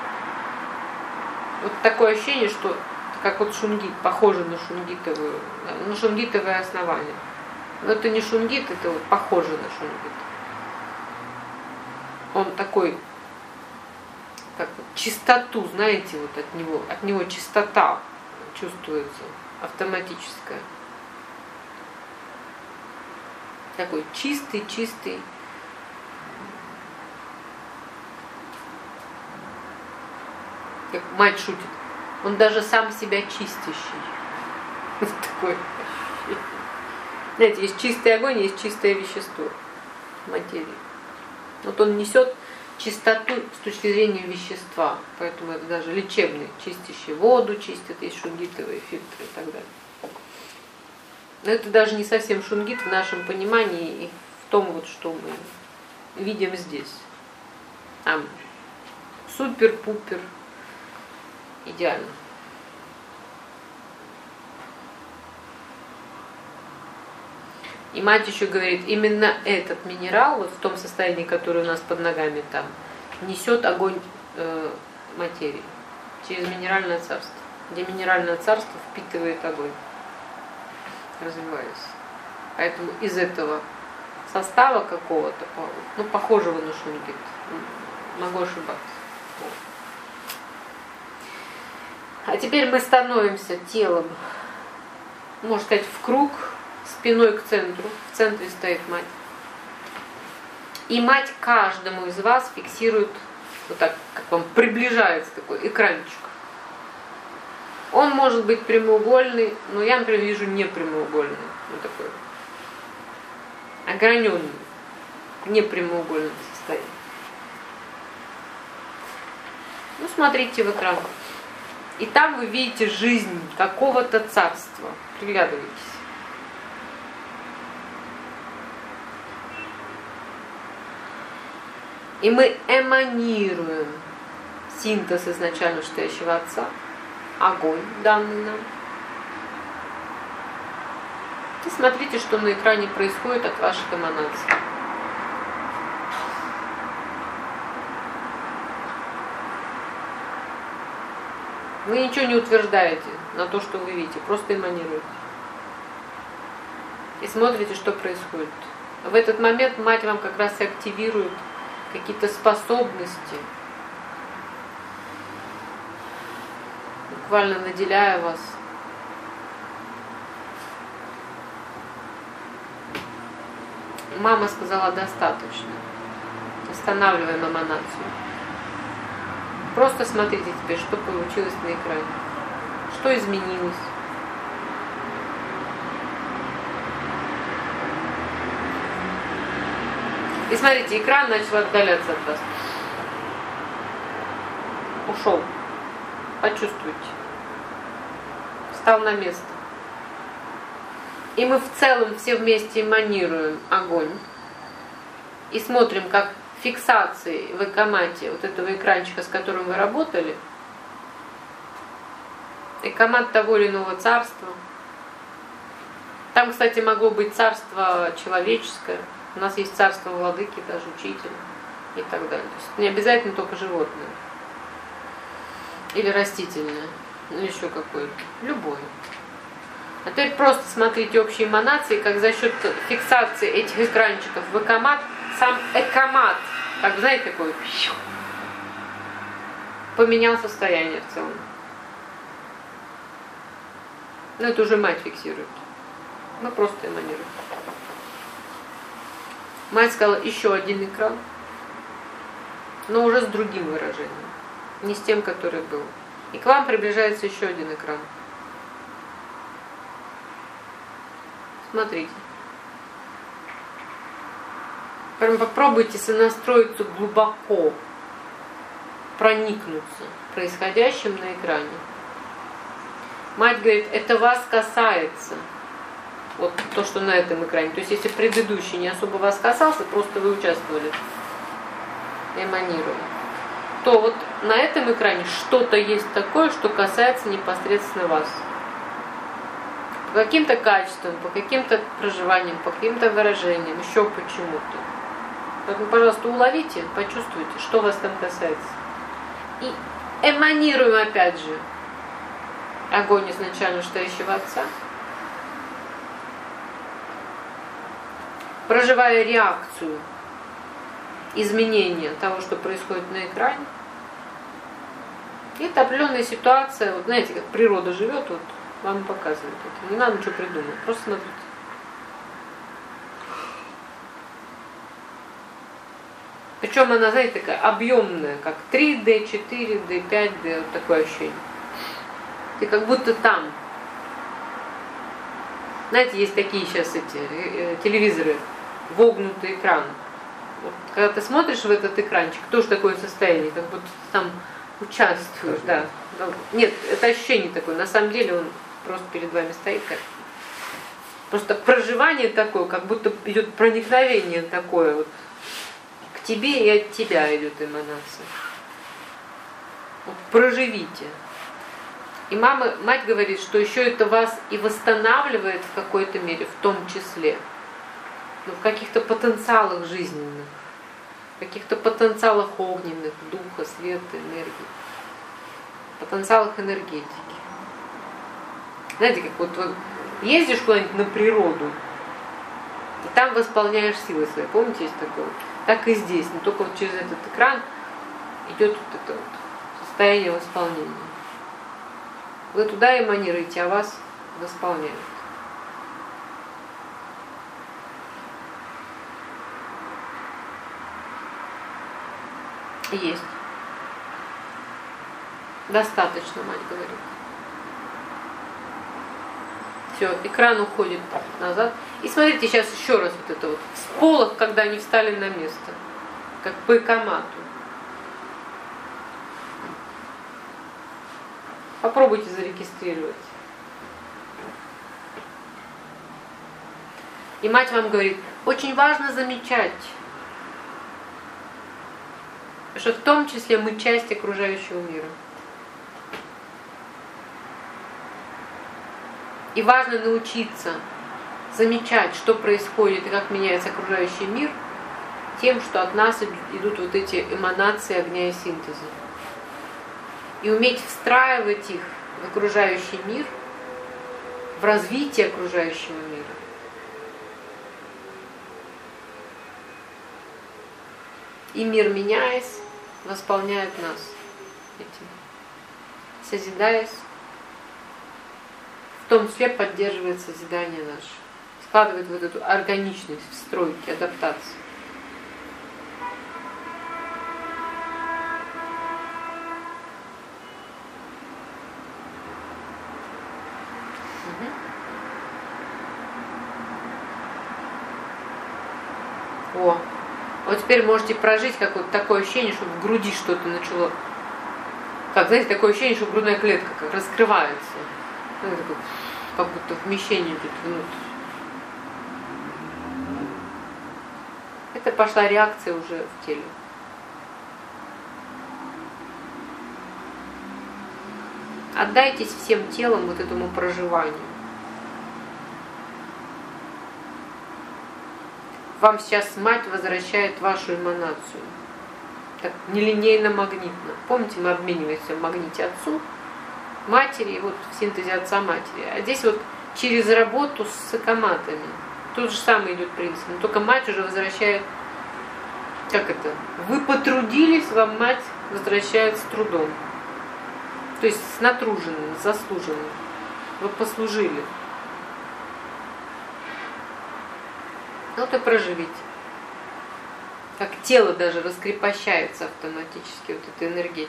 Вот такое ощущение, что как вот шунгит, похоже на шунгитовую, на шунгитовое основание. Но это не шунгит, это вот похоже на шунгит. Он такой, как вот чистоту, знаете, вот от него, от него чистота чувствуется, автоматическая. Такой чистый, чистый. Как мать шутит, он даже сам себя чистящий. Вот такой. Знаете, есть чистый огонь, есть чистое вещество материи. Вот он несет чистоту с точки зрения вещества, поэтому это даже лечебный, чистящий воду чистит, есть шунгитовые фильтры и так далее. Но это даже не совсем шунгит в нашем понимании и в том, вот, что мы видим здесь. Там супер-пупер идеально. И мать еще говорит, именно этот минерал, вот в том состоянии, которое у нас под ногами там, несет огонь э, материи через минеральное царство, где минеральное царство впитывает огонь, развиваясь. Поэтому из этого состава какого-то, ну, похожего на шунгит, могу ошибаться. А теперь мы становимся телом, можно сказать, в круг, спиной к центру. В центре стоит мать. И мать каждому из вас фиксирует, вот так, как вам приближается такой экранчик. Он может быть прямоугольный, но я, например, вижу не прямоугольный. Вот такой ограненный, не прямоугольном состоянии. Ну, смотрите в экран. И там вы видите жизнь какого-то царства. Приглядывайтесь. И мы эманируем синтез изначально вышестоящего Отца, огонь, данный нам. И смотрите, что на экране происходит от ваших эманаций. Вы ничего не утверждаете на то, что вы видите, просто эманируете. И смотрите, что происходит. В этот момент мать вам как раз и активирует какие-то способности, буквально наделяя вас мама сказала достаточно. Останавливаем эманацию. Просто смотрите теперь, что получилось на экране. Что изменилось. И смотрите, экран начал отдаляться от вас. Ушел. Почувствуйте. Встал на место. И мы в целом все вместе эманируем огонь. И смотрим, как фиксации в экомате вот этого экранчика, с которым вы работали, экомат того или иного царства. Там, кстати, могло быть царство человеческое. У нас есть царство владыки, даже учителя. и так далее. То есть не обязательно только животное. Или растительное. Ну еще какое-то. Любое. А теперь просто смотрите общие эманации, как за счет фиксации этих экранчиков в экомат, сам экомат, как знаете, такой поменял состояние в целом. Ну это уже мать фиксирует. Мы просто эманируем. Мать сказала, еще один экран, но уже с другим выражением. Не с тем, который был. И к вам приближается еще один экран. Смотрите. Прям попробуйте сонастроиться глубоко, проникнуться происходящим на экране. Мать говорит, это вас касается. Вот то, что на этом экране. То есть, если предыдущий не особо вас касался, просто вы участвовали, эманируя, то вот на этом экране что-то есть такое, что касается непосредственно вас. По каким-то качествам, по каким-то проживаниям, по каким-то выражениям, еще почему-то. Поэтому, пожалуйста, уловите, почувствуйте, что вас там касается. И эманируем опять же огонь изначально стоящего Отца, проживая реакцию изменения того, что происходит на экране. И это определенная ситуация, вот знаете, как природа живет, вот вам показывает это. Не надо ничего придумать, просто смотрите. Причем она, знаете, такая объемная, как три дэ, четыре дэ, пять дэ, вот такое ощущение. Ты как будто там. Знаете, есть такие сейчас эти телевизоры, вогнутый экран. Вот, когда ты смотришь в этот экранчик, тоже такое состояние, как будто ты там участвуешь. Да. Нет, это ощущение такое. На самом деле он просто перед вами стоит как. Просто проживание такое, как будто идет проникновение такое вот. К тебе и от тебя идет эманация. Вот проживите. И мама, мать говорит, что еще это вас и восстанавливает в какой-то мере, в том числе, ну, в каких-то потенциалах жизненных, в каких-то потенциалах огненных, духа, света, энергии, потенциалах энергетики. Знаете, как вот вы ездишь куда-нибудь на природу, и там восполняешь силы свои. Помните, есть такое? Так и здесь, но только вот через этот экран идет вот это вот состояние восполнения. Вы туда эманируете, а вас восполняют. Есть. Достаточно, мать говорит. Все, экран уходит назад. И смотрите сейчас еще раз вот это вот. Всполох, когда они встали на место. Как по экомату. Попробуйте зарегистрировать. И мать вам говорит, очень важно замечать, что в том числе мы часть окружающего мира. И важно научиться замечать, что происходит и как меняется окружающий мир, тем, что от нас идут вот эти эманации огня и синтеза. И уметь встраивать их в окружающий мир, в развитие окружающего мира. И мир, меняясь, восполняет нас этим, созидаясь, в том числе поддерживает созидание наше, складывает вот эту органичность в стройке, адаптацию. О, вот теперь можете прожить какое-то такое ощущение, что в груди что-то начало, как, знаете, такое ощущение, что грудная клетка как раскрывается, ну, такое, как будто вмещение идет внутрь. Это пошла реакция уже в теле. Отдайтесь всем телом вот этому проживанию. Вам сейчас мать возвращает вашу эманацию. так нелинейно-магнитно. Помните, мы обмениваемся в магните отцу, матери, и вот в синтезе отца-матери. А здесь вот через работу с экоматами. Тот же самый идет принцип, но только мать уже возвращает, как это, вы потрудились, вам мать возвращает с трудом. То есть с натруженным, с заслуженным. Вы послужили. Вот и проживите. Как тело даже раскрепощается автоматически, вот эта энергетика.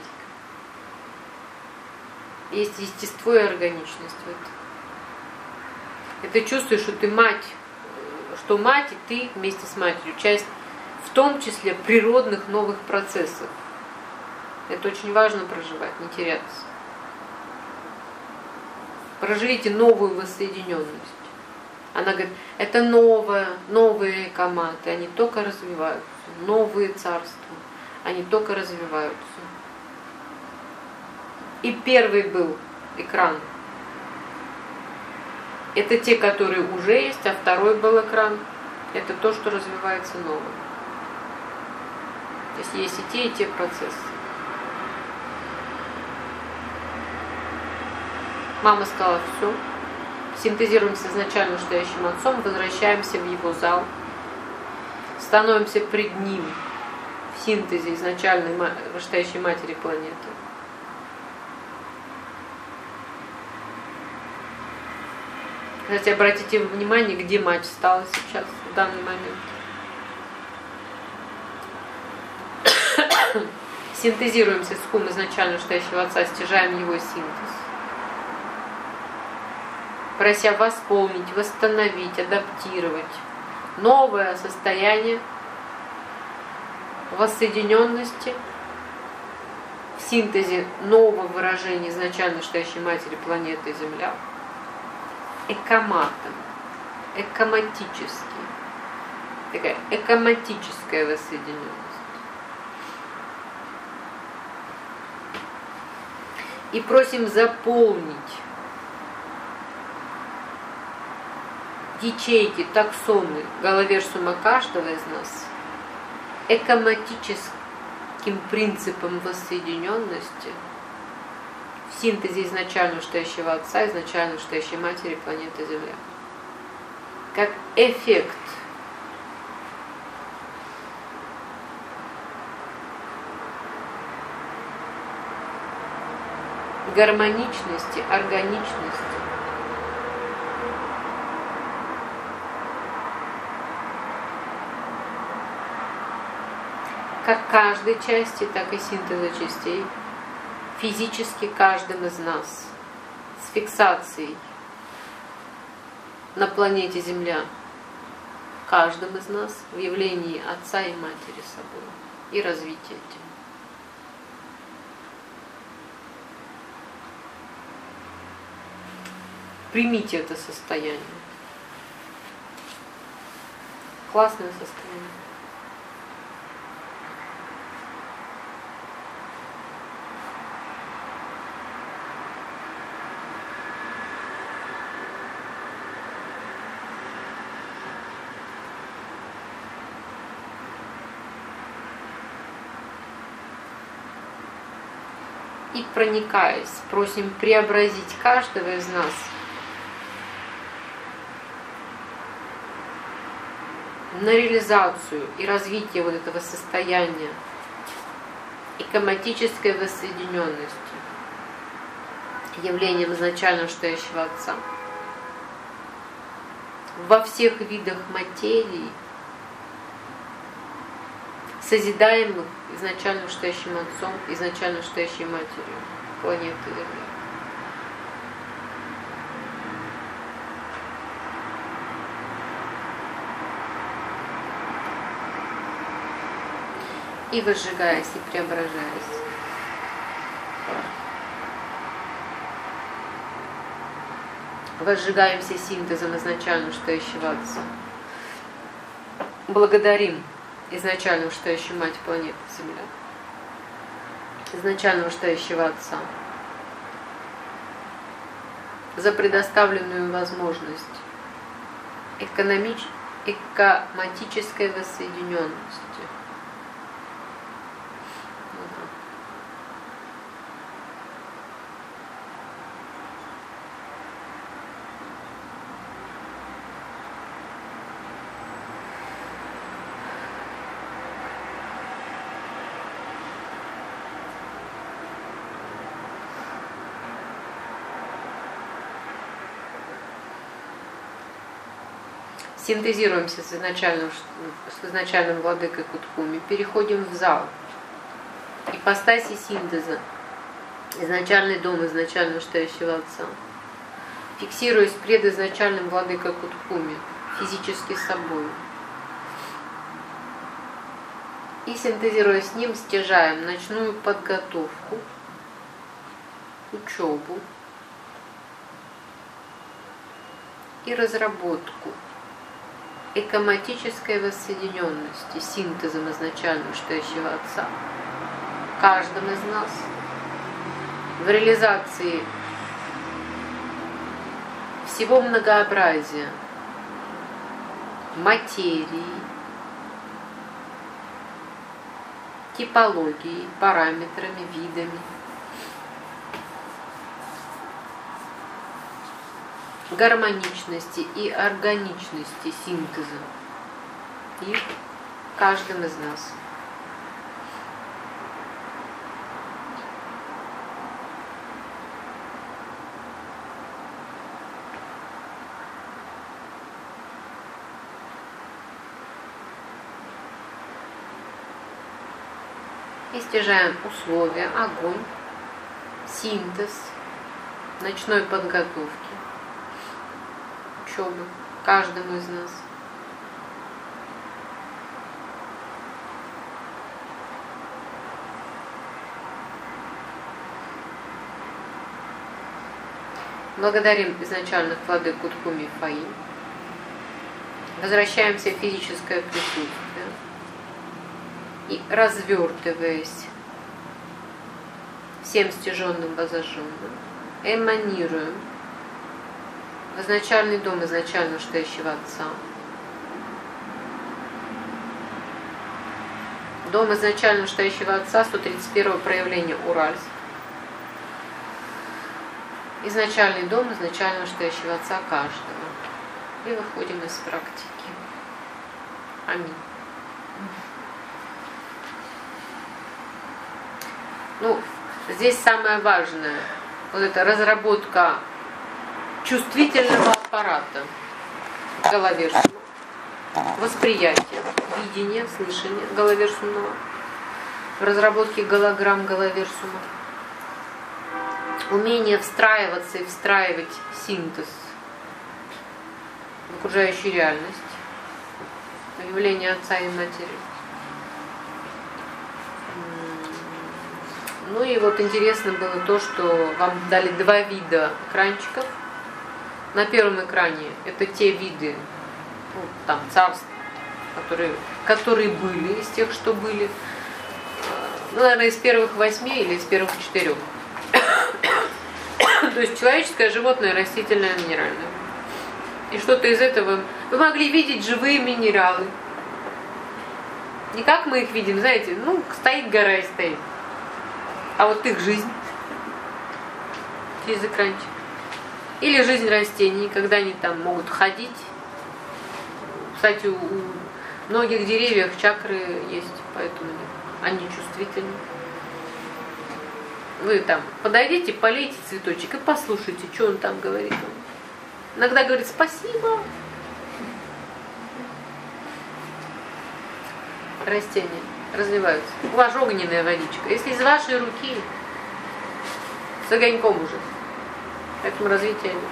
Есть естество и органичность в этом. И ты чувствуешь, что ты мать, что мать и ты вместе с матерью, часть в том числе природных новых процессов. Это очень важно проживать, не теряться. Проживите новую воссоединенность. Она говорит, это новое, новые коматы, они только развиваются. Новые царства, они только развиваются. И первый был экран. Это те, которые уже есть, а второй был экран. Это то, что развивается новое. То есть есть и те, и те процессы. Мама сказала, все, синтезируемся с изначально стоящим отцом, возвращаемся в его зал, становимся пред ним в синтезе изначальной вышестоящей матери планеты. Кстати, обратите внимание, где мать встала сейчас, в данный момент. Синтезируемся с кум изначально стоящего отца, стяжаем его синтез, прося восполнить, восстановить, адаптировать новое состояние воссоединенности в синтезе нового выражения изначально стоящей матери планеты Земля, экоматом, экоматически, такая экоматическая воссоединенность. И просим заполнить ячейки, таксоны головерсума каждого из нас экоматическим принципом воссоединенности в синтезе изначально стоящего отца, изначально стоящей матери планеты Земля. Как эффект гармоничности, органичности, как каждой части, так и синтеза частей, физически каждым из нас, с фиксацией на планете Земля, каждым из нас в явлении Отца и Матери собой и развитии этим. Примите это состояние. Классное состояние. И проникаясь, просим преобразить каждого из нас на реализацию и развитие вот этого состояния экоматической воссоединенности, явлением изначально стоящего Отца. Во всех видах материи, созидаемых изначально стоящим Отцом, изначально стоящей Матерью планеты Земля. И возжигаясь, и преображаясь. Возжигаемся синтезом изначально стоящего Отца. Благодарим изначально стоящую Мать планеты Земля, изначально стоящего Отца, за предоставленную возможность экономич... экоматической воссоединенности, Синтезируемся с изначальным, с изначальным владыкой Кутхуми, переходим в зал. Ипостаси синтеза. Изначальный дом изначально стоящего Отца. Фиксируясь пред изначальным владыкой Кутхуми, физически собой. И синтезируя с ним, стяжаем ночную подготовку, учебу и разработку экоматической воссоединенности синтезом изначального стоящего Отца каждым из нас в реализации всего многообразия материи, типологией, параметрами, видами, гармоничности и органичности синтеза и каждым из нас. И стяжаем условия, огонь, синтез ночной подготовки, учебы каждому из нас. Благодарим изначальных владык Кутхуми и Фаи. Возвращаемся в физическое присутствие. И развертываясь всем стяженным возожженным, эманируем в изначальный дом изначально стоящего Отца. Дом изначально стоящего Отца, сто тридцать первое проявление Уральск. Изначальный дом изначально стоящего Отца каждого. И выходим из практики. Аминь. Ну, здесь самое важное, вот эта разработка чувствительного аппарата головерсума, восприятия, видения, слышания головерсумного, в разработке голограмм головерсума, умение встраиваться и встраивать синтез в окружающую реальность, в явление Отца и Матери. Ну и вот интересно было то, что вам дали два вида экранчиков. На первом экране это те виды, ну, там, царств, которые, которые были, из тех, что были. Ну, наверное, из первых восьми или из первых четырех. То есть человеческое, животное, растительное, минеральное. И что-то из этого... Вы могли видеть живые минералы. Не как мы их видим, знаете, ну, стоит гора и стоит. А вот их жизнь через экранчик. Или жизнь растений, когда они там могут ходить. Кстати, у многих деревьев чакры есть, поэтому они чувствительны. Вы там подойдите, полейте цветочек и послушайте, что он там говорит. Иногда говорит спасибо. Растения развиваются. У вас огненная водичка. Если из вашей руки, с огоньком уже. Поэтому развитие идет.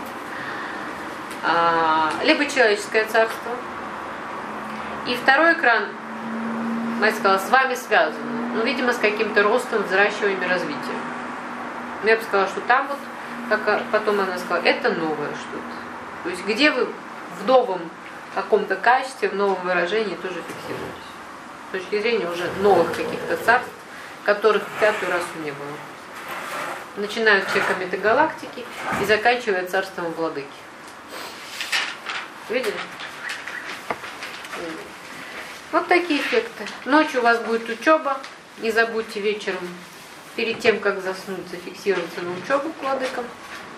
А, либо человеческое царство. И второй экран, мать сказала, с вами связано. Ну, видимо, с каким-то ростом, взращиванием и развитием. Но я бы сказала, что там вот, как потом она сказала, это новое что-то. То есть где вы в новом каком-то качестве, в новом выражении тоже фиксируетесь. С точки зрения уже новых каких-то царств, которых в пятую расу не было. Начиная с человека метагалактики и заканчивая царством владыки. Видели? Вот такие эффекты. Ночью у вас будет учеба. Не забудьте вечером, перед тем, как заснуть, зафиксироваться на учебу к владыкам.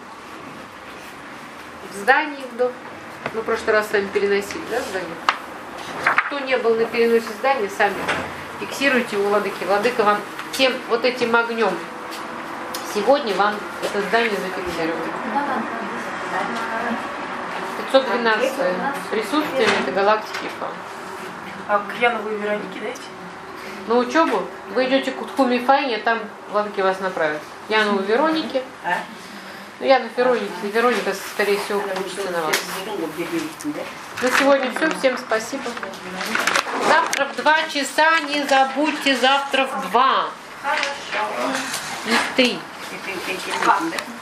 В здании вдох. Мы в прошлый раз с вами переносили, да, здание? Кто не был на переносе здания, сами фиксируйте у владыки. Владыка вам тем вот этим огнем сегодня вам это здание зафиксирует. пятьсот двенадцатое присутствие метагалактики Фа. А к Янову и Веронике дайте? На учебу вы идете к Тхуми Файне, там владыки вас направят. Яну Веронике. А? Ну, Яна Вероника, Вероника, скорее всего, получится на вас. На сегодня все. Всем спасибо. Завтра в два часа, не забудьте, завтра в два. Хорошо. И в три. И ты- ты- ты- ты- да?